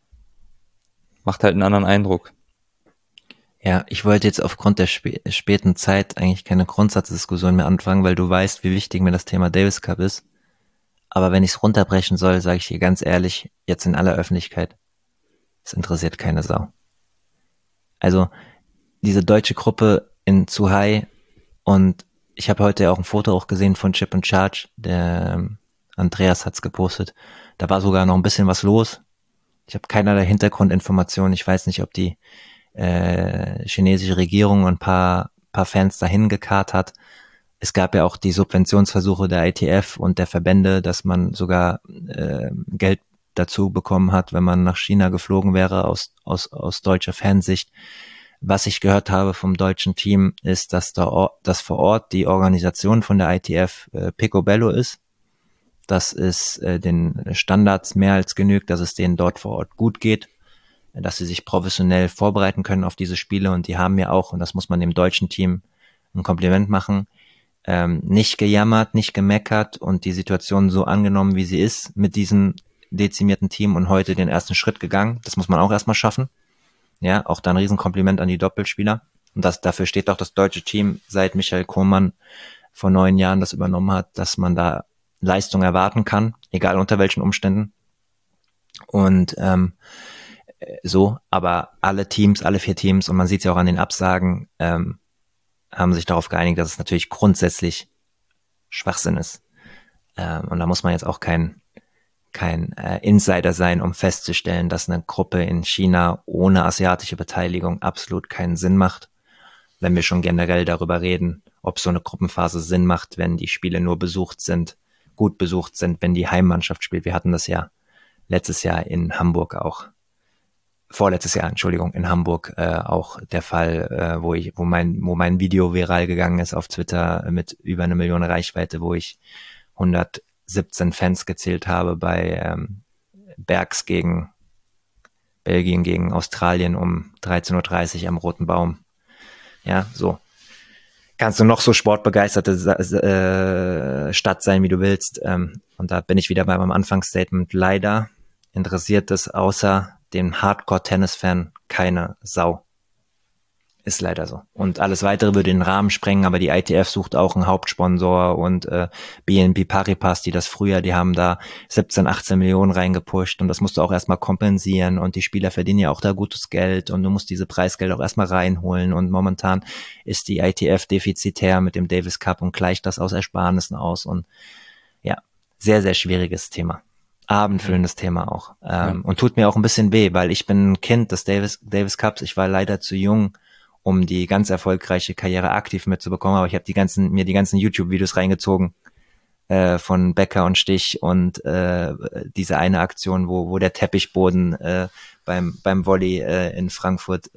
Macht halt einen anderen Eindruck. Ja, ich wollte jetzt aufgrund der späten Zeit eigentlich keine Grundsatzdiskussion mehr anfangen, weil du weißt, wie wichtig mir das Thema Davis Cup ist. Aber wenn ich es runterbrechen soll, sage ich dir ganz ehrlich, jetzt in aller Öffentlichkeit, es interessiert keine Sau. Also diese deutsche Gruppe in Zhuhai, und ich habe heute auch ein Foto auch gesehen von Chip and Charge, der Andreas hat's gepostet. Da war sogar noch ein bisschen was los. Ich habe keinerlei Hintergrundinformationen. Ich weiß nicht, ob die chinesische Regierung ein paar Fans dahin gekarrt hat. Es gab ja auch die Subventionsversuche der ITF und der Verbände, dass man sogar Geld dazu bekommen hat, wenn man nach China geflogen wäre aus deutscher Fansicht. Was ich gehört habe vom deutschen Team ist, dass vor Ort die Organisation von der ITF picobello ist. Dass es den Standards mehr als genügt, dass es denen dort vor Ort gut geht, dass sie sich professionell vorbereiten können auf diese Spiele, und die haben ja auch, und das muss man dem deutschen Team ein Kompliment machen, nicht gejammert, nicht gemeckert und die Situation so angenommen, wie sie ist, mit diesem dezimierten Team, und heute den ersten Schritt gegangen. Das muss man auch erstmal schaffen. Ja, auch da ein Riesenkompliment an die Doppelspieler. Und dafür steht auch das deutsche Team, seit Michael Kohlmann vor 9 Jahren das übernommen hat, dass man da Leistung erwarten kann, egal unter welchen Umständen. Und aber alle 4 Teams, und man sieht es ja auch an den Absagen, haben sich darauf geeinigt, dass es natürlich grundsätzlich Schwachsinn ist. Und da muss man jetzt auch kein Insider sein, um festzustellen, dass eine Gruppe in China ohne asiatische Beteiligung absolut keinen Sinn macht. Wenn wir schon generell darüber reden, ob so eine Gruppenphase Sinn macht, wenn die Spiele nur gut besucht sind, wenn die Heimmannschaft spielt. Wir hatten das ja letztes Jahr in Hamburg auch. Vorletztes Jahr, Entschuldigung, in Hamburg auch der Fall, wo mein Video viral gegangen ist auf Twitter mit über 1 Million Reichweite, wo ich 117 Fans gezählt habe bei Bergs gegen Belgien gegen Australien um 13:30 Uhr am Roten Baum. Ja, so. Kannst du noch so sportbegeisterte Stadt sein, wie du willst. Und da bin ich wieder bei meinem Anfangsstatement. Leider interessiert es außer dem Hardcore-Tennis-Fan keine Sau. Ist leider so. Und alles Weitere würde den Rahmen sprengen, aber die ITF sucht auch einen Hauptsponsor, und BNP Paribas, die haben da 17, 18 Millionen reingepusht, und das musst du auch erstmal kompensieren, und die Spieler verdienen ja auch da gutes Geld, und du musst diese Preisgelder auch erstmal reinholen, und momentan ist die ITF defizitär mit dem Davis Cup und gleicht das aus Ersparnissen aus, und sehr, sehr schwieriges Thema. Abendfüllendes Thema auch. Und tut mir auch ein bisschen weh, weil ich bin ein Kind des Davis Cups. Ich war leider zu jung, um die ganz erfolgreiche Karriere aktiv mitzubekommen, aber ich habe mir die ganzen YouTube-Videos reingezogen von Becker und Stich und diese eine Aktion, wo der Teppichboden beim Volley in Frankfurt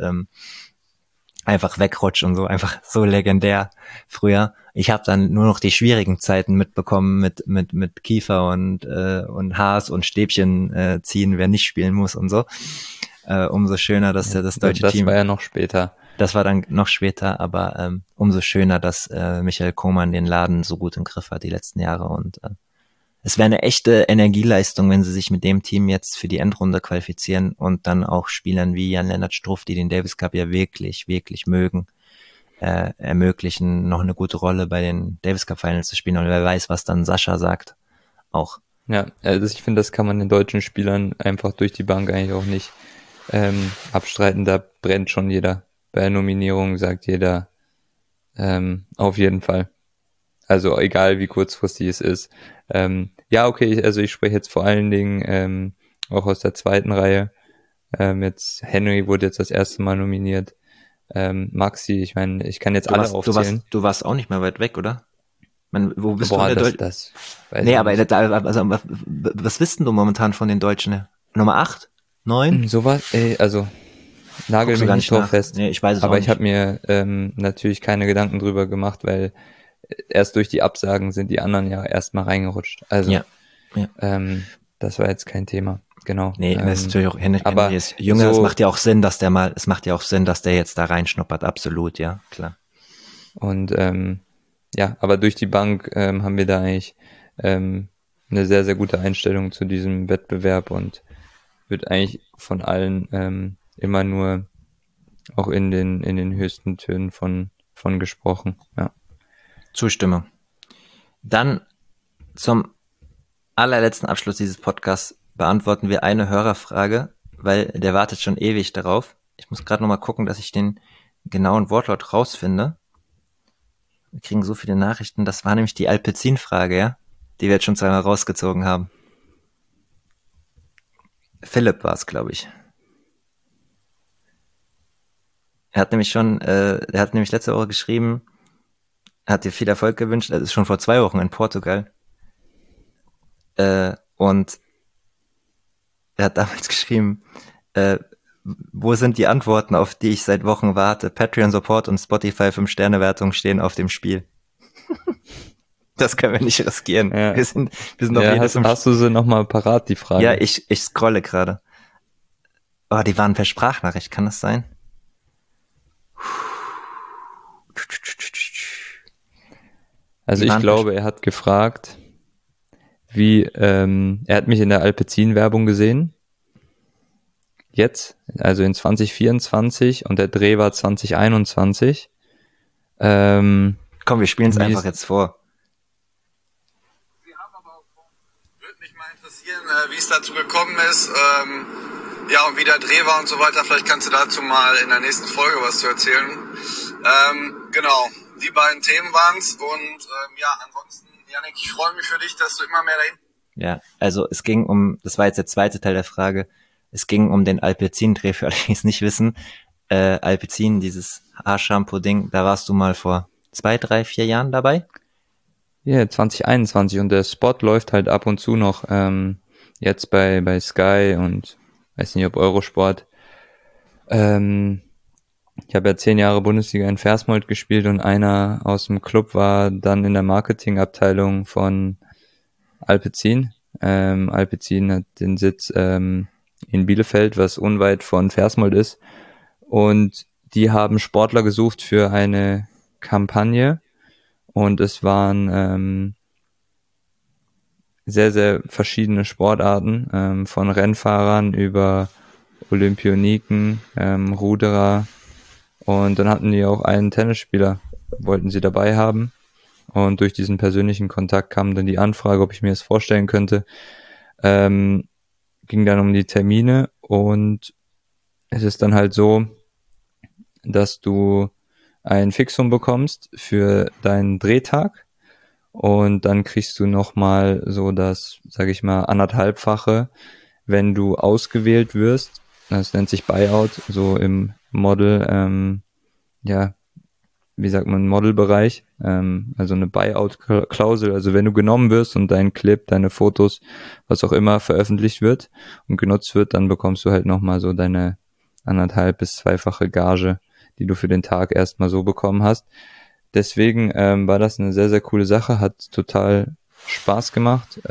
einfach wegrutscht und so, einfach so legendär früher. Ich habe dann nur noch die schwierigen Zeiten mitbekommen mit Kiefer und Haas und Stäbchen ziehen, wer nicht spielen muss und so. Umso schöner, dass das deutsche Team... Das war ja noch später. Das war dann noch später, aber umso schöner, dass Michael Kohlmann den Laden so gut im Griff hat die letzten Jahre. Und es wäre eine echte Energieleistung, wenn sie sich mit dem Team jetzt für die Endrunde qualifizieren und dann auch Spielern wie Jan-Lennart Struff, die den Davis Cup ja wirklich, wirklich mögen, ermöglichen, noch eine gute Rolle bei den Davis Cup Finals zu spielen. Und wer weiß, was dann Sascha sagt, auch. Ja, also ich finde, das kann man den deutschen Spielern einfach durch die Bank eigentlich auch nicht abstreiten. Da brennt schon jeder. Bei der Nominierung sagt jeder auf jeden Fall. Also egal, wie kurzfristig es ist. Ja, okay, also ich spreche jetzt vor allen Dingen auch aus der zweiten Reihe. Jetzt Henry wurde jetzt das erste Mal nominiert. Maxi, ich meine, ich kann jetzt alle aufzählen. Du warst auch nicht mehr weit weg, oder? Wo bist Boah, du? das nee, aber also, was wissen du momentan von den Deutschen? Nummer 8? 9? Sowas, also nagel mich nicht drauf fest. Nee, ich weiß es aber auch nicht. Ich habe mir natürlich keine Gedanken drüber gemacht, weil erst durch die Absagen sind die anderen ja erstmal reingerutscht. Also ja. das war jetzt kein Thema. Genau. Nee, das ist natürlich auch aber ist jünger, so, es macht ja auch Sinn, dass der jetzt da reinschnuppert, absolut, ja, klar. Und ja, aber durch die Bank haben wir da eigentlich eine sehr, sehr gute Einstellung zu diesem Wettbewerb und wird eigentlich von allen immer nur auch in den höchsten Tönen von gesprochen, ja. Zustimmung. Dann zum allerletzten Abschluss dieses Podcasts beantworten wir eine Hörerfrage, weil der wartet schon ewig darauf. Ich muss gerade nochmal gucken, dass ich den genauen Wortlaut rausfinde. Wir kriegen so viele Nachrichten. Das war nämlich die Alpecin-Frage, ja, die wir jetzt schon zweimal rausgezogen haben. Philipp war es, glaube ich. Er hat nämlich letzte Woche geschrieben, hat dir viel Erfolg gewünscht. Das ist schon vor 2 Wochen in Portugal. Und er hat damals geschrieben, wo sind die Antworten, auf die ich seit Wochen warte? Patreon-Support und Spotify 5-Sterne-Wertung stehen auf dem Spiel. Das können wir nicht riskieren. Ja. Wir sind auf jedes hast du sie nochmal parat, die Frage? Ja, ich scrolle gerade. Oh, die waren per Sprachnachricht, kann das sein? Also ich glaube, er hat gefragt, er hat mich in der Alpecin-Werbung gesehen. Jetzt, also in 2024 und der Dreh war 2021. Komm, wir spielen es einfach jetzt vor. Würde mich mal interessieren, wie es dazu gekommen ist, ja, und wie der Dreh war und so weiter. Vielleicht kannst du dazu mal in der nächsten Folge was zu erzählen. Genau, die beiden Themen waren's und ja, ansonsten, Yannick, ich freue mich für dich, dass du immer mehr dahin... Ja, also es ging das war jetzt der zweite Teil der Frage, es ging um den Alpecin-Dreh, für alle, die es nicht wissen. Alpecin, dieses Haarshampoo-Ding, da warst du mal vor 2, 3, 4 Jahren dabei? Ja, 2021 und der Spot läuft halt ab und zu noch jetzt bei Sky und weiß nicht, ob Eurosport. Ich habe ja 10 Jahre Bundesliga in Versmold gespielt und einer aus dem Club war dann in der Marketingabteilung von Alpecin. Alpecin hat den Sitz in Bielefeld, was unweit von Versmold ist. Und die haben Sportler gesucht für eine Kampagne. Und es waren sehr, sehr verschiedene Sportarten, von Rennfahrern über Olympioniken, Ruderer. Und dann hatten die auch einen Tennisspieler, wollten sie dabei haben. Und durch diesen persönlichen Kontakt kam dann die Anfrage, ob ich mir das vorstellen könnte. Ging dann um die Termine und es ist dann halt so, dass du ein Fixum bekommst für deinen Drehtag Und dann kriegst du nochmal so das, sage ich mal, 1,5-fache, wenn du ausgewählt wirst. Das nennt sich Buyout, so im Model, wie sagt man, Modelbereich, also eine Buyout-Klausel, also wenn du genommen wirst und dein Clip, deine Fotos, was auch immer veröffentlicht wird und genutzt wird, dann bekommst du halt nochmal so deine 1,5- bis 2-fache Gage, die du für den Tag erstmal so bekommen hast. Deswegen war das eine sehr, sehr coole Sache, hat total Spaß gemacht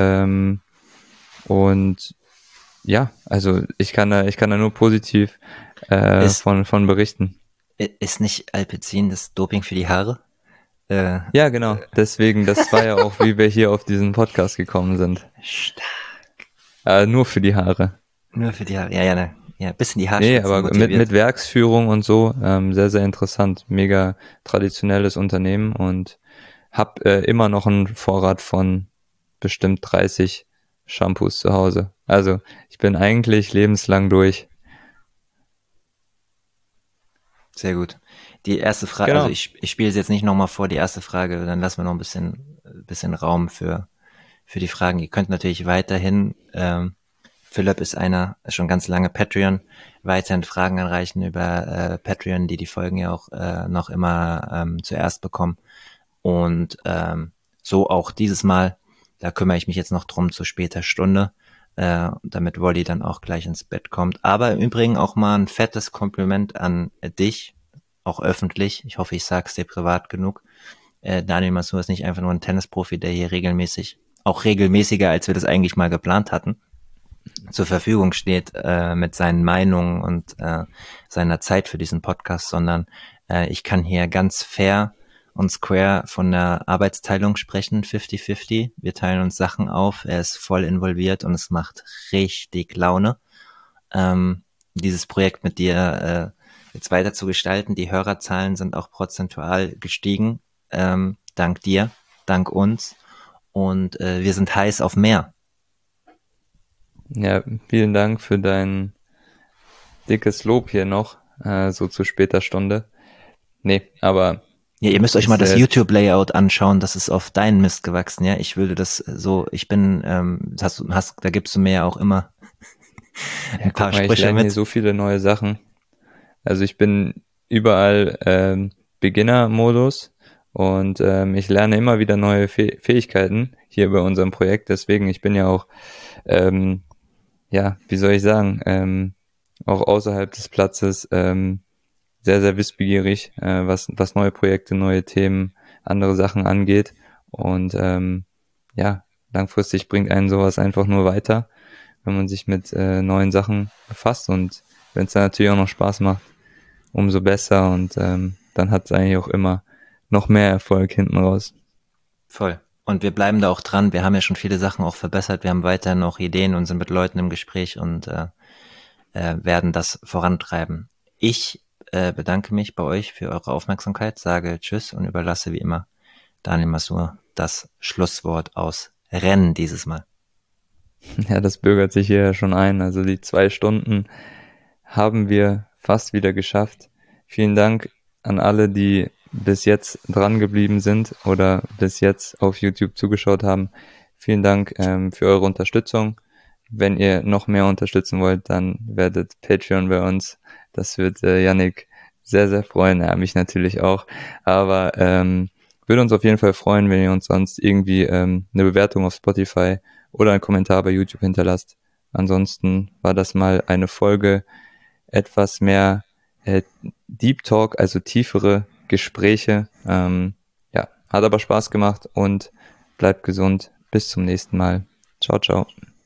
und ja, also ich kann da nur positiv von berichten. Ist nicht Alpecin das Doping für die Haare? Ja, genau. Deswegen, das war ja auch, wie wir hier auf diesen Podcast gekommen sind. Stark. Nur für die Haare. Nur für die Haare. Ja, ne. Ja, bisschen die Nee, Haarspitzen aber motiviert. mit Werksführung und so, sehr, sehr interessant. Mega traditionelles Unternehmen und hab immer noch einen Vorrat von bestimmt 30 Shampoos zu Hause. Also ich bin eigentlich lebenslang durch. Sehr gut. Die erste Frage, Genau. also ich spiele es jetzt nicht nochmal vor, die erste Frage, dann lassen wir noch ein bisschen Raum für die Fragen. Ihr könnt natürlich weiterhin, Philipp ist schon ganz lange Patreon, weiterhin Fragen anreichen über Patreon, die Folgen ja auch noch immer zuerst bekommen. Und so auch dieses Mal, da kümmere ich mich jetzt noch drum zu später Stunde, damit Wolli dann auch gleich ins Bett kommt. Aber im Übrigen auch mal ein fettes Kompliment an dich, auch öffentlich. Ich hoffe, ich sag's dir privat genug. Daniel Masur ist nicht einfach nur ein Tennisprofi, der hier auch regelmäßiger, als wir das eigentlich mal geplant hatten, zur Verfügung steht mit seinen Meinungen und seiner Zeit für diesen Podcast, sondern ich kann hier ganz fair und square von der Arbeitsteilung sprechen, 50-50. Wir teilen uns Sachen auf, er ist voll involviert und es macht richtig Laune, dieses Projekt mit dir jetzt weiter zu gestalten. Die Hörerzahlen sind auch prozentual gestiegen, dank dir, dank uns, und wir sind heiß auf mehr. Ja, vielen Dank für dein dickes Lob hier noch, so zu später Stunde. Nee, aber ja, ihr müsst euch mal das YouTube-Layout anschauen, das ist auf deinen Mist gewachsen, ja. Ich würde das so, da gibst du mir ja auch immer ein paar Sprüche ich lerne mit. hier so viele neue Sachen. Also ich bin überall Beginner-Modus und ich lerne immer wieder neue Fähigkeiten hier bei unserem Projekt. Deswegen, ich bin ja auch, wie soll ich sagen, auch außerhalb des Platzes sehr, sehr wissbegierig, was neue Projekte, neue Themen, andere Sachen angeht. Und langfristig bringt einen sowas einfach nur weiter, wenn man sich mit neuen Sachen befasst. Und wenn es dann natürlich auch noch Spaß macht, umso besser. Und dann hat es eigentlich auch immer noch mehr Erfolg hinten raus. Voll. Und wir bleiben da auch dran. Wir haben ja schon viele Sachen auch verbessert. Wir haben weiterhin auch Ideen und sind mit Leuten im Gespräch und werden das vorantreiben. Ich bedanke mich bei euch für eure Aufmerksamkeit, sage Tschüss und überlasse wie immer Daniel Masur das Schlusswort aus Rennen dieses Mal. Ja, das bürgert sich hier schon ein. Also die 2 Stunden haben wir fast wieder geschafft. Vielen Dank an alle, die bis jetzt dran geblieben sind oder bis jetzt auf YouTube zugeschaut haben. Vielen Dank für eure Unterstützung. Wenn ihr noch mehr unterstützen wollt, dann werdet Patreon bei uns. Das wird Yannick sehr, sehr freuen. Ja, mich natürlich auch. Aber würde uns auf jeden Fall freuen, wenn ihr uns sonst irgendwie eine Bewertung auf Spotify oder einen Kommentar bei YouTube hinterlasst. Ansonsten war das mal eine Folge etwas mehr Deep Talk, also tiefere Gespräche. Hat aber Spaß gemacht und bleibt gesund. Bis zum nächsten Mal. Ciao, ciao.